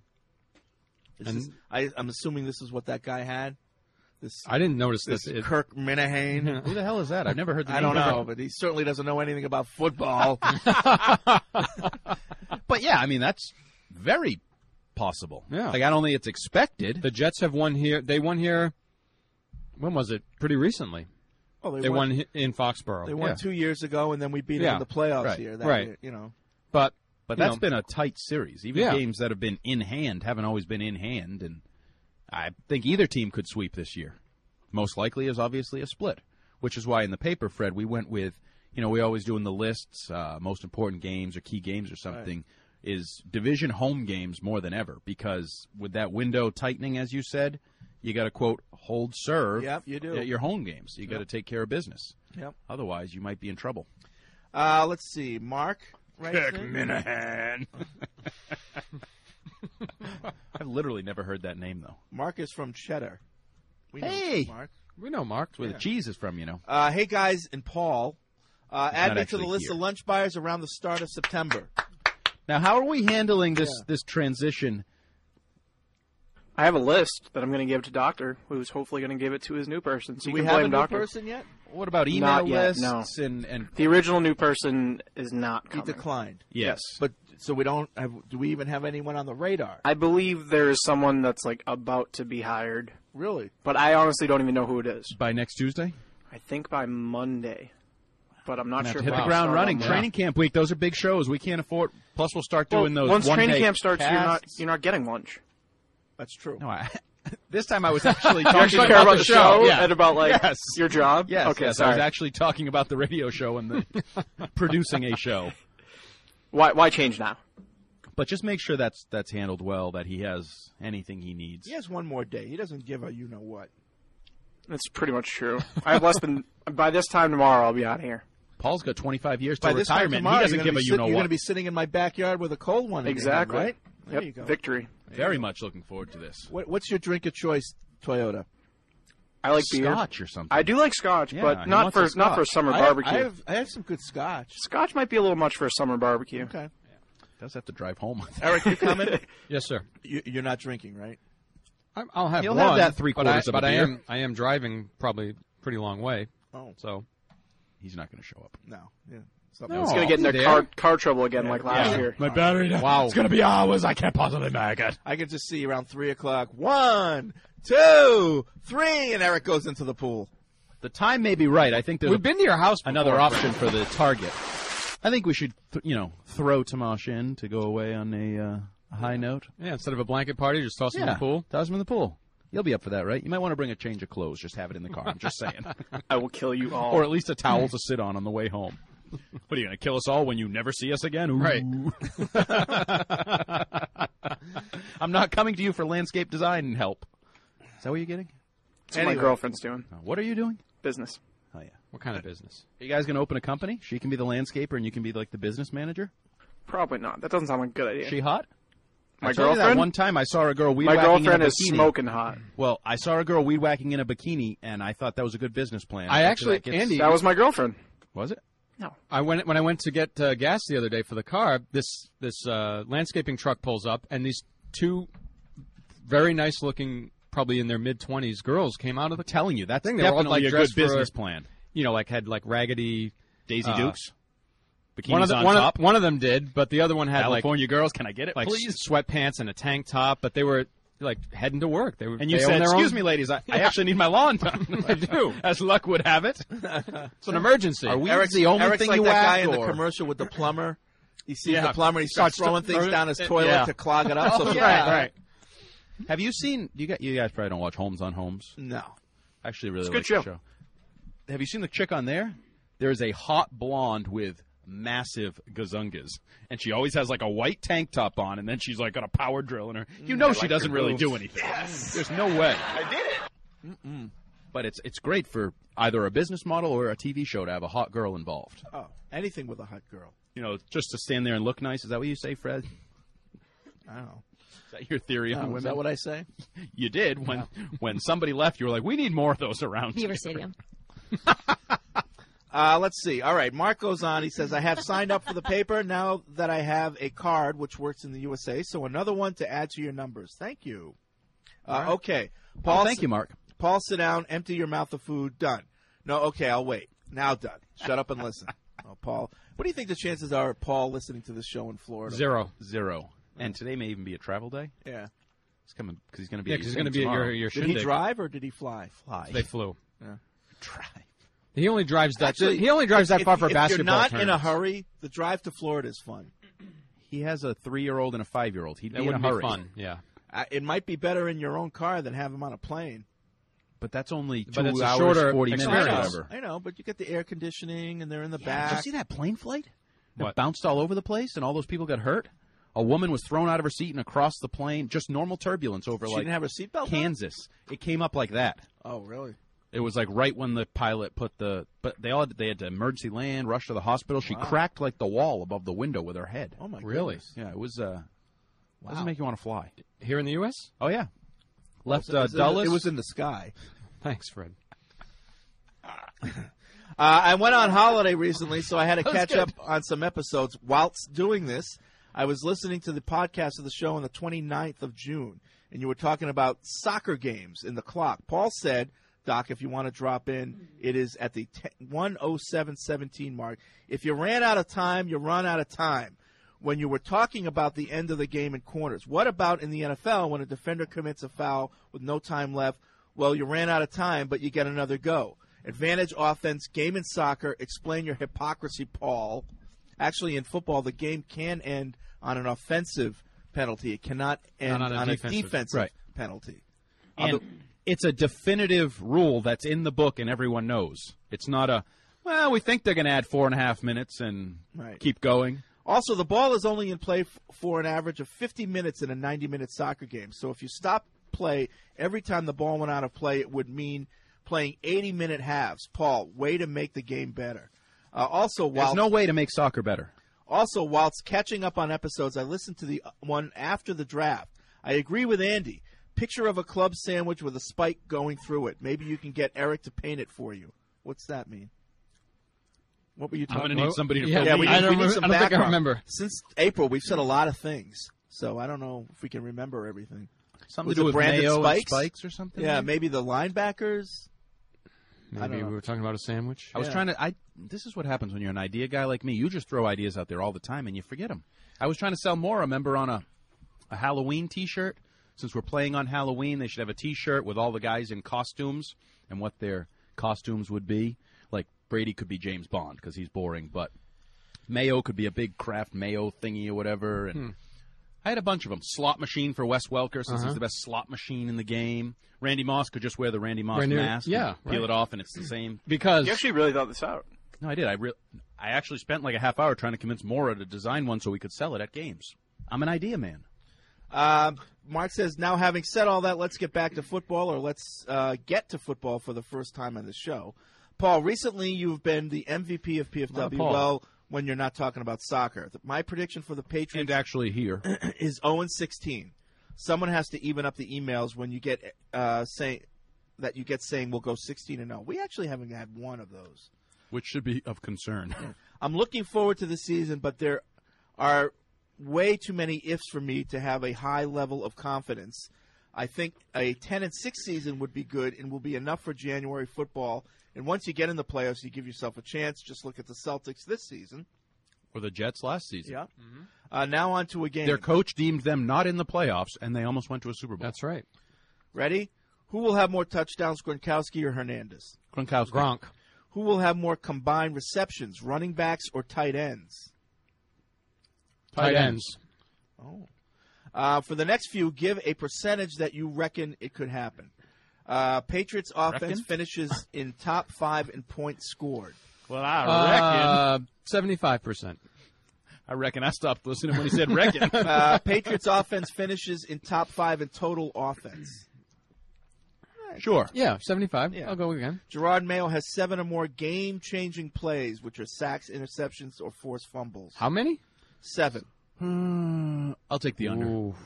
I'm assuming this is what that guy had. I didn't notice this. this. Kirk Minihane. Who the hell is that? I've never heard the I name. don't know, but he certainly doesn't know anything about football. But yeah, I mean, that's very possible. Yeah. Like, not only it's expected. The Jets have won here. They won here. When was it? Pretty recently. Oh, they won in Foxborough. They won 2 years ago, and then we beat them in the playoffs here. That year, you know. But that's been a tight series. Even games that have been in hand haven't always been in hand, and I think either team could sweep this year. Most likely is obviously a split, which is why in the paper, Fred, we went with, we always do in the lists, most important games or key games or something, is division home games more than ever, because with that window tightening, as you said, you got to, quote, hold serve you do. at your home games. You got to take care of business. Yep. Otherwise, you might be in trouble. Let's see. Mark? Kirk Minihane. I've literally never heard that name, though. Mark is from Cheddar. We Hey! know Mark. We know Mark. That's where the cheese is from, Hey, guys, and Paul. Add me to the actually list here. of lunch buyers around the start of September. Now, how are we handling this transition? I have a list that I'm going to give to Doctor, who's hopefully going to give it to his new person. So Do you we can have blame a new Doctor. person yet? What about email Not yet, lists? no. And The original new person is not He coming. declined. Yes. But so we don't have. Do we even have anyone on the radar? I believe there is someone that's like about to be hired, Really? but I honestly don't even know who it is. by next Tuesday? I think by Monday, but I'm not Gonna have sure. to hit if the I'll ground start running. on that. Training camp week, those are big shows. We can't afford. Plus, we'll start doing those. Once one-day training camp starts, casts. you're not getting lunch. That's true. No, this time I was actually You talking actually care about the show Yeah. and about like Yes. your job. Yes, Okay, yes. I sorry. was actually talking about the radio show and the producing a show. Why change now? But just make sure that's handled well. That he has anything he needs. He has one more day. He doesn't give a you-know-what. That's pretty much true. I have less than by this time tomorrow. I'll be out here. Paul's got 25 years By to this time retirement. tomorrow, He doesn't you're give gonna a be you know You're going to what. be sitting in my backyard with a cold one. in your hand, Exactly. right? There Yep. you go. Victory. Very much looking forward to this. What's your drink of choice, Toyota? I like beer. Scotch or something. I do like Scotch, Yeah, but he not wants for a not for a Scotch. summer barbecue. I have some good Scotch. Scotch might be a little much for a summer barbecue. Okay. Does have to drive home. Eric, you coming? Yes, sir. You're not drinking, right? I'll have He'll one. have that three-quarters of a but beer. I am driving probably pretty long way. Oh. So He's not going to show up. No. Yeah. No. It's going to get in their car trouble again like last year. My battery. Wow. It's going to be hours. I can't possibly make it. I can just see around 3 o'clock. 1, 2, 3, and Eric goes into the pool. The time may be right. I think there's We've been to your house before. another option for the target. I think we should, throw Tomash in to go away on a high note. Yeah, instead of a blanket party, just toss him in the pool. Toss him in the pool. You'll be up for that, right? You might want to bring a change of clothes. Just have it in the car. I'm just saying. I will kill you all. Or at least a towel to sit on the way home. What, are you going to kill us all when you never see us again? Ooh. Right. I'm not coming to you for landscape design help. Is that what you're getting? That's what my girlfriend's doing. What are you doing? Business. Oh, yeah. What kind of business? Are you guys going to open a company? She can be the landscaper and you can be like the business manager? Probably not. That doesn't sound like a good idea. She hot? My I told you that girlfriend? one time I saw a girl weed My whacking in a girlfriend is bikini. smoking hot. Well, I saw a girl weed whacking in a bikini, and I thought that was a good business plan. I After actually, that gets- Andy, That was my girlfriend. Was it? No. when I went to get gas the other day for the car, this landscaping truck pulls up, and these two very nice looking, probably in their mid-20s girls came out of the Telling you, that's thing. They were all definitely like a good dressed business for, plan. had like raggedy Daisy Dukes? Bikinis One of them, on top? one of them did, but the other one had California girls, can I get it, like please? sweatpants and a tank top, but they were like heading to work. They were, And you they said, own their excuse own- me, ladies, I actually need my lawn done. I do. As luck would have it. It's an emergency. Are we Eric's the only Eric's thing like you that whack, guy in the or- commercial with the plumber. He sees Yeah. the plumber, he starts throwing things down his toilet Yeah. to clog it up. Oh, So yeah. Right. Have you seen? You guys probably don't watch Homes on Homes. No. Actually, really It's a like good the show. Have you seen the chick on there? There is a hot blonde with massive gazungas. And she always has like a white tank top on, and then she's like got a power drill in her. You know she doesn't really do anything. Yes. There's no way. I did it. Mm-mm. But it's great for either a business model or a TV show to have a hot girl involved. Oh, anything with a hot girl. You know, just to stand there and look nice. Is that what you say, Fred? I don't know. Is that your theory on women? Is that what I say? You did. When somebody left, you were like, we need more of those around Beaver here. Stadium. Let's see. All right, Mark goes on. He says, I have signed up for the paper now that I have a card which works in the USA, so another one to add to your numbers. Thank you. Right. Okay. Paul, thank you, Mark. Paul, sit down. Empty your mouth of food. Done. No, okay, I'll wait. Now done. Shut up and listen. Oh, Paul. What do you think the chances are of Paul listening to this show in Florida? 0. And today may even be a travel day. Yeah. He's coming because he's going to be. Yeah, because he's going to be at your Did he drive or did he fly? They flew. Yeah. Drive. He only drives that. Actually, he only drives that far for if basketball. If you're not in a tournaments. hurry, the drive to Florida is fun. He has a 3-year-old and a 5-year-old. He'd That be in a wouldn't be hurry. fun. Yeah. It might be better in your own car than have him on a plane. But that's only 2 But it's a hours, shorter 40 minutes, or experience. whatever. I know, but you get the air conditioning and they're in the Did back. you see that plane flight? That What? bounced all over the place and all those people got hurt? A woman was thrown out of her seat and across the plane, just normal turbulence over She like didn't have her seatbelt on? Kansas. It came up like that. Oh, really? It was like right when the pilot put but they had to emergency land, rush to the hospital. She Wow. cracked like the wall above the window with her head. Oh, my Really? goodness. Yeah, it was doesn't make you want to fly. Here in the U.S. Oh yeah. Left It was Dulles. it was in the sky. Thanks, Fred. I went on holiday recently, so I had to That was catch good. up on some episodes. Whilst doing this, I was listening to the podcast of the show on the 29th of June, and you were talking about soccer games in the clock. Paul said, Doc, if you want to drop in, it is at the 1:07:17 mark. If you ran out of time, you run out of time. When you were talking about the end of the game in corners, what about in the NFL when a defender commits a foul with no time left? Well, you ran out of time, but you get another go. Advantage offense, game in soccer. Explain your hypocrisy, Paul. Actually, in football, the game can end on an offensive penalty. It cannot end Not on a defensive. defensive Right. penalty. And it's a definitive rule that's in the book and everyone knows. It's not well, we think they're going to add 4.5 minutes and Right. keep going. Also, the ball is only in play for an average of 50 minutes in a 90-minute soccer game. So if you stop play every time the ball went out of play, it would mean playing 80-minute halves. Paul, way to make the game better. There's no way to make soccer better. Also, whilst catching up on episodes, I listened to the one after the draft. I agree with Andy. Picture of a club sandwich with a spike going through it. Maybe you can get Eric to paint it for you. What's that mean? What were you I'm talking going to about? need somebody to Yeah, fill me I in. don't we need some think I background. remember. Since April, we've said a lot of things, so I don't know if we can remember everything. Something Was to do it with Brandon mayo and Spikes? spikes or something? Yeah, maybe the linebackers. I don't Maybe know. we were talking about a sandwich. I was trying to. This is what happens when you're an idea guy like me. You just throw ideas out there all the time and you forget them. I was trying to sell more. Remember on a Halloween T-shirt. Since we're playing on Halloween, they should have a T-shirt with all the guys in costumes and what their costumes would be. Like Brady could be James Bond because he's boring, but Mayo could be a big Kraft Mayo thingy or whatever. And I had a bunch of them. Slot machine for Wes Welker since he's the best slot machine in the game. Randy Moss could just wear the Randy Moss mask. Yeah, and peel it off, and it's the same. Because You actually really thought this out. No, I did. I actually spent like a half hour trying to convince Maura to design one so we could sell it at games. I'm an idea man. Mark says, now having said all that, let's get back to football, or let's get to football for the first time on the show. Paul, recently you've been the MVP of PFW. Paul. Well, when you're not talking about soccer. My prediction for the Patriots And actually here. is 0-16. Someone has to even up the emails when you get saying we'll go 16-0. We actually haven't had one of those. Which should be of concern. I'm looking forward to the season, but there are way too many ifs for me to have a high level of confidence. I think a 10-6 season would be good and will be enough for January football. And once you get in the playoffs, you give yourself a chance. Just look at the Celtics this season. Or the Jets last season. Yeah. Now on to a game. Their coach deemed them not in the playoffs, and they almost went to a Super Bowl. that's right. Ready? Who will have more touchdowns, Gronkowski or Hernandez? Gronkowski. Gronk. Who will have more combined receptions, running backs or tight ends? Tight ends. Oh. For the next few, give a percentage that you reckon it could happen. Patriots offense Reckon? finishes in top 5 in points scored. Well, I reckon 75%. I reckon I stopped listening when he said reckon. Patriots offense finishes in top 5 in total offense. Sure. Yeah, 75. Yeah. I'll go again. Gerard Mayo has 7 or more game-changing plays, which are sacks, interceptions, or forced fumbles. How many? 7. I'll take the under. Ooh.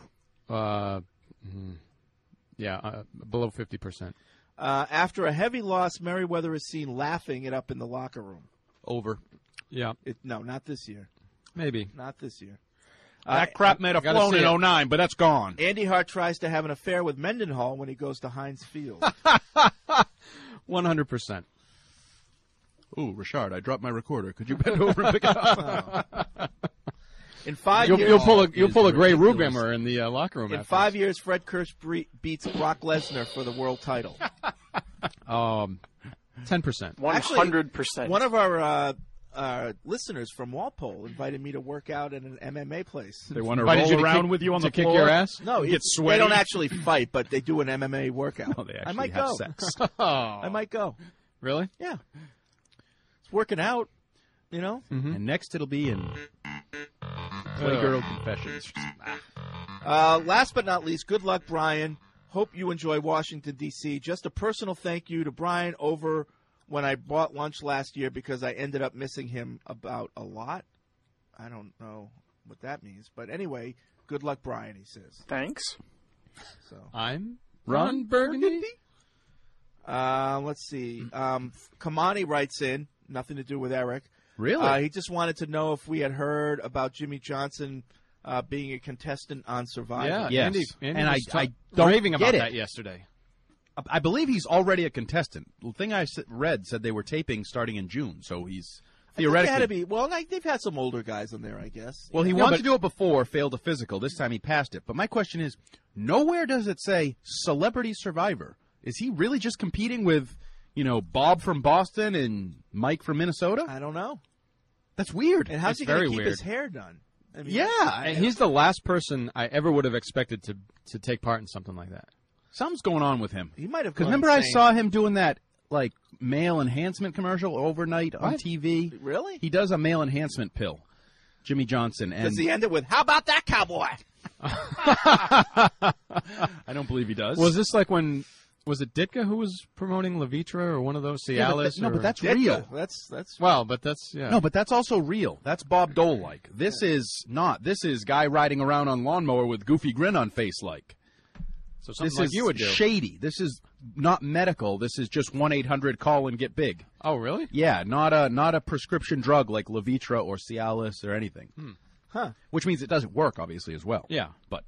Below 50%. After a heavy loss, Merriweather is seen laughing it up in the locker room. Over. Yeah. No, not this year. Maybe. Not this year. That crap might have flown in 09, but that's gone. Andy Hart tries to have an affair with Mendenhall when he goes to Heinz Field. 100%. Ooh, Richard, I dropped my recorder. Could you bend over and pick it up? In 5 years, you'll pull a Gray Rugamer in the locker room. In 5 years, Fred Kirsch beats Brock Lesnar for the world title. 10%. 100%. One of our listeners from Walpole invited me to work out at an MMA place. They want to roll around with you on the floor? Kick your ass? No, get sweaty. They don't actually fight, but they do an MMA workout. No, they actually I might have go. sex. I might go. Really? Yeah. It's working out, you know? Mm-hmm. And next it'll be in Playgirl Confessions. Last but not least, good luck, Brian. Hope you enjoy Washington, D.C. Just a personal thank you to Brian over when I bought lunch last year because I ended up missing him about a lot. I don't know what that means. But anyway, good luck, Brian, he says. Thanks. So I'm Ron Burgundy. Let's see. Kamani writes in, nothing to do with Eric. Really? He just wanted to know if we had heard about Jimmy Johnson being a contestant on Survivor. Yeah, Yes. Andy And was I don't raving about get it. that yesterday. I believe he's already a contestant. The thing I read said they were taping starting in June, so he's theoretically. Had to be, well, they've had some older guys on there, I guess. Well, he wanted to do it before, failed a physical. This time he passed it. But my question is, nowhere does it say Celebrity Survivor. Is he really just competing with, Bob from Boston and Mike from Minnesota? I don't know. That's weird. And how's It's he going very to keep weird. his hair done? I mean, Yeah. And he's the last person I ever would have expected to take part in something like that. Something's going on with him. He might have. Because gone remember, insane. I saw him doing that male enhancement commercial overnight on TV. Really? He does a male enhancement pill, Jimmy Johnson. And Does he end it with "How about that, cowboy"? I don't believe he does. Was this like when? Was it Ditka who was promoting Levitra or one of those Cialis? but that's Ditka. real. That's well, but that's yeah. No, but that's also real. That's Bob Dole-like. This is not. This is guy riding around on lawnmower with goofy grin on face like. So something This like is you would do. shady. This is not medical. This is just 1-800 call and get big. Oh, really? Yeah, not a prescription drug like Levitra or Cialis or anything. Huh. Which means it doesn't work, obviously, as well. Yeah. But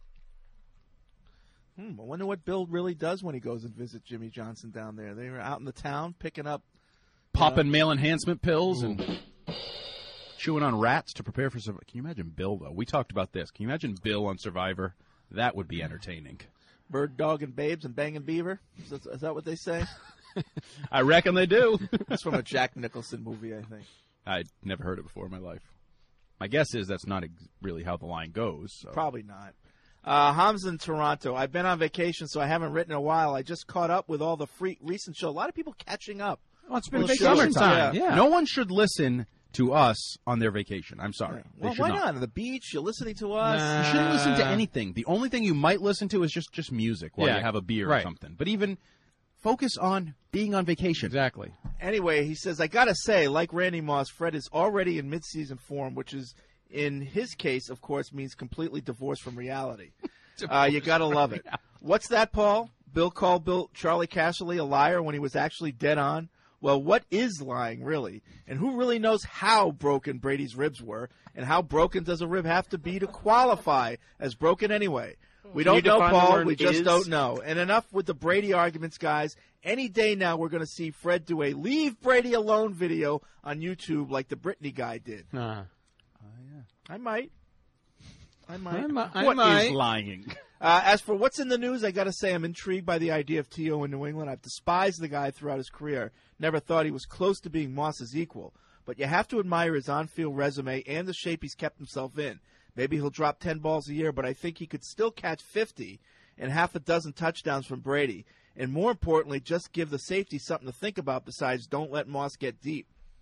I wonder what Bill really does when he goes and visits Jimmy Johnson down there. They were out in the town picking up, popping male enhancement pills and chewing on rats to prepare for Survivor. Can you imagine Bill, though? We talked about this. Can you imagine Bill on Survivor? That would be entertaining. bird dog and babes and banging beaver. Is that what they say? I reckon they do. That's from a Jack Nicholson movie, I think. I'd never heard it before in my life. My guess is that's not really how the line goes. So. Probably not. Hamza in Toronto. I've been on vacation, so I haven't written in a while. I just caught up with all the recent shows. A lot of people catching up. Well, it's been Well, vacation sure. time. Yeah. No one should listen to us on their vacation. I'm sorry. They Well, should why not? On the beach, you're listening to us. You shouldn't listen to anything. The only thing you might listen to is just music while you have a beer or right. something. But even focus on being on vacation. Exactly. Anyway, he says, I got to say, like Randy Moss, Fred is already in midseason form, which is, in his case, of course, means completely divorced from reality. You got to love it. What's that, Paul? Bill called Charlie Casserly a liar when he was actually dead on? Well, what is lying, really? And who really knows how broken Brady's ribs were? And how broken does a rib have to be to qualify as broken anyway? We don't know, Paul. We just don't know. And enough with the Brady arguments, guys. Any day now we're going to see Fred do a Leave Brady Alone video on YouTube like the Britney guy did. I might. What is lying? As for what's in the news, I got to say I'm intrigued by the idea of T.O. in New England. I've despised the guy throughout his career. Never thought he was close to being Moss's equal. But you have to admire his on-field resume and the shape he's kept himself in. Maybe he'll drop 10 balls a year, but I think he could still catch 50 and half a dozen touchdowns from Brady. And more importantly, just give the safety something to think about besides don't let Moss get deep.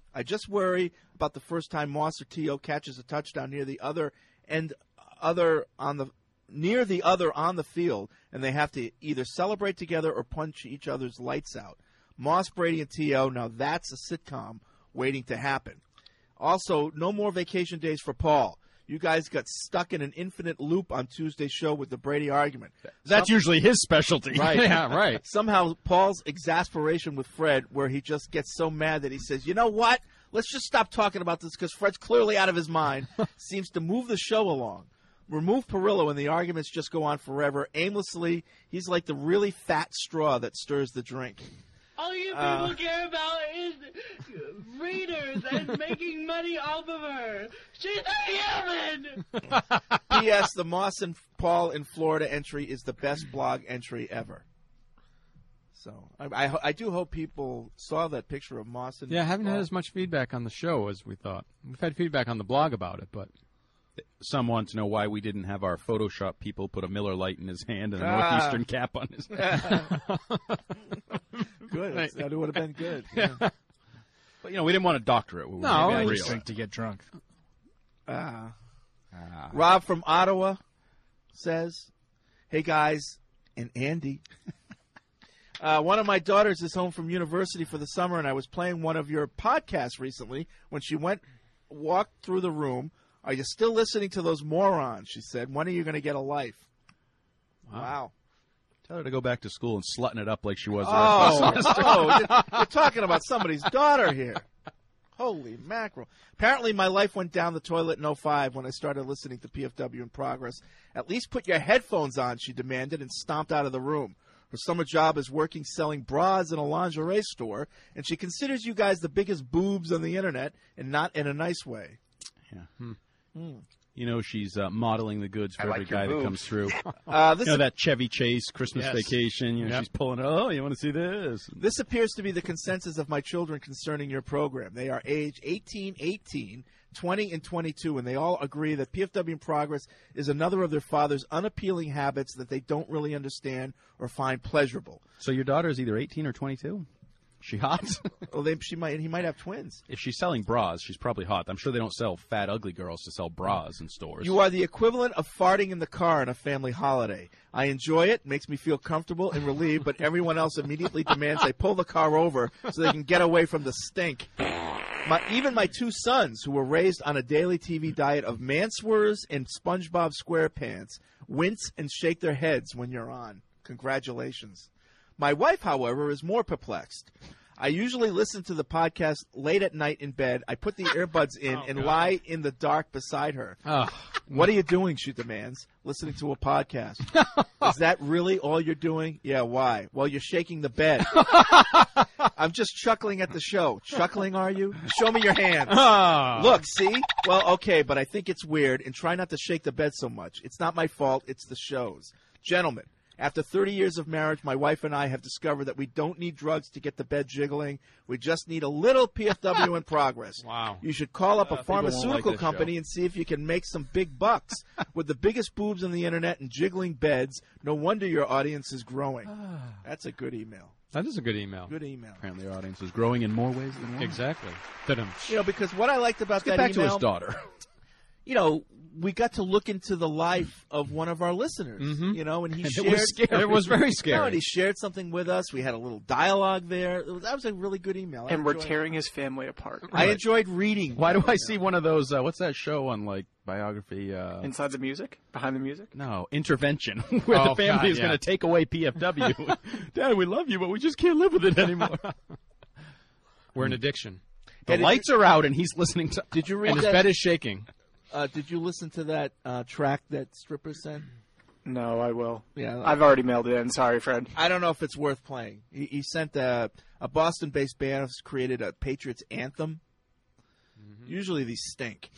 I just worry about the first time Moss or T.O. catches a touchdown near the other on the field, and they have to either celebrate together or punch each other's lights out. Moss, Brady, and T.O., now that's a sitcom waiting to happen. Also, no more vacation days for Paul. You guys got stuck in an infinite loop on Tuesday's show with the Brady argument. That's usually his specialty. Right. Yeah, right. Somehow Paul's exasperation with Fred, where he just gets so mad that he says, you know what? Let's just stop talking about this because Fred's clearly out of his mind, seems to move the show along. Remove Perillo and the arguments just go on forever. Aimlessly, he's like the really fat straw that stirs the drink. All you people care about is readers and making money off of her. She's a human! P.S. The Moss and Paul in Florida entry is the best blog entry ever. So I do hope people saw that picture of Moss and I haven't Paul. had as much feedback on the show as we thought. We've had feedback on the blog about it, but... Some want to know why we didn't have our Photoshop people put a Miller Lite in his hand and a Northeastern cap on his head. Good. That would have been good. Yeah. But, we didn't want to doctor it. I just drink to get drunk. Rob from Ottawa says, hey, guys, and Andy. One of my daughters is home from university for the summer, and I was playing one of your podcasts recently when she walked through the room. Are you still listening to those morons? She said. When are you going to get a life? Wow. Tell her to go back to school and slutting it up like she was. You're talking about somebody's daughter here. Holy mackerel. Apparently my life went down the toilet in 2005 when I started listening to PFW in Progress. At least put your headphones on, she demanded, and stomped out of the room. Her summer job is working selling bras in a lingerie store, and she considers you guys the biggest boobs on the Internet, and not in a nice way. Yeah. She's modeling the goods for every guy that comes through. This that Chevy Chase Christmas vacation. She's pulling it. Oh, you want to see this? This appears to be the consensus of my children concerning your program. They are age 18, 20, and 22, and they all agree that PFW in Progress is another of their father's unappealing habits that they don't really understand or find pleasurable. So your daughter is either 18 or 22? She hot? Well, he might have twins. If she's selling bras, she's probably hot. I'm sure they don't sell fat, ugly girls to sell bras in stores. You are the equivalent of farting in the car on a family holiday. I enjoy it, makes me feel comfortable and relieved, but everyone else immediately demands I pull the car over so they can get away from the stink. Even my two sons, who were raised on a daily TV diet of Manswers and SpongeBob SquarePants, wince and shake their heads when you're on. Congratulations. My wife, however, is more perplexed. I usually listen to the podcast late at night in bed. I put the earbuds in and lie in the dark beside her. What are you doing, she demands, listening to a podcast? Is that really all you're doing? Yeah, why? Well, you're shaking the bed. I'm just chuckling at the show. Chuckling, are you? Show me your hands. Look, see? Well, okay, but I think it's weird, and try not to shake the bed so much. It's not my fault. It's the show's. Gentlemen, after 30 years of marriage, my wife and I have discovered that we don't need drugs to get the bed jiggling. We just need a little PFW in Progress. Wow. You should call up a pharmaceutical like company and see if you can make some big bucks. With the biggest boobs on the Internet and jiggling beds, no wonder your audience is growing. That's a good email. That is a good email. Good email. Apparently our audience is growing in more ways than one. Exactly. Because what I liked about that back email... to his daughter. We got to look into the life of one of our listeners, and he shared. It was scary. It was very scary. And he shared something with us. We had a little dialogue there. That was a really good email. And we're tearing his family apart. I enjoyed reading. Why do I see one of those? What's that show on biography? Inside the Music? Behind the Music? No, Intervention, where the family is going to take away PFW. Dad, we love you, but we just can't live with it anymore. We're in addiction. The lights are out, and he's listening to. Did you read and his bed is shaking. Did you listen to that track that Stripper sent? No, I will. Yeah, I've already mailed it in. Sorry, Fred. I don't know if it's worth playing. He sent a Boston-based band has created a Patriots anthem. Mm-hmm. Usually these stink.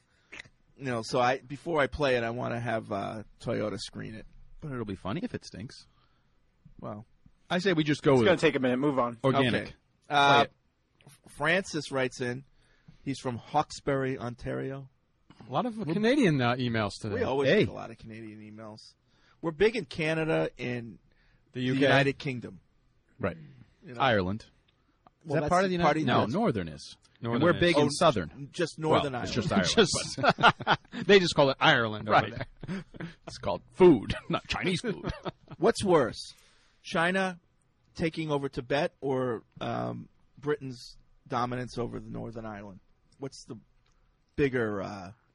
So before I play it, I want to have Toyota screen it. But it'll be funny if it stinks. Well, I say we just go with it's going to take a minute. Move on. Organic. Okay. Francis writes in. He's from Hawkesbury, Ontario. A lot of Canadian emails today. We always get a lot of Canadian emails. We're big in Canada and the UK? United Kingdom. Right. Ireland. Is that part of the United Kingdom? No, Northern is. And we're big in Southern. Just Northern well, Ireland. It's just Ireland. They just call it Ireland right. over there. It's called food, not Chinese food. What's worse, China taking over Tibet or Britain's dominance over the Northern Ireland? What's the bigger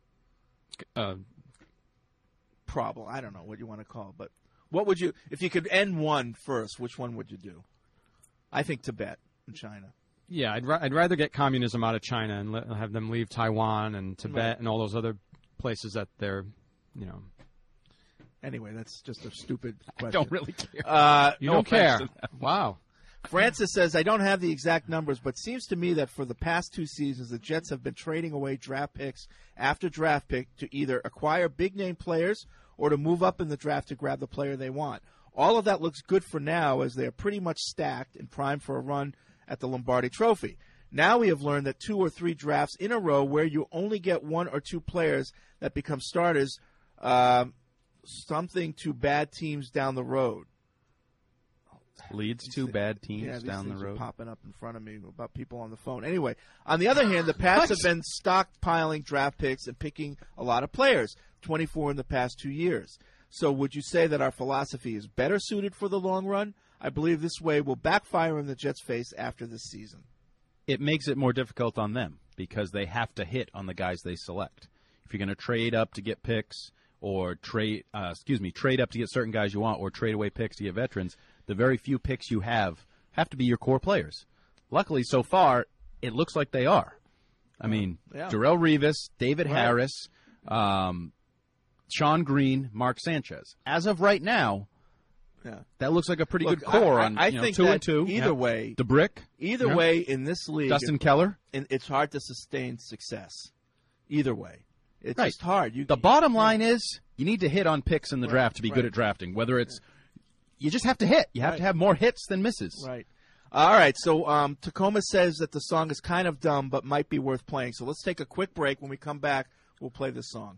problem? I don't know what you want to call it, but what would you, if you could end one first, which one would you do? I think Tibet and China. Yeah, I'd rather get communism out of China and have them leave Taiwan and Tibet and all those other places that they're, Anyway, that's just a stupid question. I don't really care. You don't care. Wow. Francis says, I don't have the exact numbers, but seems to me that for the past 2 seasons, the Jets have been trading away draft picks after draft pick to either acquire big-name players or to move up in the draft to grab the player they want. All of that looks good for now, as they are pretty much stacked and primed for a run at the Lombardi Trophy. Now we have learned that 2 or 3 drafts in a row where you only get 1 or 2 players that become starters, something to bad teams down the road. Leads to bad teams these down the things road. Are popping up in front of me about people on the phone. Anyway, on the other hand, the Pats have been stockpiling draft picks and picking a lot of players, 24 in the past 2 years. So would you say that our philosophy is better suited for the long run? I believe this way will backfire in the Jets' face after this season. It makes it more difficult on them because they have to hit on the guys they select. If you're going to trade up to get picks or trade up to get certain guys you want or trade away picks to get veterans, the very few picks you have to be your core players. Luckily, so far, it looks like they are. I mean, Darrelle Revis, David Harris, Sean Green, Mark Sanchez. As of right now, that looks like a pretty good core on I think 2 that and 2. Either way, the brick. Either way, in this league, Dustin Keller. It's hard to sustain success. Either way, it's just hard. The bottom line is you need to hit on picks in the draft to be good at drafting. Whether it's you just have to hit. You have to have more hits than misses. Right. All right. So Tacoma says that the song is kind of dumb, but might be worth playing. So let's take a quick break. When we come back, we'll play this song.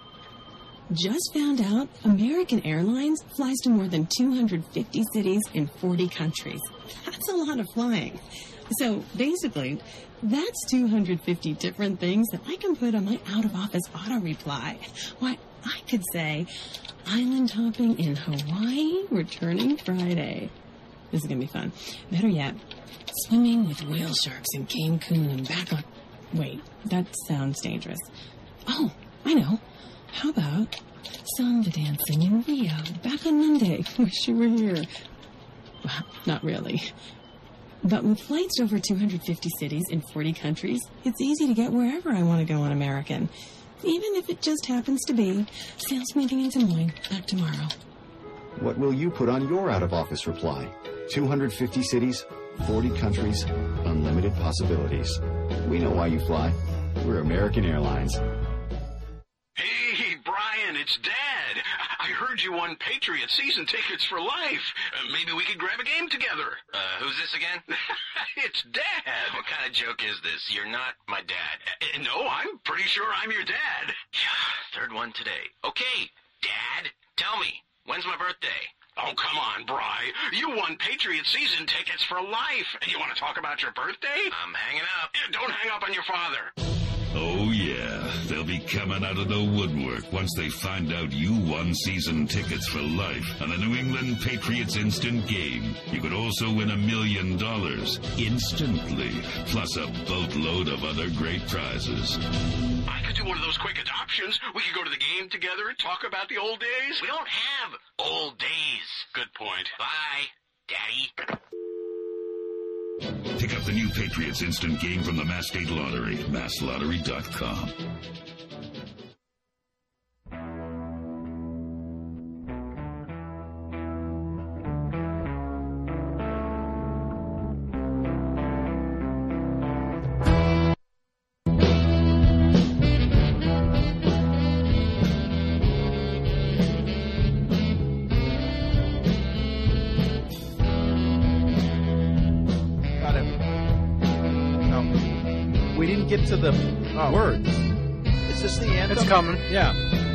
Just found out American Airlines flies to more than 250 cities in 40 countries. That's a lot of flying. So basically, that's 250 different things that I can put on my out-of-office auto reply. Why, I could say, island hopping in Hawaii, returning Friday. This is going to be fun. Better yet, swimming with whale sharks in Cancun and back on... Wait, that sounds dangerous. Oh, I know. How about samba dancing in Rio, back on Monday? Wish you were here. Well, not really. But with flights to over 250 cities in 40 countries, it's easy to get wherever I want to go on American. Even if it just happens to be sales meeting in Des Moines back tomorrow. What will you put on your out-of-office reply? 250 cities, 40 countries, unlimited possibilities. We know why you fly. We're American Airlines. Hey, Brian, it's Dad. I heard you won Patriot season tickets for life. Maybe we could grab a game together. Who's this again? It's Dad. What kind of joke is this? You're not my dad. No, I'm pretty sure I'm your dad. Yeah, third one today. Okay, Dad, tell me, when's my birthday? Oh, come on, Bri. You won Patriot season tickets for life. And you want to talk about your birthday? I'm hanging up. Don't hang up on your father. Oh, yeah. They'll be coming out of the woodwork once they find out you won season tickets for life on the New England Patriots Instant Game. You could also win $1 million instantly, plus a boatload of other great prizes. I could do one of those quick adoptions. We could go to the game together and talk about the old days. We don't have old days. Good point. Bye, Daddy. Pick up the new Patriots Instant Game from the Mass State Lottery, masslottery.com. Get to the words. Is this the anthem? It's coming. Yeah.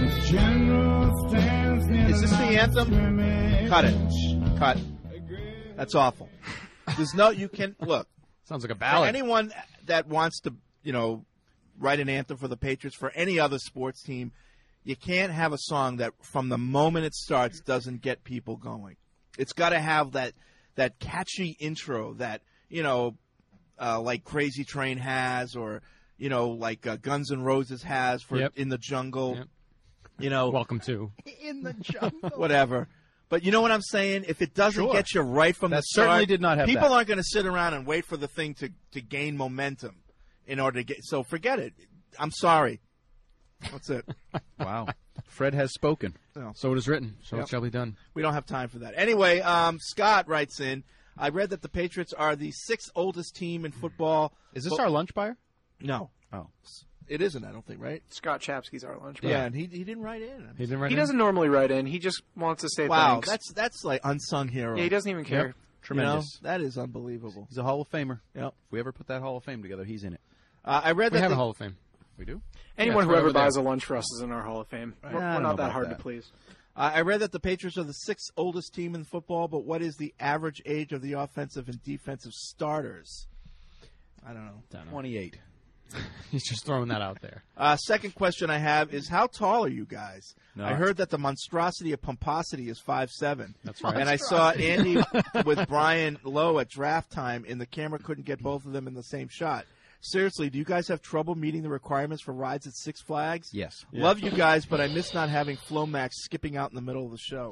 Is this the anthem? Cut it. Cut. That's awful. There's no. You can look. Sounds like a ballad. For anyone that wants to write an anthem for the Patriots, for any other sports team, you can't have a song that from the moment it starts doesn't get people going. It's got to have that catchy intro that, like Crazy Train has, or, like Guns N' Roses has for In the Jungle. Yep. Welcome to. In the Jungle. Whatever. But you know what I'm saying? If it doesn't get you right from the start, certainly did not have people that. aren't going to sit around and wait for the thing to gain momentum in order to get. So forget it. I'm sorry. That's it. Wow. Fred has spoken. So it is written. So it shall be done. We don't have time for that. Anyway, Scott writes in, I read that the Patriots are the 6th oldest team in football. Is this our lunch buyer? No. Oh. It isn't, I don't think, right? Scott Chapsky's our lunch buyer. Yeah, and he didn't write in. He doesn't normally write in. He just wants to say wow, thanks. that's like unsung hero. Yeah, he doesn't even care. Yep. Tremendous. That is unbelievable. He's a Hall of Famer. Yep. If we ever put that Hall of Fame together, he's in it. I read We that have a Hall of Fame. We do? Anyone Yeah, who ever over there. buys a lunch for us is in our Hall of Fame. We're not that hard to please. I read that the Patriots are the 6th oldest team in football, but what is the average age of the offensive and defensive starters? I don't know. 28. He's just throwing that out there. Second question I have is, how tall are you guys? No. I heard that the monstrosity of pomposity is 5'7". That's right. And I saw Andy with Brian Lowe at draft time, and the camera couldn't get both of them in the same shot. Seriously, do you guys have trouble meeting the requirements for rides at Six Flags? Yes. Love you guys, but I miss not having Flomax skipping out in the middle of the show.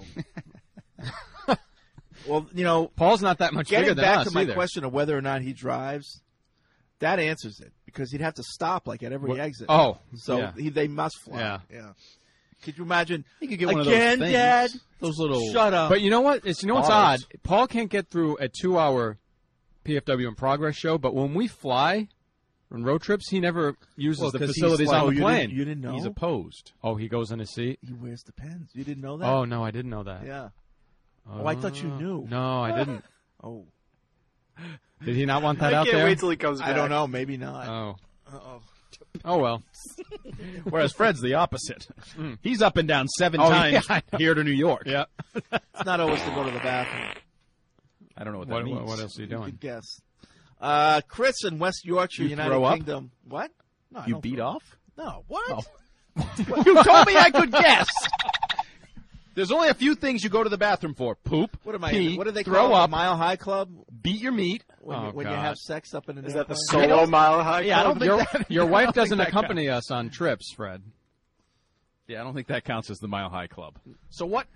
Well, Paul's not that much bigger getting than back us to my either. question of whether or not he drives, that answers it, because he'd have to stop like at every exit. Oh, so yeah. they must fly. Yeah. Could you imagine? You could get again, one of those things. Dad. Those little. Shut up. But you know what? What's odd? Bars. Paul can't get through a 2-hour PFW in progress show, but when we fly on road trips, he never uses the 'cause facilities he's like, on the plane. You didn't know? He's opposed. Oh, he goes in his seat? He wears the pens. You didn't know that? Oh, no, I didn't know that. Yeah. Oh, I thought you knew. No, I didn't. Oh. Did he not want that out I there? can't wait till he comes back. I don't know. Maybe not. Oh. Uh-oh. Oh, well. Whereas Fred's the opposite. He's up and down 7 Oh, times yeah, here to New York. Yeah. It's not always to go to the bathroom. I don't know what that means. What else are you You doing? could guess. Chris in West Yorkshire, You United throw up? Kingdom. What? No, I You don't beat throw up. off? No. What? Oh. You told me I could guess. There's only a few things you go to the bathroom for: poop, What am I? pee, What do they throw call it? up, Mile High Club? beat your meat. When you have sex up in an Is that the airplane? solo Mile High Club? Yeah, I don't think Your I wife don't think doesn't that accompany us on trips, Fred. Yeah, I don't think that counts as the Mile High Club. So what?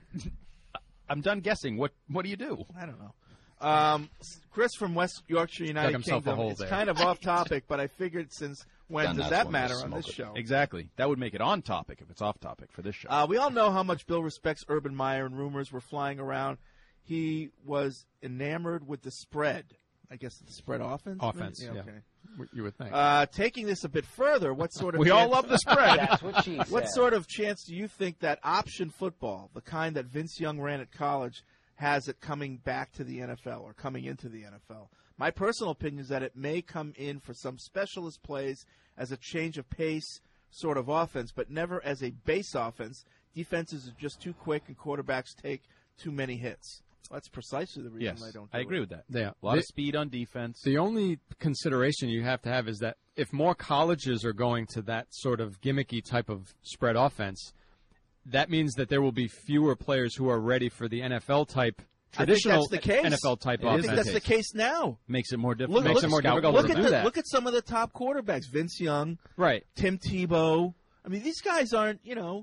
I'm done guessing. What do you do? I don't know. Chris from West Yorkshire, United himself a Kingdom. hole It's there. kind of off topic, but I figured since when Done does that that one, matter just on this smoke it. show? Exactly. That would make it on topic if it's off topic for this show. We all know how much Bill respects Urban Meyer, and rumors were flying around. He was enamored with the spread. I guess the spread offense? Offense, maybe? yeah. Okay. You would think. Taking this a bit further, what sort of We all love the spread. That's what she What said. sort of chance do you think that option football, the kind that Vince Young ran at college, has it coming back to the NFL or coming into the NFL? My personal opinion is that it may come in for some specialist plays as a change of pace sort of offense, but never as a base offense. Defenses are just too quick and quarterbacks take too many hits. That's precisely the reason Yes, I don't do I agree it. with that. Yeah. A lot of speed on defense. The only consideration you have to have is that if more colleges are going to that sort of gimmicky type of spread offense, that means that there will be fewer players who are ready for the NFL type, traditional I think that's the case. NFL type It is I offense. think that's the case now. Makes it more difficult. Makes it more difficult Look to at do that. Look at some of the top quarterbacks. Vince Young, Right. Tim Tebow. I mean, these guys aren't,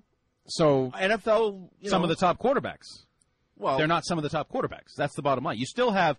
So NFL. Some of the top quarterbacks. Well, They're not some of the top quarterbacks. That's the bottom line. You still have,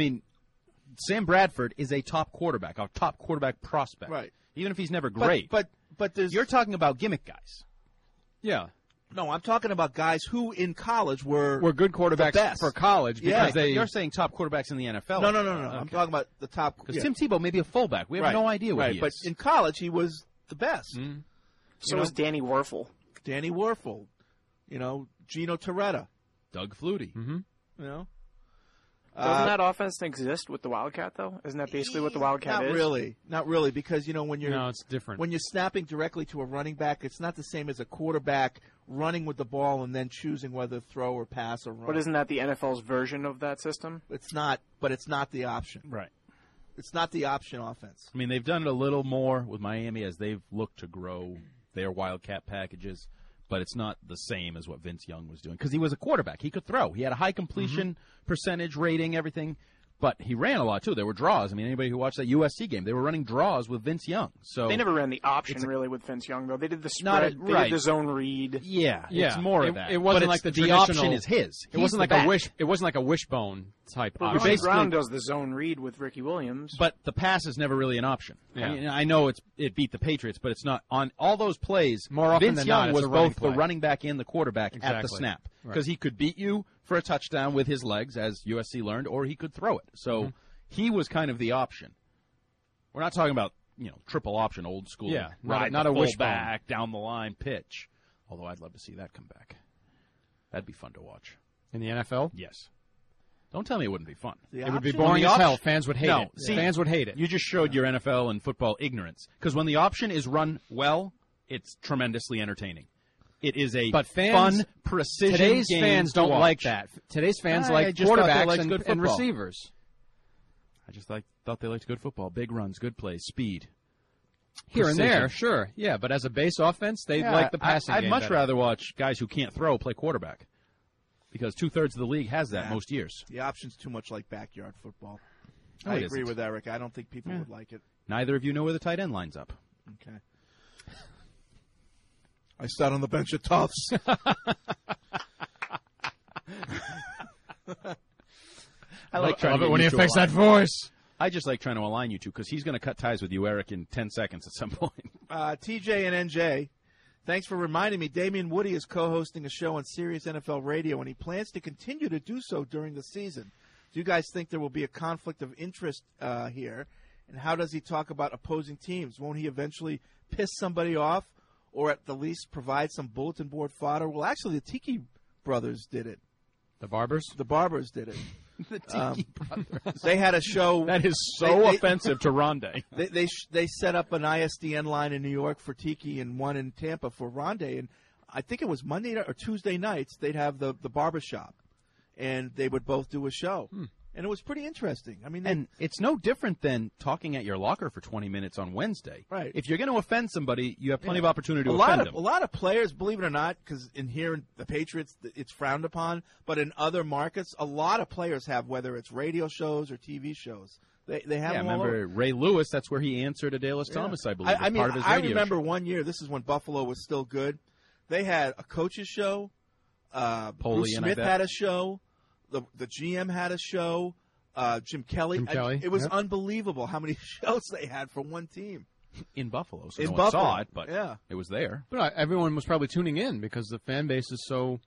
Sam Bradford is a top quarterback, a top quarterback prospect. Right. Even if he's never great. But there's. You're talking about gimmick guys. yeah, No, I'm talking about guys who in college were good the quarterbacks best. for college Yeah. because they. You're saying top quarterbacks in the NFL. No. I'm talking about the top. Because yeah. Tim Tebow may be a fullback. We have Right. no idea what right. he But is. in college, he was the best. So was Danny Werfel. Danny Werfel, Gino Torretta, Doug Flutie. Mm-hmm. Doesn't that offense exist with the Wildcat, though? Isn't that basically what the Wildcat is? Not really, because when you're No, it's different. when you're snapping directly to a running back, it's not the same as a quarterback running with the ball and then choosing whether to throw or pass or run. But isn't that the NFL's version of that system? It's not, but it's not the option. Right. It's not the option offense. I mean, they've done it a little more with Miami as they've looked to grow their Wildcat packages, but it's not the same as what Vince Young was doing because he was a quarterback. He could throw. He had a high completion percentage rating, everything. But he ran a lot, too. There were draws. I mean, anybody who watched that USC game, they were running draws with Vince Young. So they never ran the option, really, with Vince Young, though. They did the spread. They did the zone read. Yeah, it's more of that. It wasn't like the option is his. It wasn't like it wasn't like a wishbone type option. Ronnie Brown does the zone read with Ricky Williams. But the pass is never really an option. Yeah. I mean, I know it beat the Patriots, but it's not. On all those plays, more often Vince than Young not, was it's a running both play. the running back and the quarterback at the snap. Because he could beat you for a touchdown with his legs, as USC learned, or he could throw it. So he was kind of the option. We're not talking about, triple option, old school. Yeah, ride not the a full wishbone. back, down the line pitch. Although I'd love to see that come back. That'd be fun to watch. In the NFL? Yes. Don't tell me it wouldn't be fun. It would be boring as hell. Fans would hate it. See, fans would hate it. You just showed your NFL and football ignorance. Because when the option is run well, it's tremendously entertaining. It is a fun, precision Today's game fans to don't watch. like that. Today's fans like just thought they quarterbacks liked good and football. receivers. I just thought they liked good football. Big runs, good plays, speed. Here and precision. there, sure. Yeah, but as a base offense, they like the passing I'd game much better. rather watch guys who can't throw play quarterback. Because 2/3 of the league has that most years. The option's too much like backyard football. No, I it agree isn't. with Eric. I don't think people would like it. Neither of you know where the tight end lines up. Okay. I sat on the bench at Tufts. I like trying love to it get when you he to affects align. that voice. I just like trying to align you two because he's going to cut ties with you, Eric, in 10 seconds at some point. TJ and NJ, thanks for reminding me. Damian Woody is co-hosting a show on Sirius NFL Radio, and he plans to continue to do so during the season. Do you guys think there will be a conflict of interest here? And how does he talk about opposing teams? Won't he eventually piss somebody off or at the least provide some bulletin board fodder? Well, actually, the Tiki brothers did it. The Barbers? The Barbers did it. The Tiki brothers. They had a show. That is so offensive to Rondé. They set up an ISDN line in New York for Tiki and one in Tampa for Rondé. And I think it was Monday or Tuesday nights they'd have the barbershop. And they would both do a show. And it was pretty interesting. I mean, and it's no different than talking at your locker for 20 minutes on Wednesday. Right. If you're going to offend somebody, you have plenty of opportunity to offend them. A lot of players, believe it or not, because in here, the Patriots, it's frowned upon, but in other markets, a lot of players have, whether it's radio shows or TV shows. They have them all remember over. Ray Lewis, that's where he answered Adalus Thomas, I believe, I mean, part of his I radio remember show. one year, this is when Buffalo was still good, they had a coach's show, Bruce and Smith had a show, the GM had a show, Jim Kelly. It was unbelievable how many shows they had for one team. In Buffalo. So In no Buffalo, one saw it, but yeah. it was there. But everyone was probably tuning in because the fan base is so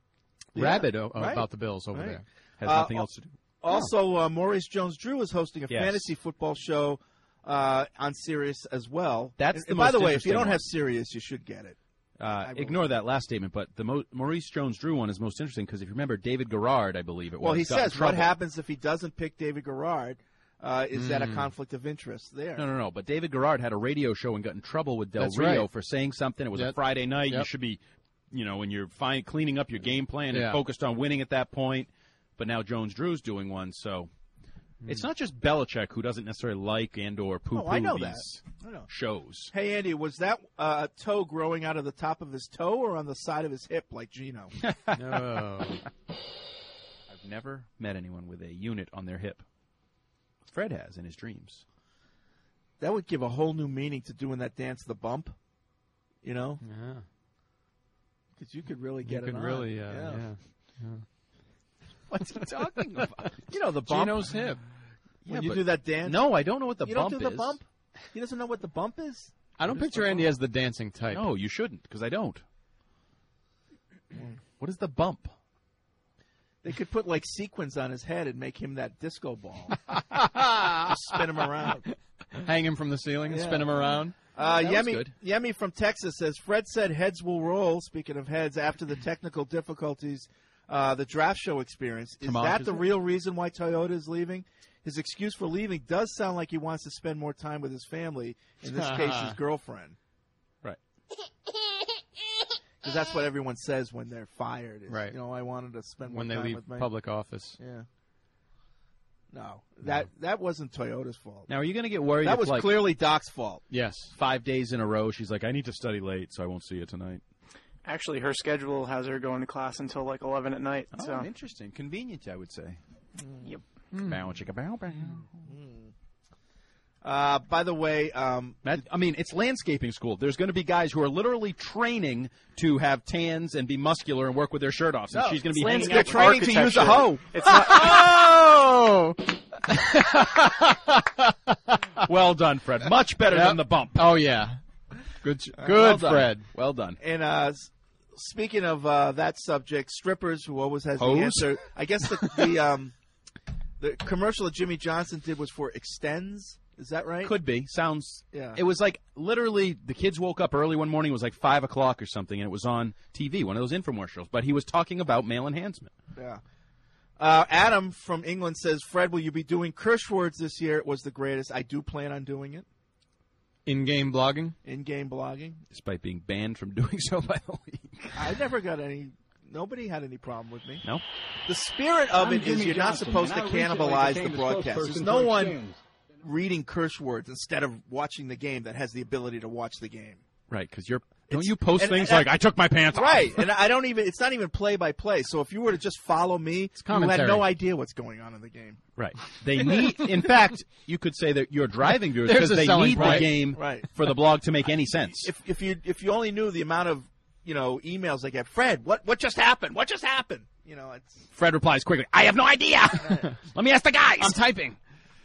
rabid about the Bills over there. Has nothing else to do. Also, Maurice Jones-Drew is hosting a Yes. fantasy football show on Sirius as well. That's And the by most the way, if you interesting don't one. have Sirius, you should get it. Ignore that last statement, but the Maurice Jones-Drew one is most interesting because if you remember David Garrard, I believe it was. Well, he got in says what trouble. happens if he doesn't pick David Garrard. Is that a conflict of interest there? No. But David Garrard had a radio show and got in trouble with Del That's Rio right. for saying something. It was a Yep. Friday night. You Yep. should be, when you're cleaning up your game plan and Yeah. focused on winning at that point. But now Jones-Drew's doing one, so it's not just Belichick who doesn't necessarily like and or poo-poo I know these that. I know. shows. Hey, Andy, was that a toe growing out of the top of his toe or on the side of his hip like Gino? No. I've never met anyone with a unit on their hip. Fred has in his dreams. That would give a whole new meaning to doing that dance, the bump. Yeah. Because you could really get You it could on. really, yeah. What's he talking about? You know the bump. Gino's hip. When Yeah, you but- do that dance. No, I don't know what the you bump don't do the is. bump? He doesn't know what the bump is? I don't picture Andy as the dancing type. No, you shouldn't, because I don't. What is the bump? They could put like sequins on his head and make him that disco ball. Just spin him around. Hang him from the ceiling and Yeah. spin him around. That was good. Yemi from Texas says, Fred said heads will roll, speaking of heads, after the technical difficulties the draft show experience. Is Tomas, that is the it? real reason why Toyota is leaving? His excuse for leaving does sound like he wants to spend more time with his family, in this case, his girlfriend. Right. Because that's what everyone says when they're fired. Is, Right. I wanted to spend more When they time leave with my public office. Yeah. No. That wasn't Toyota's fault. Now, are you going to get worried? That was clearly Doc's fault. Yes. 5 days in a row, she's like, I need to study late, so I won't see you tonight. Actually, her schedule has her going to class until like 11 at night. Oh, so. Interesting. Convenient, I would say. Yep. Bow, chicka, bow, bow. By the way, it's landscaping school. There's going to be guys who are literally training to have tans and be muscular and work with their shirt off. And she's going to be hanging out training to use a hoe. It's not. Oh! Well done, Fred. Much better than the bump. Oh, yeah. Good, well done. Fred. Well done. And speaking of that subject, strippers who always has Hose? the answer. I guess the commercial that Jimmy Johnson did was for Extends. Is that right? Could be. Sounds. Yeah. It was like literally the kids woke up early one morning. It was like 5 o'clock or something, and it was on TV, one of those infomercials. But he was talking about male enhancement. Yeah. Adam from England says, Fred, will you be doing curse words this year? It was the greatest. I do plan on doing it. In-game blogging? In-game blogging. Despite being banned from doing so by the league. I never got any. Nobody had any problem with me. No. The spirit of it is you're not supposed to cannibalize the broadcast. There's no one reading curse words instead of watching the game that has the ability to watch the game. Right, because don't you post things like, I took my pants off? Right, and I don't even, it's not even play-by-play. So if you were to just follow me, you had no idea what's going on in the game. Right. They need, in fact, you could say that you're driving viewers because they need the game for the blog to make any sense. If you only knew the amount of, emails they get, Fred, what just happened? What just happened? Fred replies quickly, I have no idea. Let me ask the guys. I'm typing.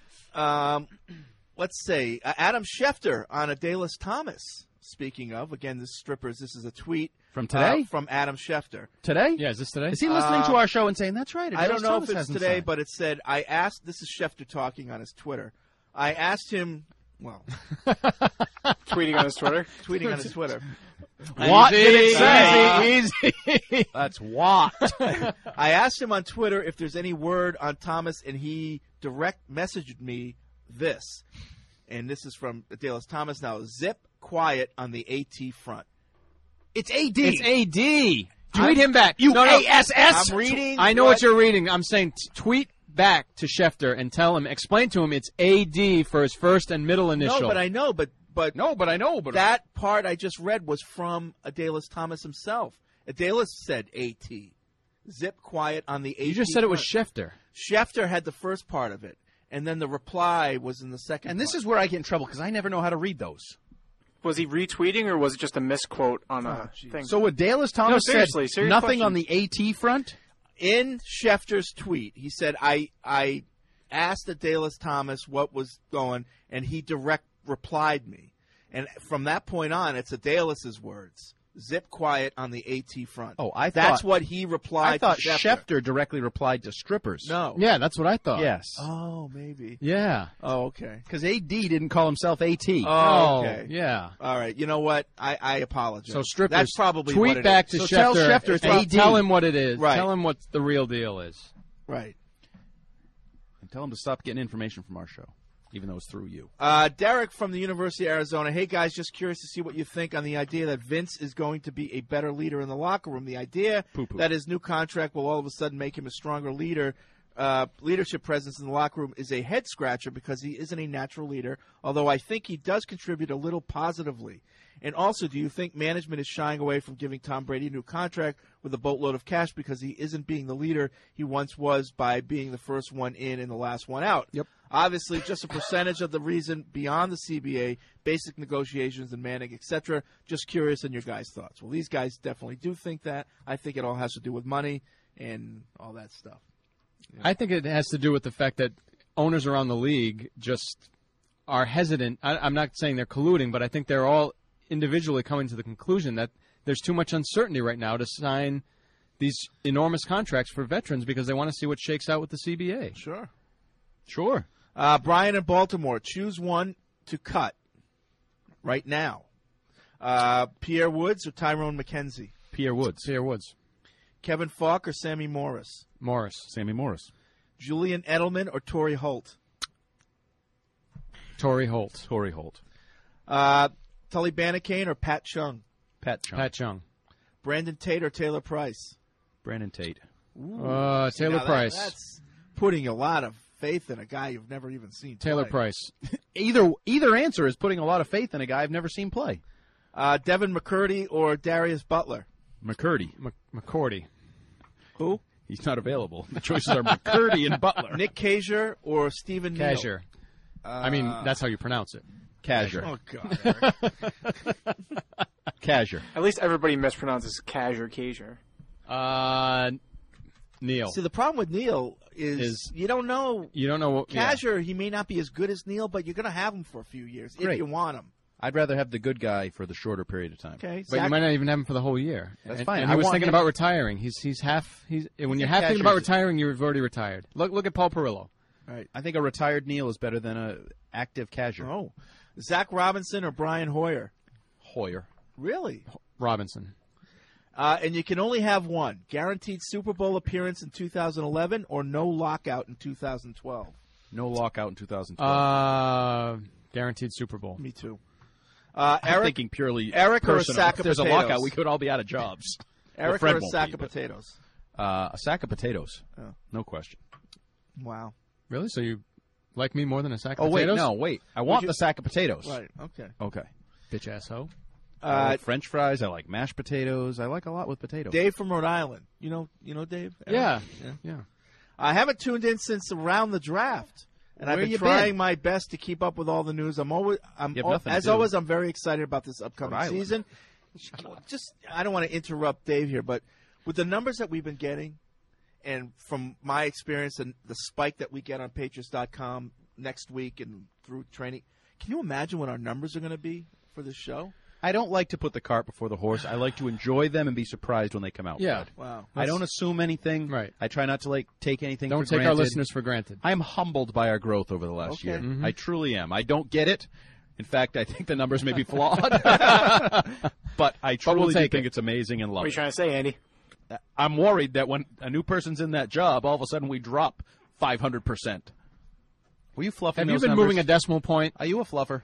Let's say Adam Schefter on Adalis Thomas. Speaking of, again, this strippers. This is a tweet from today from Adam Schefter. Today? Yeah, is this today? Is he listening to our show and saying that's right? I don't know if it's today, but it said I asked. This is Schefter talking on his Twitter. I asked him. Well, tweeting on his Twitter. Tweeting on his Twitter. What did it say? Easy. That's what. I asked him on Twitter if there's any word on Thomas, and he direct messaged me this. And this is from Adalis Thomas now. Zip quiet on the AT front. It's AD. It's AD. Tweet him back. You ASS. I'm reading. I know what you're reading. I'm saying tweet back to Schefter and explain to him it's AD for his first and middle initial. No, but I know, but I know, but that part I just read was from Adalis Thomas himself. Adalis said AT. Zip quiet on the AT. You just said it was Schefter. Schefter had the first part of it, and then the reply was in the second. And this is where I get in trouble because I never know how to read those. Was he retweeting or was it just a misquote on a thing? So Adalis Thomas said nothing on the AT front? In Schefter's tweet, he said, I asked Adalis Thomas what was going, and he direct replied me. And from that point on, it's Adalis's words. Zip quiet on the AT front. Oh, that's what he replied. I thought to Schefter directly replied to strippers. No. Yeah, that's what I thought. Yes. Oh, maybe. Yeah. Oh, okay. Because AD didn't call himself AT. Oh, okay. Yeah. All right. You know what? I apologize. So strippers, that's probably tweet what it back is. to So Schefter. Tell Schefter and tell him what it is. Right. Tell him what the real deal is. Right. And tell him to stop getting information from our show, even though it's through you. Derek from the University of Arizona. Hey, guys, just curious to see what you think on the idea that Vince is going to be a better leader in the locker room. The idea that his new contract will all of a sudden make him a stronger leader, leadership presence in the locker room is a head-scratcher because he isn't a natural leader, although I think he does contribute a little positively. And also, do you think management is shying away from giving Tom Brady a new contract with a boatload of cash because he isn't being the leader he once was by being the first one in and the last one out? Yep. Obviously, just a percentage of the reason beyond the CBA, basic negotiations and Manning, etc. Just curious on your guys' thoughts. Well, these guys definitely do think that. I think it all has to do with money and all that stuff. Yeah. I think it has to do with the fact that owners around the league just are hesitant. I'm not saying they're colluding, but I think they're all individually coming to the conclusion that there's too much uncertainty right now to sign these enormous contracts for veterans because they want to see what shakes out with the CBA. Sure. Brian in Baltimore, choose one to cut right now. Pierre Woods or Tyrone McKenzie? Pierre Woods. Kevin Falk or Sammy Morris? Sammy Morris. Julian Edelman or Torrey Holt? Torrey Holt. Tully Banacane or Pat Chung? Pat Chung. Brandon Tate or Taylor Price? Brandon Tate. Taylor Price. That's putting a lot of faith in a guy you've never even seen Taylor play. Price. Either answer is putting a lot of faith in a guy I've never seen play. Devin McCurdy or Darius Butler? McCurdy. McCourty. Who? He's not available. The choices are McCurdy and Butler. Nick Kasier or Stephen Neal? Kasier. I mean, that's how you pronounce it. Kasier. Oh, God, Eric. Kasier. At least everybody mispronounces Kasier. Neal. See, the problem with Neal is you don't know. You don't know what Kasier, he may not be as good as Neal, but you're going to have him for a few years if you want him. I'd rather have the good guy for the shorter period of time. Okay, but you might not even have him for the whole year. That's fine. And he was thinking about retiring. When you're half thinking about retiring, you've already retired. Look at Paul Perillo. Right. I think a retired Neal is better than an active Kasier. Oh, Zach Robinson or Brian Hoyer? Hoyer. Really? Robinson. And you can only have one. Guaranteed Super Bowl appearance in 2011 or no lockout in 2012? No lockout in 2012. Guaranteed Super Bowl. Me too. I'm thinking purely Eric personal. or a sack if of there's potatoes? a lockout, we could all be out of jobs. Eric well, or a sack of potatoes? A sack of potatoes. Oh. No question. Wow. Really? So you like me more than a sack of potatoes? Wait. I want the sack of potatoes. Right, okay. Okay. Bitch ass hoe. I like French fries. I like mashed potatoes. I like a lot with potatoes. Dave from Rhode Island. You know Dave? Yeah. I haven't tuned in since around the draft. And Where I've been you trying my best to keep up with all the news. Always, I'm very excited about this upcoming season. I don't want to interrupt Dave here, but with the numbers that we've been getting, and from my experience and the spike that we get on Patriots.com next week and through training, can you imagine what our numbers are going to be for this show? I don't like to put the cart before the horse. I like to enjoy them and be surprised when they come out. Yeah. Wow. I don't assume anything. Right. I try not to take anything Don't for take granted. our listeners for granted. I am humbled by our growth over the last year. Mm-hmm. I truly am. I don't get it. In fact, I think the numbers may be flawed. But I truly think it's amazing and love What are you trying to say, Andy? I'm worried that when a new person's in that job, all of a sudden we drop 500%. Were you fluffing Have you those been numbers? moving a decimal point? Are you a fluffer?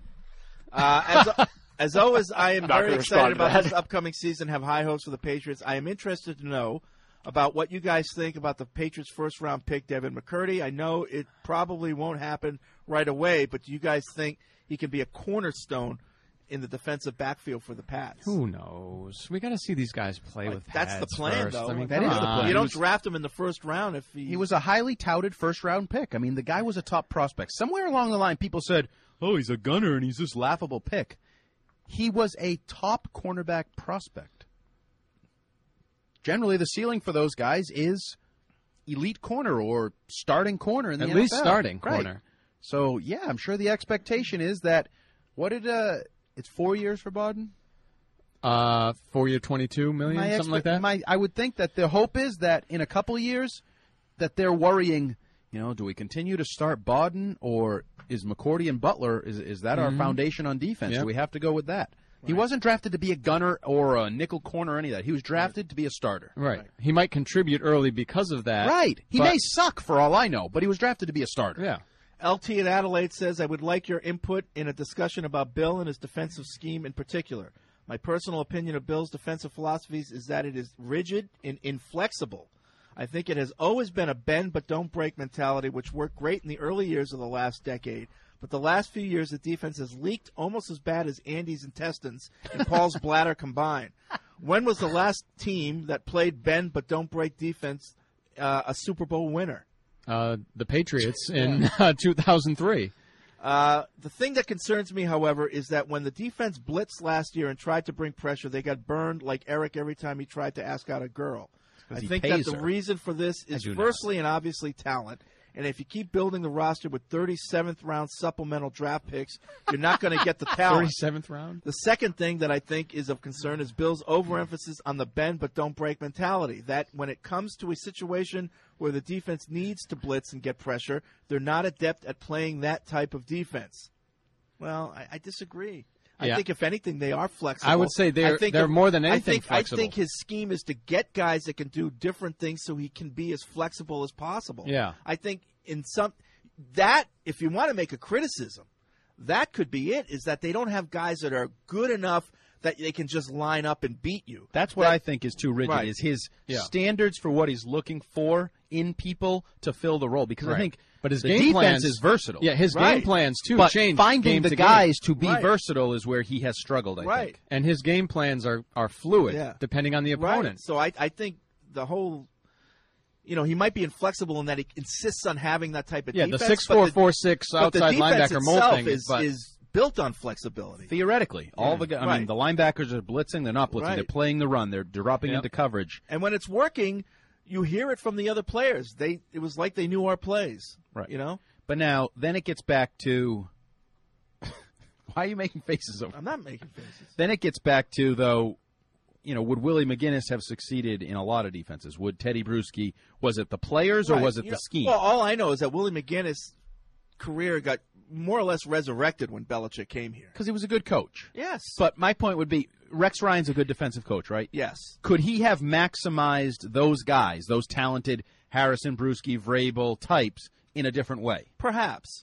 As always, I am Not very gonna excited respond to about that. this upcoming season, have high hopes for the Patriots. I am interested to know about what you guys think about the Patriots' first-round pick, Devin McCurdy. I know it probably won't happen right away, but do you guys think he can be a cornerstone in the defensive backfield for the Pats? Who knows? We got to see these guys play with That's pads the plan, first. though. I mean, that is the plan. You don't draft him in the first round if He was a highly touted first-round pick. I mean, the guy was a top prospect. Somewhere along the line, people said, oh, he's a gunner and he's this laughable pick. He was a top cornerback prospect. Generally, the ceiling for those guys is elite corner or starting corner in the NFL. At least starting Right. corner. So, yeah, I'm sure the expectation is that it's 4 years for Bodden? 4 year, $22 million, something like that. I would think that the hope is that in a couple of years that they're worrying, do we continue to start Bodden or is McCourty and Butler, is that our foundation on defense? Yep. Do we have to go with that? Right. He wasn't drafted to be a gunner or a nickel corner or any of that. He was drafted to be a starter. Right. He might contribute early because of that. Right. He may suck for all I know, but he was drafted to be a starter. Yeah. LT in Adelaide says, I would like your input in a discussion about Bill and his defensive scheme in particular. My personal opinion of Bill's defensive philosophies is that it is rigid and inflexible. I think it has always been a bend but don't break mentality, which worked great in the early years of the last decade. But the last few years, the defense has leaked almost as bad as Andy's intestines and Paul's bladder combined. When was the last team that played bend but don't break defense a Super Bowl winner? The Patriots in 2003. The thing that concerns me, however, is that when the defense blitzed last year and tried to bring pressure, they got burned like Eric every time he tried to ask out a girl. I think that the reason for this is firstly and obviously talent. And if you keep building the roster with 37th-round supplemental draft picks, you're not going to get the talent. 37th round? The second thing that I think is of concern is Bill's overemphasis on the bend but don't break mentality. That when it comes to a situation where the defense needs to blitz and get pressure, they're not adept at playing that type of defense. Well, I disagree. Yeah. I think, if anything, they are flexible. I would say they're more than anything flexible. I think his scheme is to get guys that can do different things so he can be as flexible as possible. Yeah. I think if you want to make a criticism, that could be it, is that they don't have guys that are good enough that they can just line up and beat you. That's what I think is too rigid, Right. is his Yeah. standards for what he's looking for in people to fill the role. Because I Right. think But his the game defense plans is versatile. Yeah, his game plans, too, but change finding game the to guys game. to be Right. versatile is where he has struggled, I think. And his game plans are fluid, Yeah. depending on the opponent. Right. So I think the whole, he might be inflexible in that he insists on having that type of Yeah, defense. the 6'4", 4'6" but the outside defense linebacker mold itself thing is built on flexibility. Theoretically, all the I mean, the linebackers are blitzing. They're not blitzing. Right. They're playing the run. They're dropping Yep. into coverage. And when it's working, you hear it from the other players. It was like they knew our plays. Right. But now, then it gets back to. Why are you making faces over? I'm not making faces. Then it gets back to, though, would Willie McGinnis have succeeded in a lot of defenses? Would Teddy Bruschi, was it the players or Right. was it the scheme? Well, all I know is that Willie McGinnis' career got more or less resurrected when Belichick came here. Because he was a good coach. Yes. But my point would be, Rex Ryan's a good defensive coach, right? Yes. Could he have maximized those guys, those talented Harrison, Bruschi, Vrabel types, in a different way? Perhaps.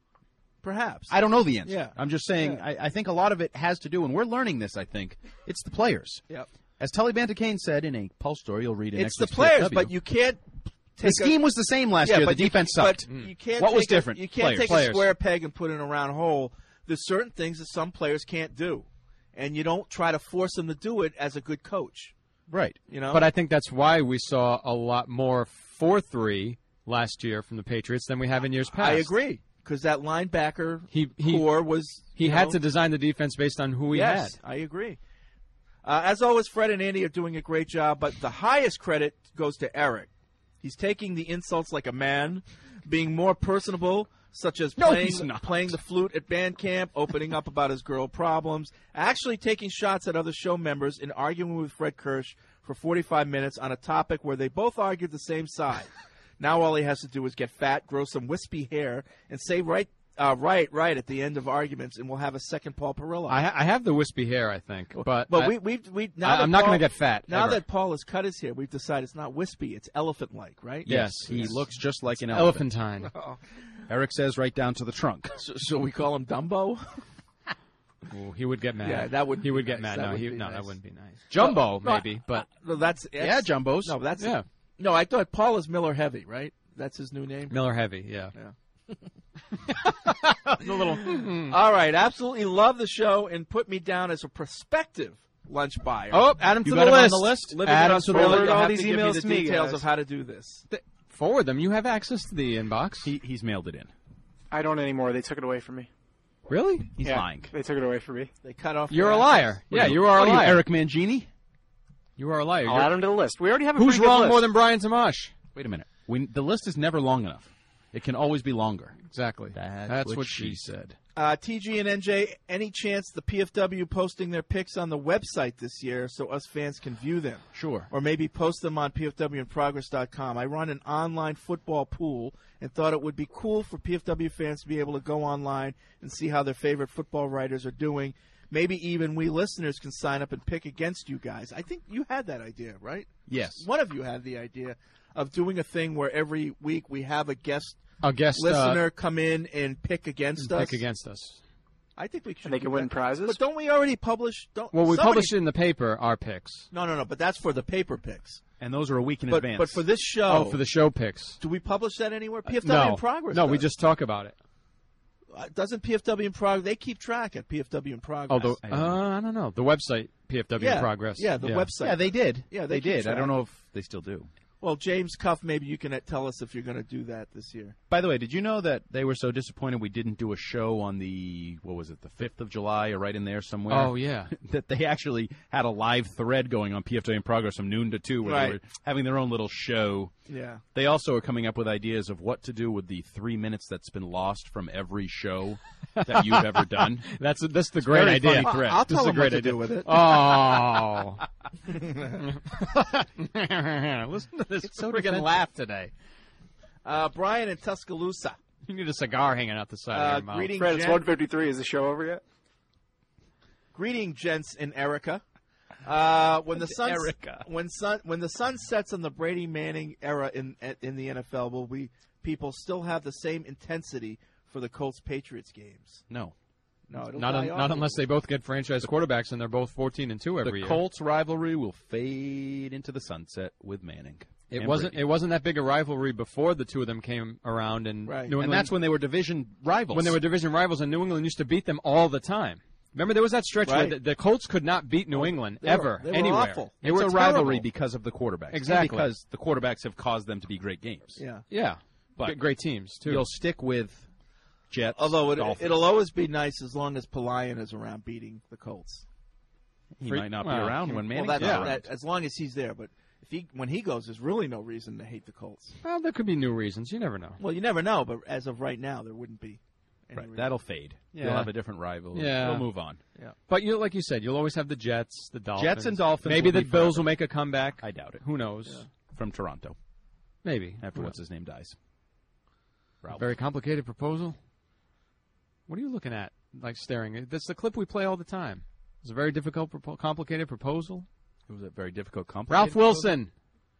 I don't know the answer. Yeah. I'm just saying, Yeah. I think a lot of it has to do, and we're learning this, I think, it's the players. Yep. As Tully Bantakane said in a Pulse story you'll read in It's the next week's players, PFW, but you can't take the scheme was the same last year. The but defense but sucked. you can't What was take different? You can't Players. take a square peg and put it in a round hole. There's certain things that some players can't do, and you don't try to force them to do it as a good coach. Right. But I think that's why we saw a lot more 4-3 last year from the Patriots than we have in years past. I agree, because that linebacker He core was he had to design the defense based on who he yes, had. I agree. As always, Fred and Andy are doing a great job, but the highest credit goes to Eric. He's taking the insults like a man, being more personable, such as playing the flute at band camp, opening up about his girl problems, actually taking shots at other show members, and arguing with Fred Kirsch for 45 minutes on a topic where they both argued the same side. Now all he has to do is get fat, grow some wispy hair, and say right at the end of arguments, and we'll have a second Paul Perillo. I have the wispy hair, I think, but we now that I'm not Paul- going to get fat. Now ever. that Paul has cut his hair, we've decided it's not wispy; it's elephant-like, right? Yes, he looks just like an elephant. Elephantine. Eric says right down to the trunk. So we call him Dumbo. Ooh, he would get mad. Yeah, that would. He would be get nice. mad. That No, would he, be no, nice. that wouldn't be nice. Jumbo, No, maybe, but no, that's yeah, Jumbos. No, that's yeah. No, I thought Paul is Miller Heavy, right? That's his new name. Miller Heavy. Yeah. The little. All right, absolutely love the show and put me down as a prospective lunch buyer. Oh, add him You to got the him list. on the list. Living Add in him to the Australia, list. you'll All have these to give me emails the to me, details guys. of how to do this. Forward them. You have access to the inbox. He's mailed it in. I don't anymore. They took it away from me. Really? He's Yeah, lying. They took it away from me. They cut off. You're your a liar. access. Yeah, you are a What are liar. you, Eric Mangini? You are a liar. I'll You're- add them to the list. We already have a Who's pretty good wrong list. more than Brian Tamash? Wait a minute. The list is never long enough. It can always be longer. Exactly. That's what she said. TG and NJ, any chance the PFW posting their picks on the website this year so us fans can view them? Sure. Or maybe post them on pfwinprogress.com. I run an online football pool and thought it would be cool for PFW fans to be able to go online and see how their favorite football writers are doing. Maybe even we listeners can sign up and pick against you guys. I think you had that idea, right? Yes. One of you had the idea of doing a thing where every week we have a guest listener come in and pick against us. Pick against us. I think we should. And they do can win that. prizes? But don't we already publish? Well, we publish it in the paper, our picks. No. But that's for the paper picks. And those are a week in But advance. but for this show, Oh, for the show picks. do we publish that anywhere? PFW No. in Progress. No, we does. just talk about it. Doesn't PFW in Progress? They keep track at PFW in Progress. Oh, I don't know. The website, PFW Yeah, in Progress. yeah, the website. Yeah, they did. Yeah, they keep did. I track. don't know if they still do. Well, James Cuff, maybe you can tell us if you're going to do that this year. By the way, did you know that they were so disappointed we didn't do a show on the 5th of July or right in there somewhere? Oh, yeah. That they actually had a live thread going on PFW in Progress from noon to 2 where they Right. were having their own little show. Yeah. They also are coming up with ideas of what to do with the 3 minutes that's been lost from every show that you've ever done. That's the It's a great very idea. funny thread. I'll This tell is a them great what to idea. do with it. Oh. Listen to this so freaking defensive. laugh today. Brian in Tuscaloosa. You need a cigar hanging out the side of your mouth. Greeting, Fred, it's Jen. 153. Is the show over yet? Greeting, gents and Erica. When the sun Erica. when the sun sets on the Brady Manning era in the NFL, will people still have the same intensity for the Colts Patriots games? No. No, it'll not die off. not unless they both get franchise quarterbacks and they're both 14-2 every year. The Colts rivalry will fade into the sunset with Manning. It wasn't that big a rivalry before the two of them came around, and New England, and that's when they were division rivals. When they were division rivals, and New England used to beat them all the time. Remember, there was that stretch where the Colts could not beat New England ever, they were anywhere. Awful. They it's were a rivalry because of the quarterbacks. Exactly. And because the quarterbacks have caused them to be great games. Yeah. But great teams, too. You'll stick with Jets, Although Dolphins. it'll always be nice as long as Pelayan is around beating the Colts. He might not be around when Manning's around. As long as he's there. But when he goes, there's really no reason to hate the Colts. Well, there could be new reasons. You never know. Well, you never know, but as of right now, there wouldn't be. Right, that'll fade. Yeah. You'll have a different rival. Yeah. We'll move on. Yeah. But like you said, you'll always have the Jets, the Dolphins. Jets and Dolphins. Maybe will the be Bills forever. will make a comeback. I doubt it. Who knows? From Toronto. Maybe. After what's his name dies. Very complicated proposal. What are you looking at? Like staring? That's the clip we play all the time. It's a very difficult, complicated proposal. It was a very difficult, complicated Ralph Wilson.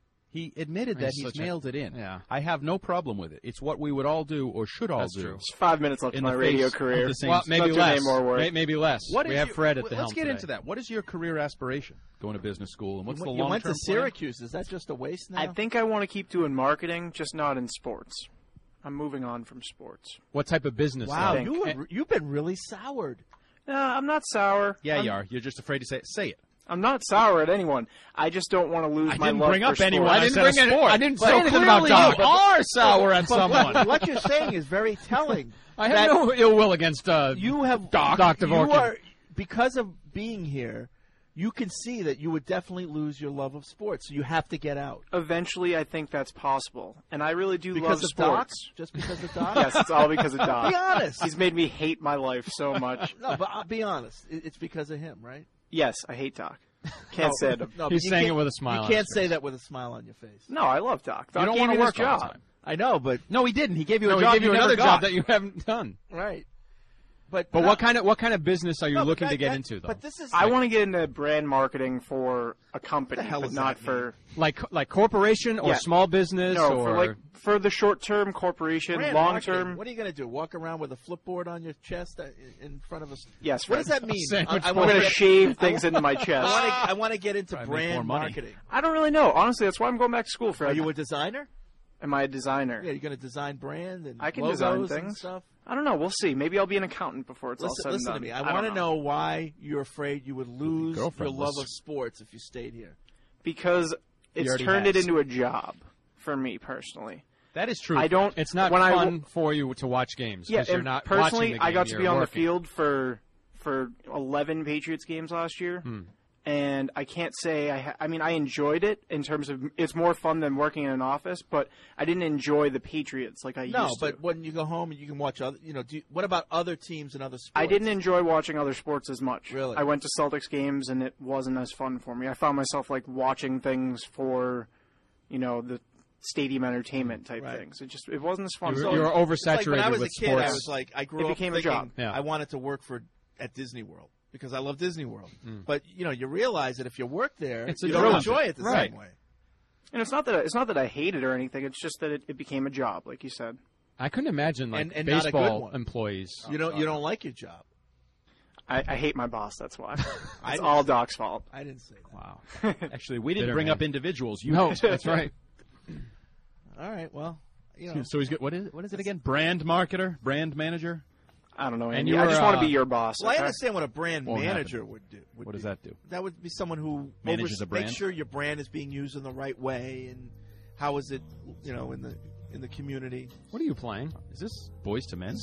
He admitted that he's mailed it in. Yeah. I have no problem with it. It's what we would all do or should all do. There's 5 minutes left in my radio career. Well, maybe less. Maybe less. What we is have your- Fred at the helm Let's get today. into that. What is your career aspiration? Going to business school, and what's the long-term You went to plan? Syracuse. Is that just a waste now? I think I want to keep doing marketing, just not in sports. I'm moving on from sports. What type of business? Wow, though? you've been really soured. No, I'm not sour. Yeah, you are. You're just afraid to say it. Say it. I'm not sour at anyone. I just don't want to lose my didn't love bring for up anyone. sports. I didn't bring sport. I didn't say say anything about Doc. You are sour at But someone. what you're saying is very telling. I have no ill will against you have Doc You Dvorkin. are, because of being here, you can see that you would definitely lose your love of sports. So you have to get out. Eventually, I think that's possible. And I really do Because love of sports. Doc? Just because of Doc? Yes, it's all because of Doc. Be honest. He's made me hate my life so much. No, but I'll be honest. It's because of him, right? Yes, I hate Doc. Can't say it. No, He's but you saying can't- it with a smile You on can't his say that with a smile on your face. No, I love Doc. Doc You don't gave want me to this work all the job. time. I know, but No, he didn't. He gave you No, a he job gave you never another got. job that you haven't done. right. But But what kind of business are you looking to get into, though? But this is I want to get into brand marketing for a company, hell but does not that for like corporation or Yeah. small business no or for the short term corporation, brand long marketing. term. What are you going to do? Walk around with a flipboard on your chest in front of us? Yes, What Fred. does that mean? sandwich I'm going to shave things into my chest. I want to get into Probably make brand more money. marketing. I don't really know. Honestly, that's why I'm going back to school, Fred. Are you a designer? Am I a designer? Yeah, you're going to design brand and I can logos design and things. stuff. I don't know. We'll see. Maybe I'll be an accountant before it's all said Listen and to done. me. I want to know why you're afraid you would lose your girlfriend love was- of sports if you stayed here. Because it's already turned it has. into a job for me personally. That is true. I don't. it's not when fun for you to watch games Yeah, because you're and not personally, watching the game, I got to you're be on working. the field for 11 Patriots games last year, and I can't say I mean, I enjoyed it in terms of it's more fun than working in an office, but I didn't enjoy the Patriots like I used to. No, but when you go home and you can watch other, what about other teams and other sports? I didn't enjoy watching other sports as much. Really? I went to Celtics games and it wasn't as fun for me. I found myself like watching things for, the stadium entertainment type Right. things. It wasn't as fun. You So- were It's like when oversaturated I was with a kid, sports. I was like, I grew It up became a thinking job. Yeah. I wanted to work at Disney World because I love Disney World. But you realize that if you work there, It's a you don't drill. enjoy it the Right. same way. And it's not that I hate it or anything. It's just that it became a job, like you said. I couldn't imagine like And not a good baseball one. employees. You don't like your job. I hate my boss. That's why. I It's didn't- all Doc's fault. I didn't say that. Wow. Actually, we didn't Bitter bring man. up individuals. You No, did. that's right. All right, well, So he's good. What is it again? Brand marketer, brand manager. I don't know, And Andy. you I were, just want to be your boss. Well, I okay? understand what a brand Won't manager happen. would do. What does that do? That would be someone who Manages a brand? makes sure your brand is being used in the right way, and how is it, in the community. What are you playing? Is this Boys to Men? Is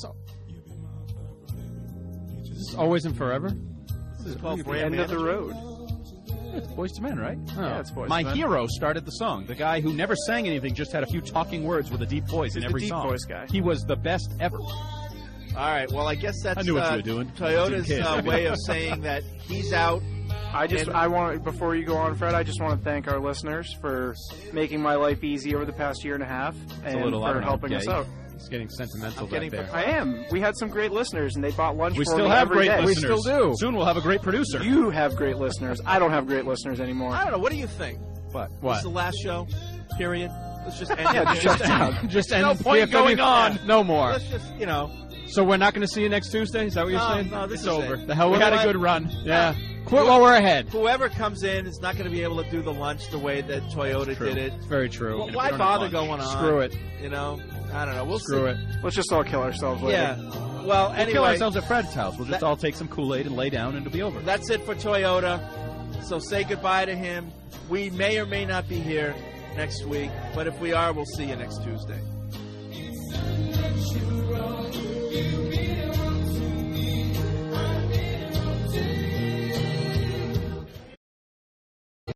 this Always and Forever? This is called brand End of the manager. road. It's Boys to Men, right? Oh. Yeah, it's Boys My to Men. hero started the song. The guy who never sang anything, just had a few talking words with a deep voice in He's the every deep song. voice guy. He was the best ever. All right, well, I guess that's I knew what you were doing. Toyota's Didn't care. way of saying that he's out. Before you go on, Fred, I just want to thank our listeners for making my life easy over the past year and a half and little, I for don't know, helping us gay. out. It's getting sentimental I'm getting back there. I am. We had some great listeners, and they bought lunch We for still me have every great day. listeners. We still do. Soon we'll have a great producer. You have great listeners. I don't have great listeners anymore. I don't know. What do you think? What? This is the last show. Period. Let's just end Yeah, it. just shut down. Just No end point PFW. going on. No more. Let's just So we're not going to see you next Tuesday? Is that what you're saying? No, this it's is over. it. The hell We with had it. a good run. Yeah. Quit while we're ahead. Whoever comes in is not going to be able to do the lunch the way that Toyota True. did it. It's very true. Well, why bother going on? Screw it. You know, I don't know. We'll Screw see. it. Let's just all kill ourselves later. Yeah. Well, anyway. We'll kill ourselves at Fred's house. We'll just all take some Kool-Aid and lay down and it'll be over. That's it for Toyota. So say goodbye to him. We may or may not be here next week, but if we are, we'll see you next Tuesday.